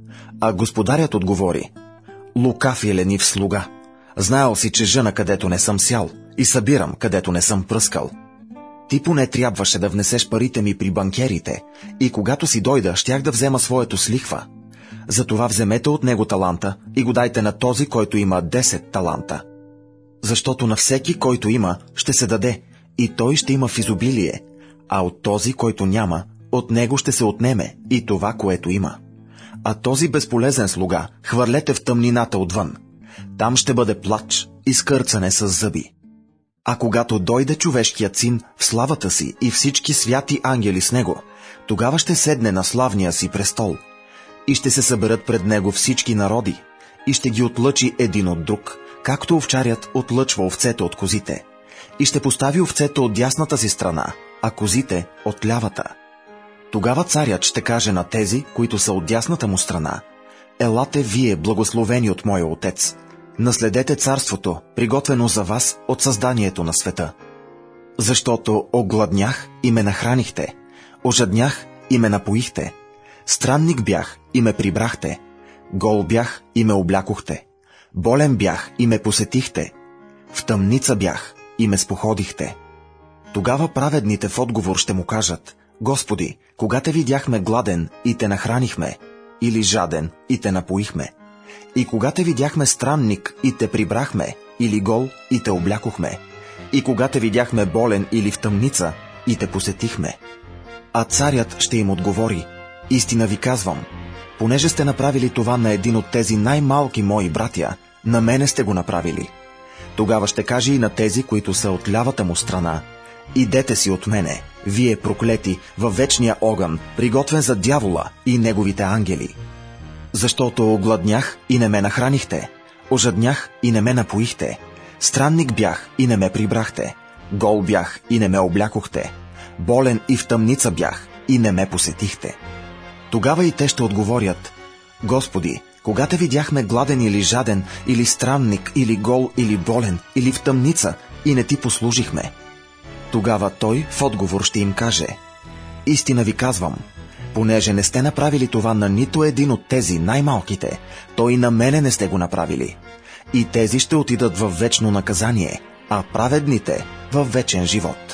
А господарят отговори: Лукав и ленив слуга, знаел си, че жъна където не съм сял и събирам където не съм пръскал. Ти поне трябваше да внесеш парите ми при банкерите и когато си дойда, щях да взема своето с лихва. Затова вземете от него таланта и го дайте на този, който има 10 таланта. Защото на всеки, който има, ще се даде и той ще има в изобилие, а от този, който няма, от него ще се отнеме и това, което има. А този безполезен слуга хвърлете в тъмнината отвън. Там ще бъде плач и скърцане с зъби. А когато дойде човешкият син в славата си и всички святи ангели с него, тогава ще седне на славния си престол. И ще се съберат пред него всички народи, и ще ги отлъчи един от друг, както овчарят отлъчва овцете от козите. И ще постави овцете от дясната си страна, а козите от лявата. Тогава царят ще каже на тези, които са от дясната му страна: елате вие, благословени от моя отец, наследете царството, приготвено за вас от създанието на света. Защото огладнях и ме нахранихте, ожаднях и ме напоихте, странник бях и ме прибрахте, гол бях и ме облякохте, болен бях и ме посетихте, в тъмница бях и ме споходихте. Тогава праведните в отговор ще му кажат: Господи, кога те видяхме гладен и те нахранихме, или жаден и те напоихме? И кога те видяхме странник и те прибрахме, или гол и те облякохме? И кога те видяхме болен или в тъмница и те посетихме? А царят ще им отговори: истина ви казвам, понеже сте направили това на един от тези най-малки мои братя, на мене сте го направили. Тогава ще каже и на тези, които са от лявата му страна: идете си от мене, вие проклети, във вечния огън, приготвен за дявола и неговите ангели. Защото огладнях и не ме нахранихте, ожаднях и не ме напоихте, странник бях и не ме прибрахте, гол бях и не ме облякохте, болен и в тъмница бях и не ме посетихте. Тогава и те ще отговорят: Господи, кога те видяхме гладен или жаден, или странник, или гол, или болен, или в тъмница и не ти послужихме? Тогава той в отговор ще им каже: истина ви казвам, понеже не сте направили това на нито един от тези най-малките, то и на мене не сте го направили. И тези ще отидат във вечно наказание, а праведните във вечен живот.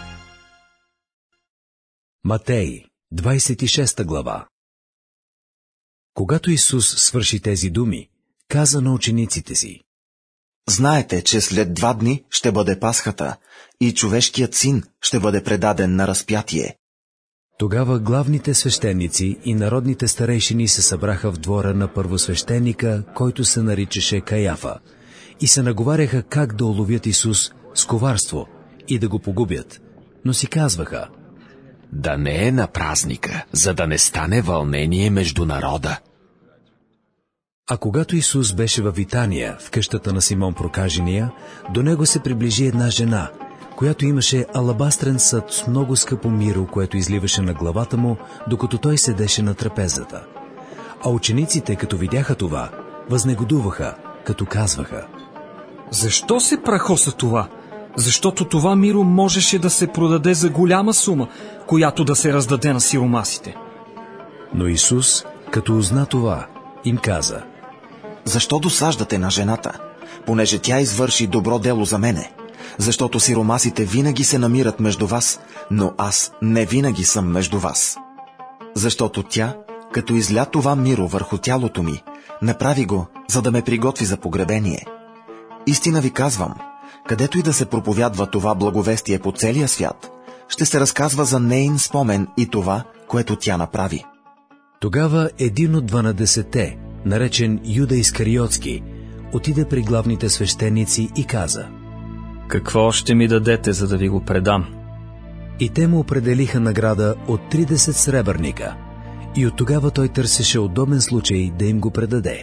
Матей, 26 глава. Когато Исус свърши тези думи, каза на учениците си: знаете, че след 2 дни ще бъде Пасхата и човешкият син ще бъде предаден на разпятие. Тогава главните свещеници и народните старейшини се събраха в двора на първосвещеника, който се наричаше Каяфа, и се наговаряха как да уловят Исус с коварство и да го погубят, но си казваха: да не е на празника, за да не стане вълнение между народа. А когато Исус беше във Витания, в къщата на Симон Прокажения, до него се приближи една жена, която имаше алабастрен съд с много скъпо миро, което изливаше на главата му, докато той седеше на трапезата. А учениците, като видяха това, възнегодуваха, като казваха: защо се прахоса това? Защото това миро можеше да се продаде за голяма сума, която да се раздаде на сиромасите. Но Исус, като узна това, им каза: защо досаждате на жената, понеже тя извърши добро дело за мене? Защото сиромасите винаги се намират между вас, но аз не винаги съм между вас. Защото тя, като изля това миро върху тялото ми, направи го, за да ме приготви за погребение. Истина ви казвам, където и да се проповядва това благовестие по целия свят, ще се разказва за неин спомен и това, което тя направи. Тогава един от 12-те, наречен Юда Искариотски, отиде при главните свещеници и каза: какво ще ми дадете, за да ви го предам? И те му определиха награда от 30 сребърника, и от тогава той търсеше удобен случай да им го предаде.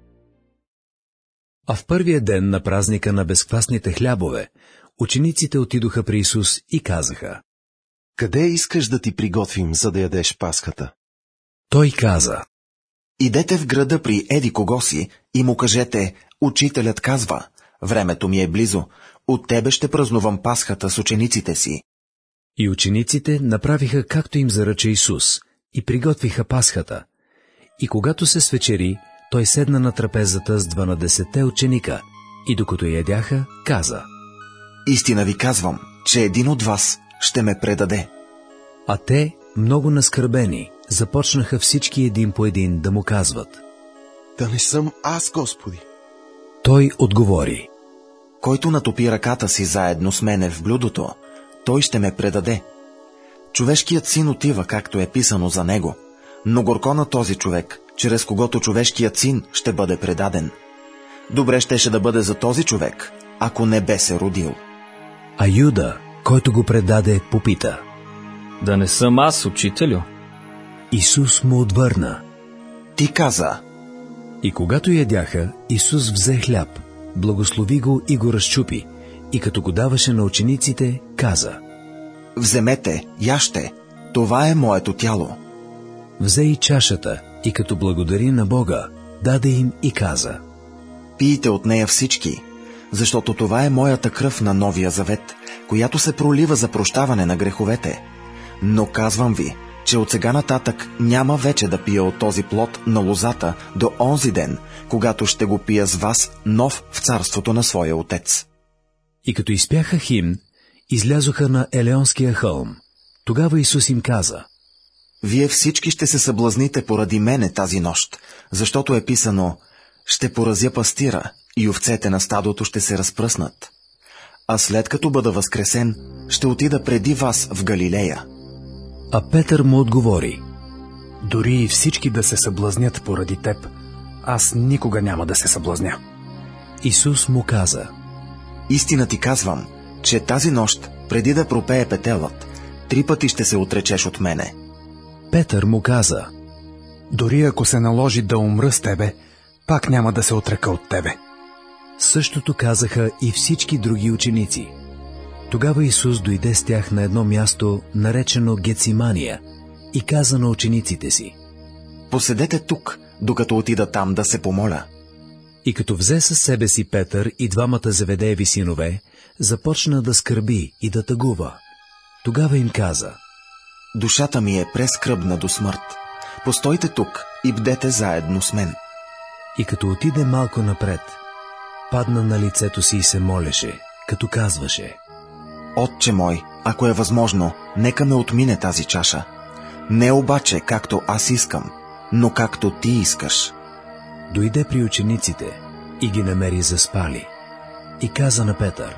А в първия ден на празника на безквасните хлябове, учениците отидоха при Исус и казаха: къде искаш да ти приготвим, за да ядеш Пасхата? Той каза: идете в града при еди кого си и му кажете: учителят казва, времето ми е близо, от тебе ще празнувам Пасхата с учениците си. И учениците направиха както им заръча Исус и приготвиха Пасхата. И когато се свечери, той седна на трапезата с 12 ученика и докато ядяха, каза: истина ви казвам, че един от вас ще ме предаде. А те, много наскърбени, започнаха всички един по един да му казват: да не съм аз, Господи. Той отговори: който натопи ръката си заедно с мене в блюдото, той ще ме предаде. Човешкият син отива, както е писано за него, но горко на този човек, чрез когото човешкият син ще бъде предаден. Добре щеше да бъде за този човек, ако не бе се родил. А Юда, който го предаде, попита: да не съм аз, учителю? Исус му отвърна: ти каза. И когато ядяха, Исус взе хляб, благослови го и го разчупи, и като го даваше на учениците, каза: Вземете, яжте, това е моето тяло. Взе и чашата, и като благодари на Бога, даде им и каза: Пийте от нея всички, защото това е моята кръв на новия завет, която се пролива за прощаване на греховете. Но казвам ви, че от сега нататък няма вече да пия от този плод на лозата до онзи ден, когато ще го пия с вас нов в царството на своя Отец. И като изпяха химн, излязоха на Елеонския хълм. Тогава Исус им каза: Вие всички ще се съблазните поради мене тази нощ, защото е писано: ще поразя пастира и овцете на стадото ще се разпръснат. А след като бъда възкресен, ще отида преди вас в Галилея. А Петър му отговори: Дори и всички да се съблазнят поради теб, аз никога няма да се съблазня. Исус му каза: Истина ти казвам, че тази нощ, преди да пропее петелът, 3 пъти ще се отречеш от мене. Петър му каза: Дори ако се наложи да умра с тебе, пак няма да се отрека от тебе. Същото казаха и всички други ученици. Тогава Исус дойде с тях на едно място, наречено Гецимания, и каза на учениците си: Поседете тук, докато отида там да се помоля. И като взе със себе си Петър и 2 Зеведееви синове, започна да скърби и да тъгува. Тогава им каза: Душата ми е прескръбна до смърт. Постойте тук и бдете заедно с мен. И като отиде малко напред, падна на лицето си и се молеше, като казваше: Отче мой, ако е възможно, нека ме отмине тази чаша. Не обаче както аз искам, но както ти искаш. Дойде при учениците и ги намери заспали. И каза на Петър: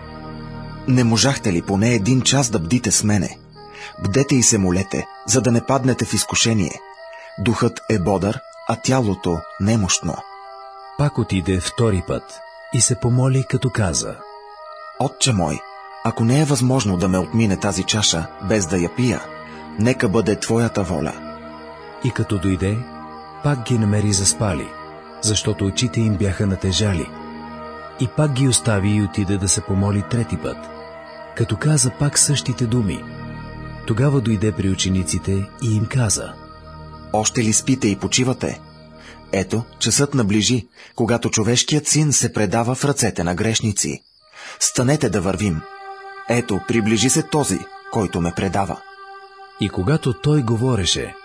Не можахте ли поне 1 час да бдите с мене? Бдете и се молете, за да не паднете в изкушение. Духът е бодър, а тялото немощно. Пак отиде 2 път и се помоли, като каза: Отче мой, ако не е възможно да ме отмине тази чаша, без да я пия, нека бъде твоята воля. И като дойде, пак ги намери заспали, защото очите им бяха натежали. И пак ги остави и отиде да се помоли 3 път, като каза пак същите думи. Тогава дойде при учениците и им каза: Още ли спите и почивате? Ето, часът наближи, когато човешкият син се предава в ръцете на грешници. Станете да вървим. Ето, приближи се този, който ме предава. И когато той говореше,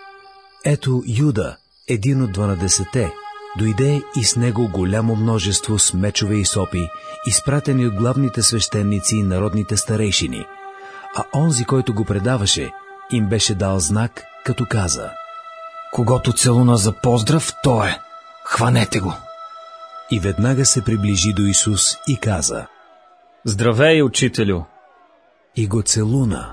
ето Юда, един от 12-те, дойде и с него голямо множество с мечове и сопи, изпратени от главните свещеници и народните старейшини. А онзи, който го предаваше, им беше дал знак, като каза: Когото целуна за поздрав, то е. Хванете го. И веднага се приближи до Исус и каза: Здравей, учителю! И го целуна.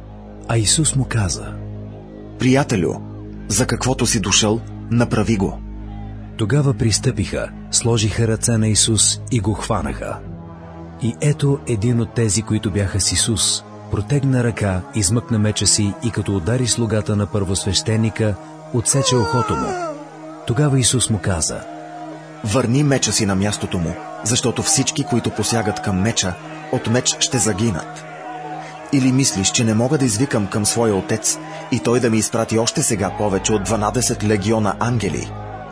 А Исус му каза: Приятелю, за каквото си дошъл, направи го. Тогава пристъпиха, сложиха ръце на Исус и го хванаха. И ето един от тези, които бяха с Исус, протегна ръка, измъкна меча си и като удари слугата на първосвещеника, отсече ухото му. Тогава Исус му каза: Върни меча си на мястото му, защото всички, които посягат към меча, от меч ще загинат. Или мислиш, че не мога да извикам към своя Отец и той да ми изпрати още сега повече от 12 легиона ангели?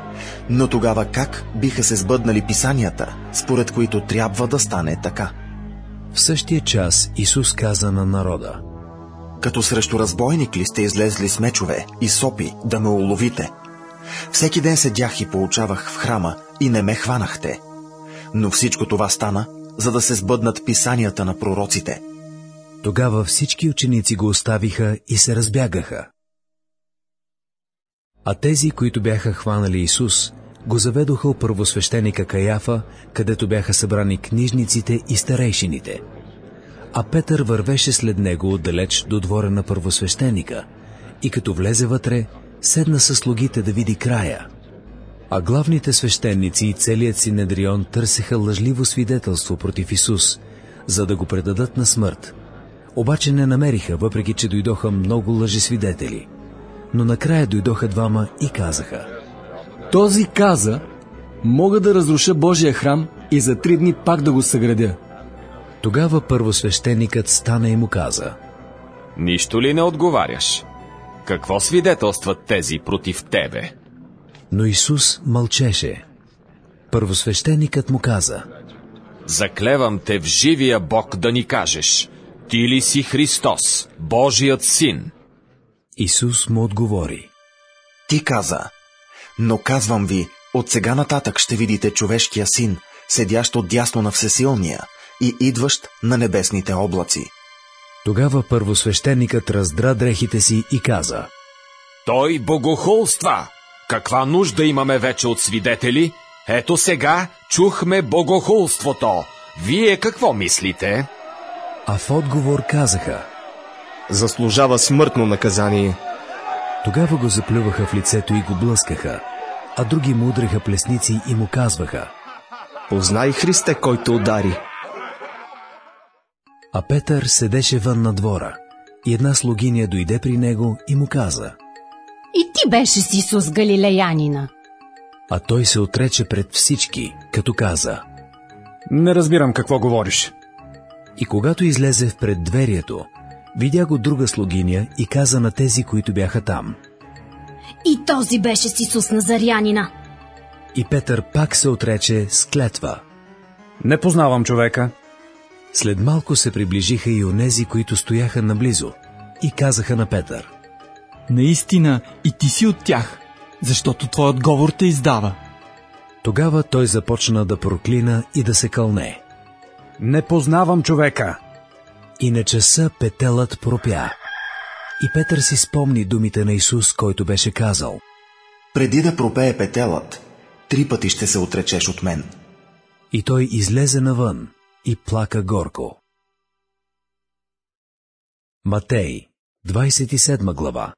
Но тогава как биха се сбъднали писанията, според които трябва да стане така? В същия час Исус каза на народа: Като срещу разбойник ли сте излезли с мечове и сопи да ме уловите? Всеки ден седях и поучавах в храма и не ме хванахте. Но всичко това стана, за да се сбъднат писанията на пророците. Тогава всички ученици го оставиха и се разбягаха. А тези, които бяха хванали Исус, го заведоха у първосвещеника Каяфа, където бяха събрани книжниците и старейшините. А Петър вървеше след него отдалеч до двора на първосвещеника и като влезе вътре, седна със слугите да види края. А главните свещеници и целият Синедрион търсеха лъжливо свидетелство против Исус, за да го предадат на смърт. Обаче не намериха, въпреки че дойдоха много лъжесвидетели. Но накрая дойдоха 2 и казаха: Този каза, Мога да разруша Божия храм и за 3 дни пак да го съградя. Тогава първосвещеникът стана и му каза: Нищо ли не отговаряш? Какво свидетелстват тези против тебе? Но Исус мълчеше. Първосвещеникът му каза: Заклевам те в живия Бог да ни кажеш, ти ли си Христос, Божият син? Исус му отговори: Ти каза, но казвам ви, от сега нататък ще видите човешкия син, седящ отдясно на Всесилния и идващ на небесните облаци. Тогава първосвещеникът раздра дрехите си и каза: Той богохулства! Каква нужда имаме вече от свидетели? Ето сега чухме богохулството. Вие какво мислите? А в отговор казаха: Заслужава смъртно наказание. Тогава го заплюваха в лицето и го блъскаха, а други му удреха плесници и му казваха: Познай Христе, който удари. А Петър седеше вън на двора и една слугиня дойде при него и му каза: И ти беше с Исус Галилеянина. А той се отрече пред всички, като каза: Не разбирам какво говориш. И когато излезе в преддверието, видя го друга слугиня и каза на тези, които бяха там: И този беше с Исус Назарянина. И Петър пак се отрече с клетва: Не познавам човека. След малко се приближиха и онези, които стояха наблизо, и казаха на Петър: Наистина и ти си от тях, защото твоят говор те издава. Тогава той започна да проклина и да се кълне: Не познавам човека. И на часа петелът пропя. И Петър си спомни думите на Исус, който беше казал: Преди да пропее петелът, 3 пъти ще се отречеш от мен. И той излезе навън и плака горко. Матей, 27 глава.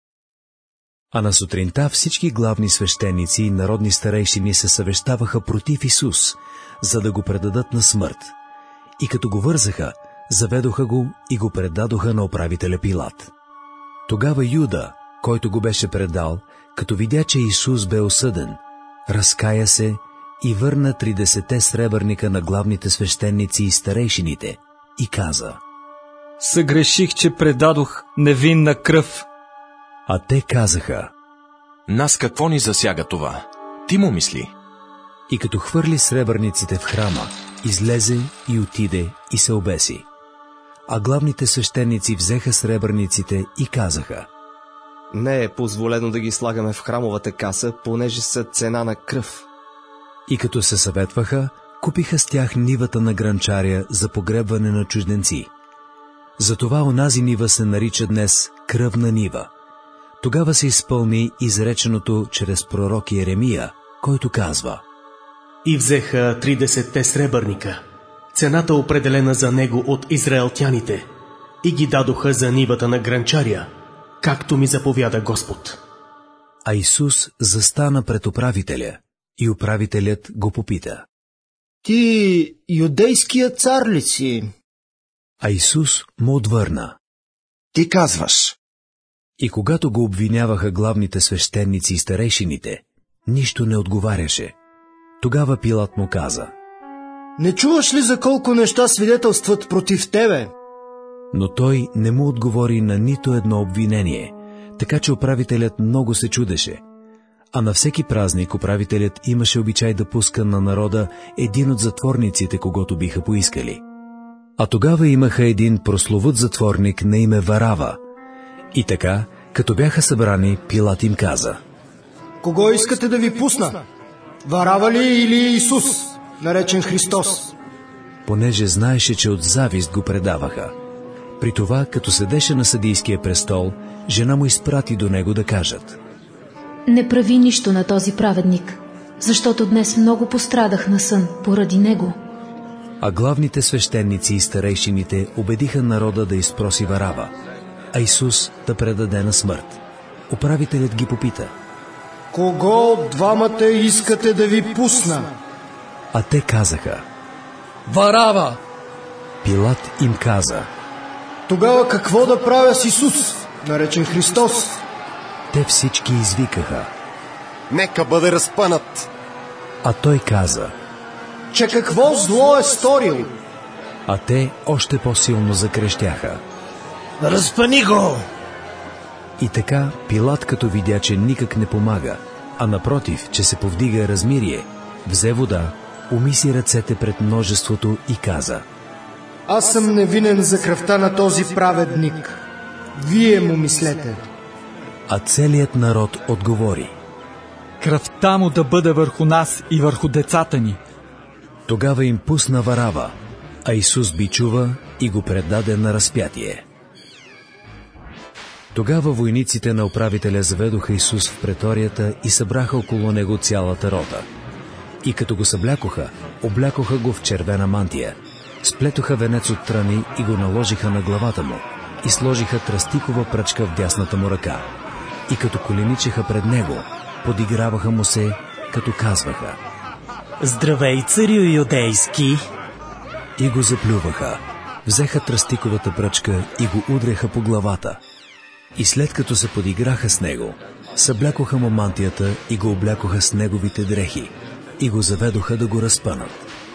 А на сутринта всички главни свещеници и народни старейшини се съвещаваха против Исус, за да го предадат на смърт. И като го вързаха, заведоха го и го предадоха на управителя Пилат. Тогава Юда, който го беше предал, като видя, че Исус бе осъден, разкая се и върна 30 сребърника на главните свещеници и старейшините и каза: Съгреших, че предадох невинна кръв. А те казаха: Нас какво ни засяга това? Ти му мисли. И като хвърли сребърниците в храма, излезе и отиде и се обеси. А главните свещеници взеха сребърниците и казаха: Не е позволено да ги слагаме в храмовата каса, понеже са цена на кръв. И като се съветваха, купиха с тях нивата на гранчаря за погребване на чужденци. Затова онази нива се нарича днес кръвна нива. Тогава се изпълни изреченото чрез пророк Йеремия, който казва: И взеха 30 сребърника, цената определена за него от израелтяните, и ги дадоха за нивата на гранчаря, както ми заповяда Господ. А Исус застана пред управителя, и управителят го попита: Ти юдейският цар ли си? А Исус му отвърна: Ти казваш. И когато го обвиняваха главните свещеници и старейшините, нищо не отговаряше. Тогава Пилат му каза: Не чуваш ли за колко неща свидетелстват против тебе? Но той не му отговори на нито едно обвинение, така че управителят много се чудеше. А на всеки празник управителят имаше обичай да пуска на народа един от затворниците, когото биха поискали. А тогава имаха един прословут затворник на име Варава. И така, като бяха събрани, Пилат им каза: Кого искате да ви пусна? Варава ли или Исус, наречен Христос? Понеже знаеше, че от завист го предаваха. При това, като седеше на съдийския престол, жена му изпрати до него да кажат: Не прави нищо на този праведник, защото днес много пострадах на сън поради него. А главните свещеници и старейшините убедиха народа да изпроси Варава, а Исус да предаде на смърт. Управителят ги попита: Кого от двамата искате да ви пусна? А те казаха: Варава! Пилат им каза: Тогава какво да правя с Исус, наречен Христос? Те всички извикаха: Нека бъде разпънат! А той каза: че какво зло е сторил? А те още по-силно закрещяха: Разпъни го! И така Пилат, като видя, че никак не помага, а напротив, че се повдига размирие, взе вода, умиси ръцете пред множеството и каза: Аз съм невинен за кръвта на този праведник. Вие му мислете. А целият народ отговори: Кръвта му да бъде върху нас и върху децата ни. Тогава им пусна Варава, а Исус бичува и го предаде на разпятие. Тогава войниците на управителя заведоха Исус в преторията и събраха около него цялата рота. И като го съблякоха, облякоха го в червена мантия, сплетоха венец от тръни и го наложиха на главата му и сложиха тръстикова пръчка в дясната му ръка. И като коленичеха пред него, подиграваха му се, като казваха: Здравей, царю юдейски! И го заплюваха, взеха тръстиковата пръчка и го удряха по главата. И след като се подиграха с него, съблякоха му мантията и го облякоха с неговите дрехи и го заведоха да го разпънат.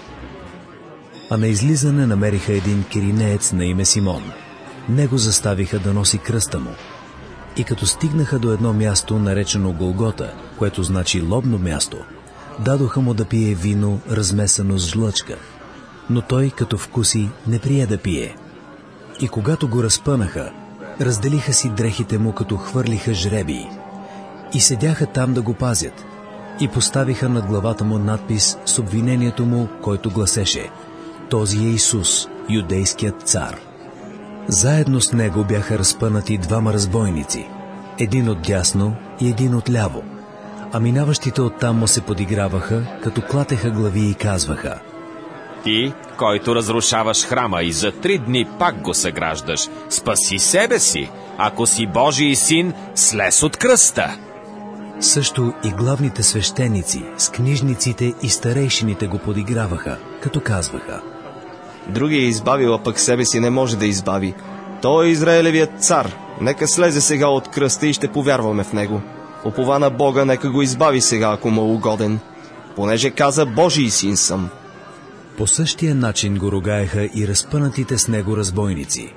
А на излизане намериха един киринеец на име Симон. Него заставиха да носи кръста му. И като стигнаха до едно място, наречено Голгота, което значи лобно място, дадоха му да пие вино, размесено с жлъчка. Но той, като вкуси, не прие да пие. И когато го разпънаха, разделиха си дрехите му, като хвърлиха жребии. И седяха там да го пазят. И поставиха над главата му надпис с обвинението му, който гласеше: Този е Исус, юдейският цар. Заедно с него бяха разпънати двама разбойници, един от дясно и един от ляво. А минаващите оттам му се подиграваха, като клатеха глави и казваха: Ти, който разрушаваш храма и за 3 дни пак го съграждаш, спаси себе си. Ако си Божий син, слез от кръста. Също и главните свещеници с книжниците и старейшините го подиграваха, като казваха: Другия е избавил, а пък себе си не може да избави. Той е Израелевият цар. Нека слезе сега от кръста и ще повярваме в него. Опова на Бога, нека го избави сега, ако му е угоден. Понеже каза: Божий син съм. По същия начин го ругаеха и разпънатите с него разбойници.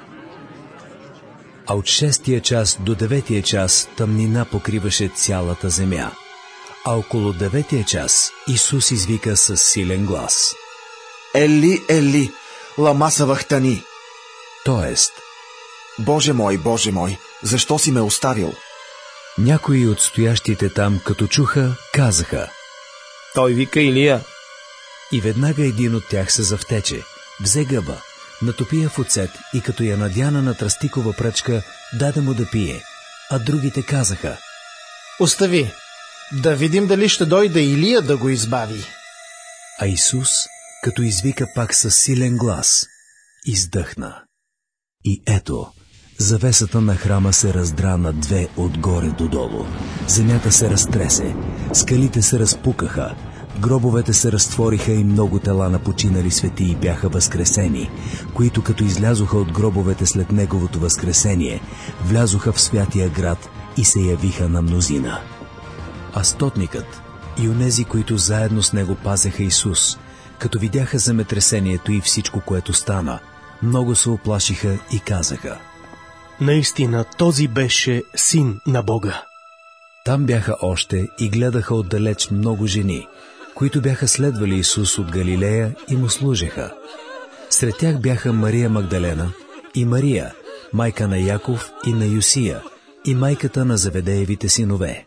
А от 6-тия час до 9-тия час тъмнина покриваше цялата земя. А около 9-тия час Исус извика със силен глас: Ели, Ели, лама савахтани. Тоест: Боже мой, защо си ме оставил? Някои от стоящите там, като чуха, казаха: Той вика Илия. И веднага един от тях се завтече, взе гъба, натопи я в оцет и като я надяна на тръстикова пръчка, даде му да пие. А другите казаха: Остави, да видим дали ще дойде Илия да го избави. А Исус, като извика пак със силен глас, издъхна. И ето, завесата на храма се раздра на 2 отгоре додолу. Земята се разтресе, скалите се разпукаха, гробовете се разтвориха и много тела на починали светии бяха възкресени, които като излязоха от гробовете след неговото възкресение, влязоха в святия град и се явиха на мнозина. А стотникът и онези, които заедно с него пазеха Исус, като видяха земетресението и всичко, което стана, много се оплашиха и казаха: Наистина, този беше син на Бога. Там бяха още и гледаха отдалеч много жени, които бяха следвали Исус от Галилея и му служеха. Сред тях бяха Мария Магдалена и Мария, майка на Яков и на Йосия, и майката на Заведеевите синове.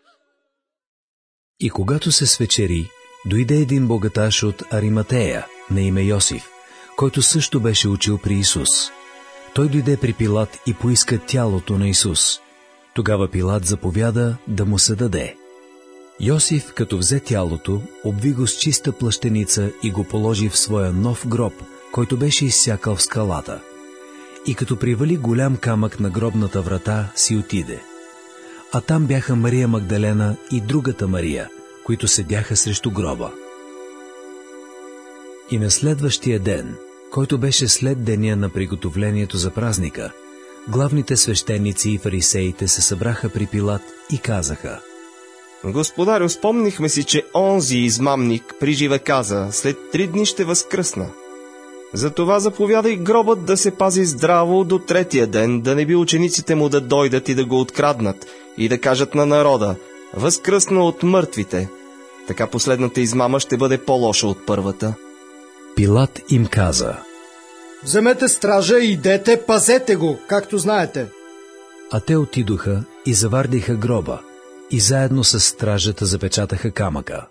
И когато се свечери, дойде един богаташ от Ариматея, на име Йосиф, който също беше учил при Исус. Той дойде при Пилат и поиска тялото на Исус. Тогава Пилат заповяда да му се даде. Йосиф, като взе тялото, обви го с чиста плащеница и го положи в своя нов гроб, който беше изсякал в скалата. И като привали голям камък на гробната врата, си отиде. А там бяха Мария Магдалена и другата Мария, които седяха срещу гроба. И на следващия ден, който беше след деня на приготовлението за празника, главните свещеници и фарисеите се събраха при Пилат и казаха: Господарю, спомнихме си, че онзи измамник приживе каза, след 3 дни ще възкръсна. Затова заповядай гробът да се пази здраво до 3-я ден, да не би учениците му да дойдат и да го откраднат и да кажат на народа, възкръсна от мъртвите. Така последната измама ще бъде по-лоша от първата. Пилат им каза: вземете стража и идете, пазете го, както знаете. А те отидоха и завардиха гроба и заедно с стражата запечатаха камъка.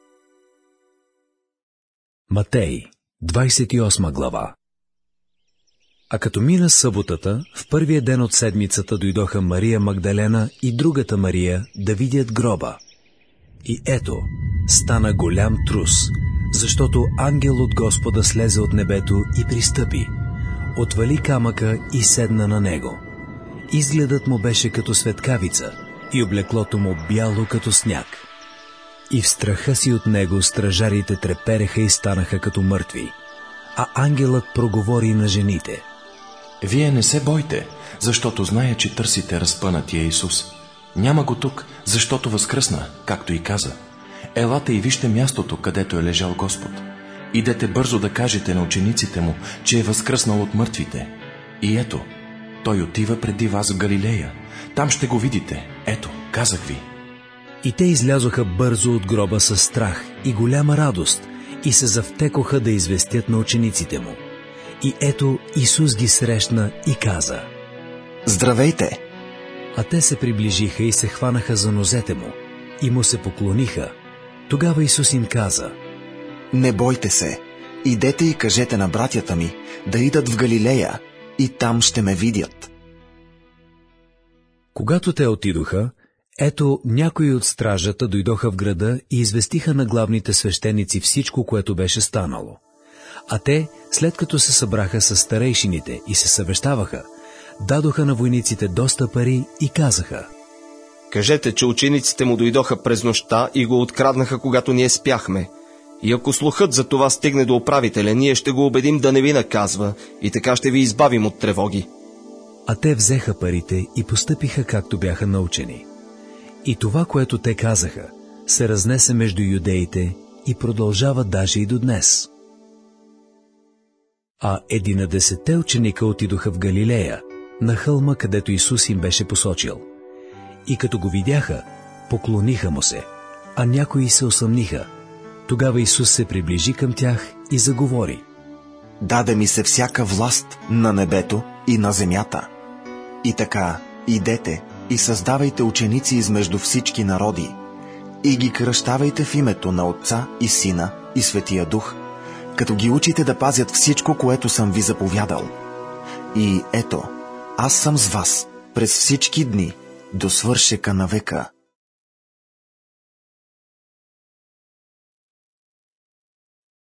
Матей, 28 глава. А като мина съботата, в първия ден от седмицата дойдоха Мария Магдалена и другата Мария да видят гроба. И ето, стана голям трус, защото ангел от Господа слезе от небето и пристъпи, отвали камъка и седна на него. Изгледът му беше като светкавица и облеклото му бяло като сняг. И в страха си от него стражарите трепереха и станаха като мъртви. А ангелът проговори на жените: вие не се бойте, защото зная, че търсите разпънатия Исус. Няма го тук, защото възкръсна, както и каза. Елате и вижте мястото, където е лежал Господ. Идете бързо да кажете на учениците му, че е възкръснал от мъртвите. И ето, той отива преди вас в Галилея. Там ще го видите. Ето, казах ви. И те излязоха бързо от гроба със страх и голяма радост и се завтекоха да известят на учениците му. И ето Исус ги срещна и каза: здравейте! А те се приближиха и се хванаха за нозете му и му се поклониха. Тогава Исус им каза: не бойте се, идете и кажете на братята ми да идат в Галилея и там ще ме видят. Когато те отидоха, ето някои от стражата дойдоха в града и известиха на главните свещеници всичко, което беше станало. А те, след като се събраха с старейшините и се съвещаваха, дадоха на войниците доста пари и казаха: кажете, че учениците му дойдоха през нощта и го откраднаха, когато ние спяхме. И ако слухът за това стигне до управителя, ние ще го убедим да не ви наказва и така ще ви избавим от тревоги. А те взеха парите и постъпиха както бяха научени. И това, което те казаха, се разнесе между юдеите и продължава даже и до днес. А 11 ученика отидоха в Галилея, на хълма, където Исус им беше посочил. И като го видяха, поклониха му се, а някои се усъмниха. Тогава Исус се приближи към тях и заговори: даде ми се всяка власт на небето и на земята. И така, идете и създавайте ученици измежду всички народи, и ги кръщавайте в името на Отца и Сина и Светия Дух, като ги учите да пазят всичко, което съм ви заповядал. И ето, аз съм с вас през всички дни, до свършека на века.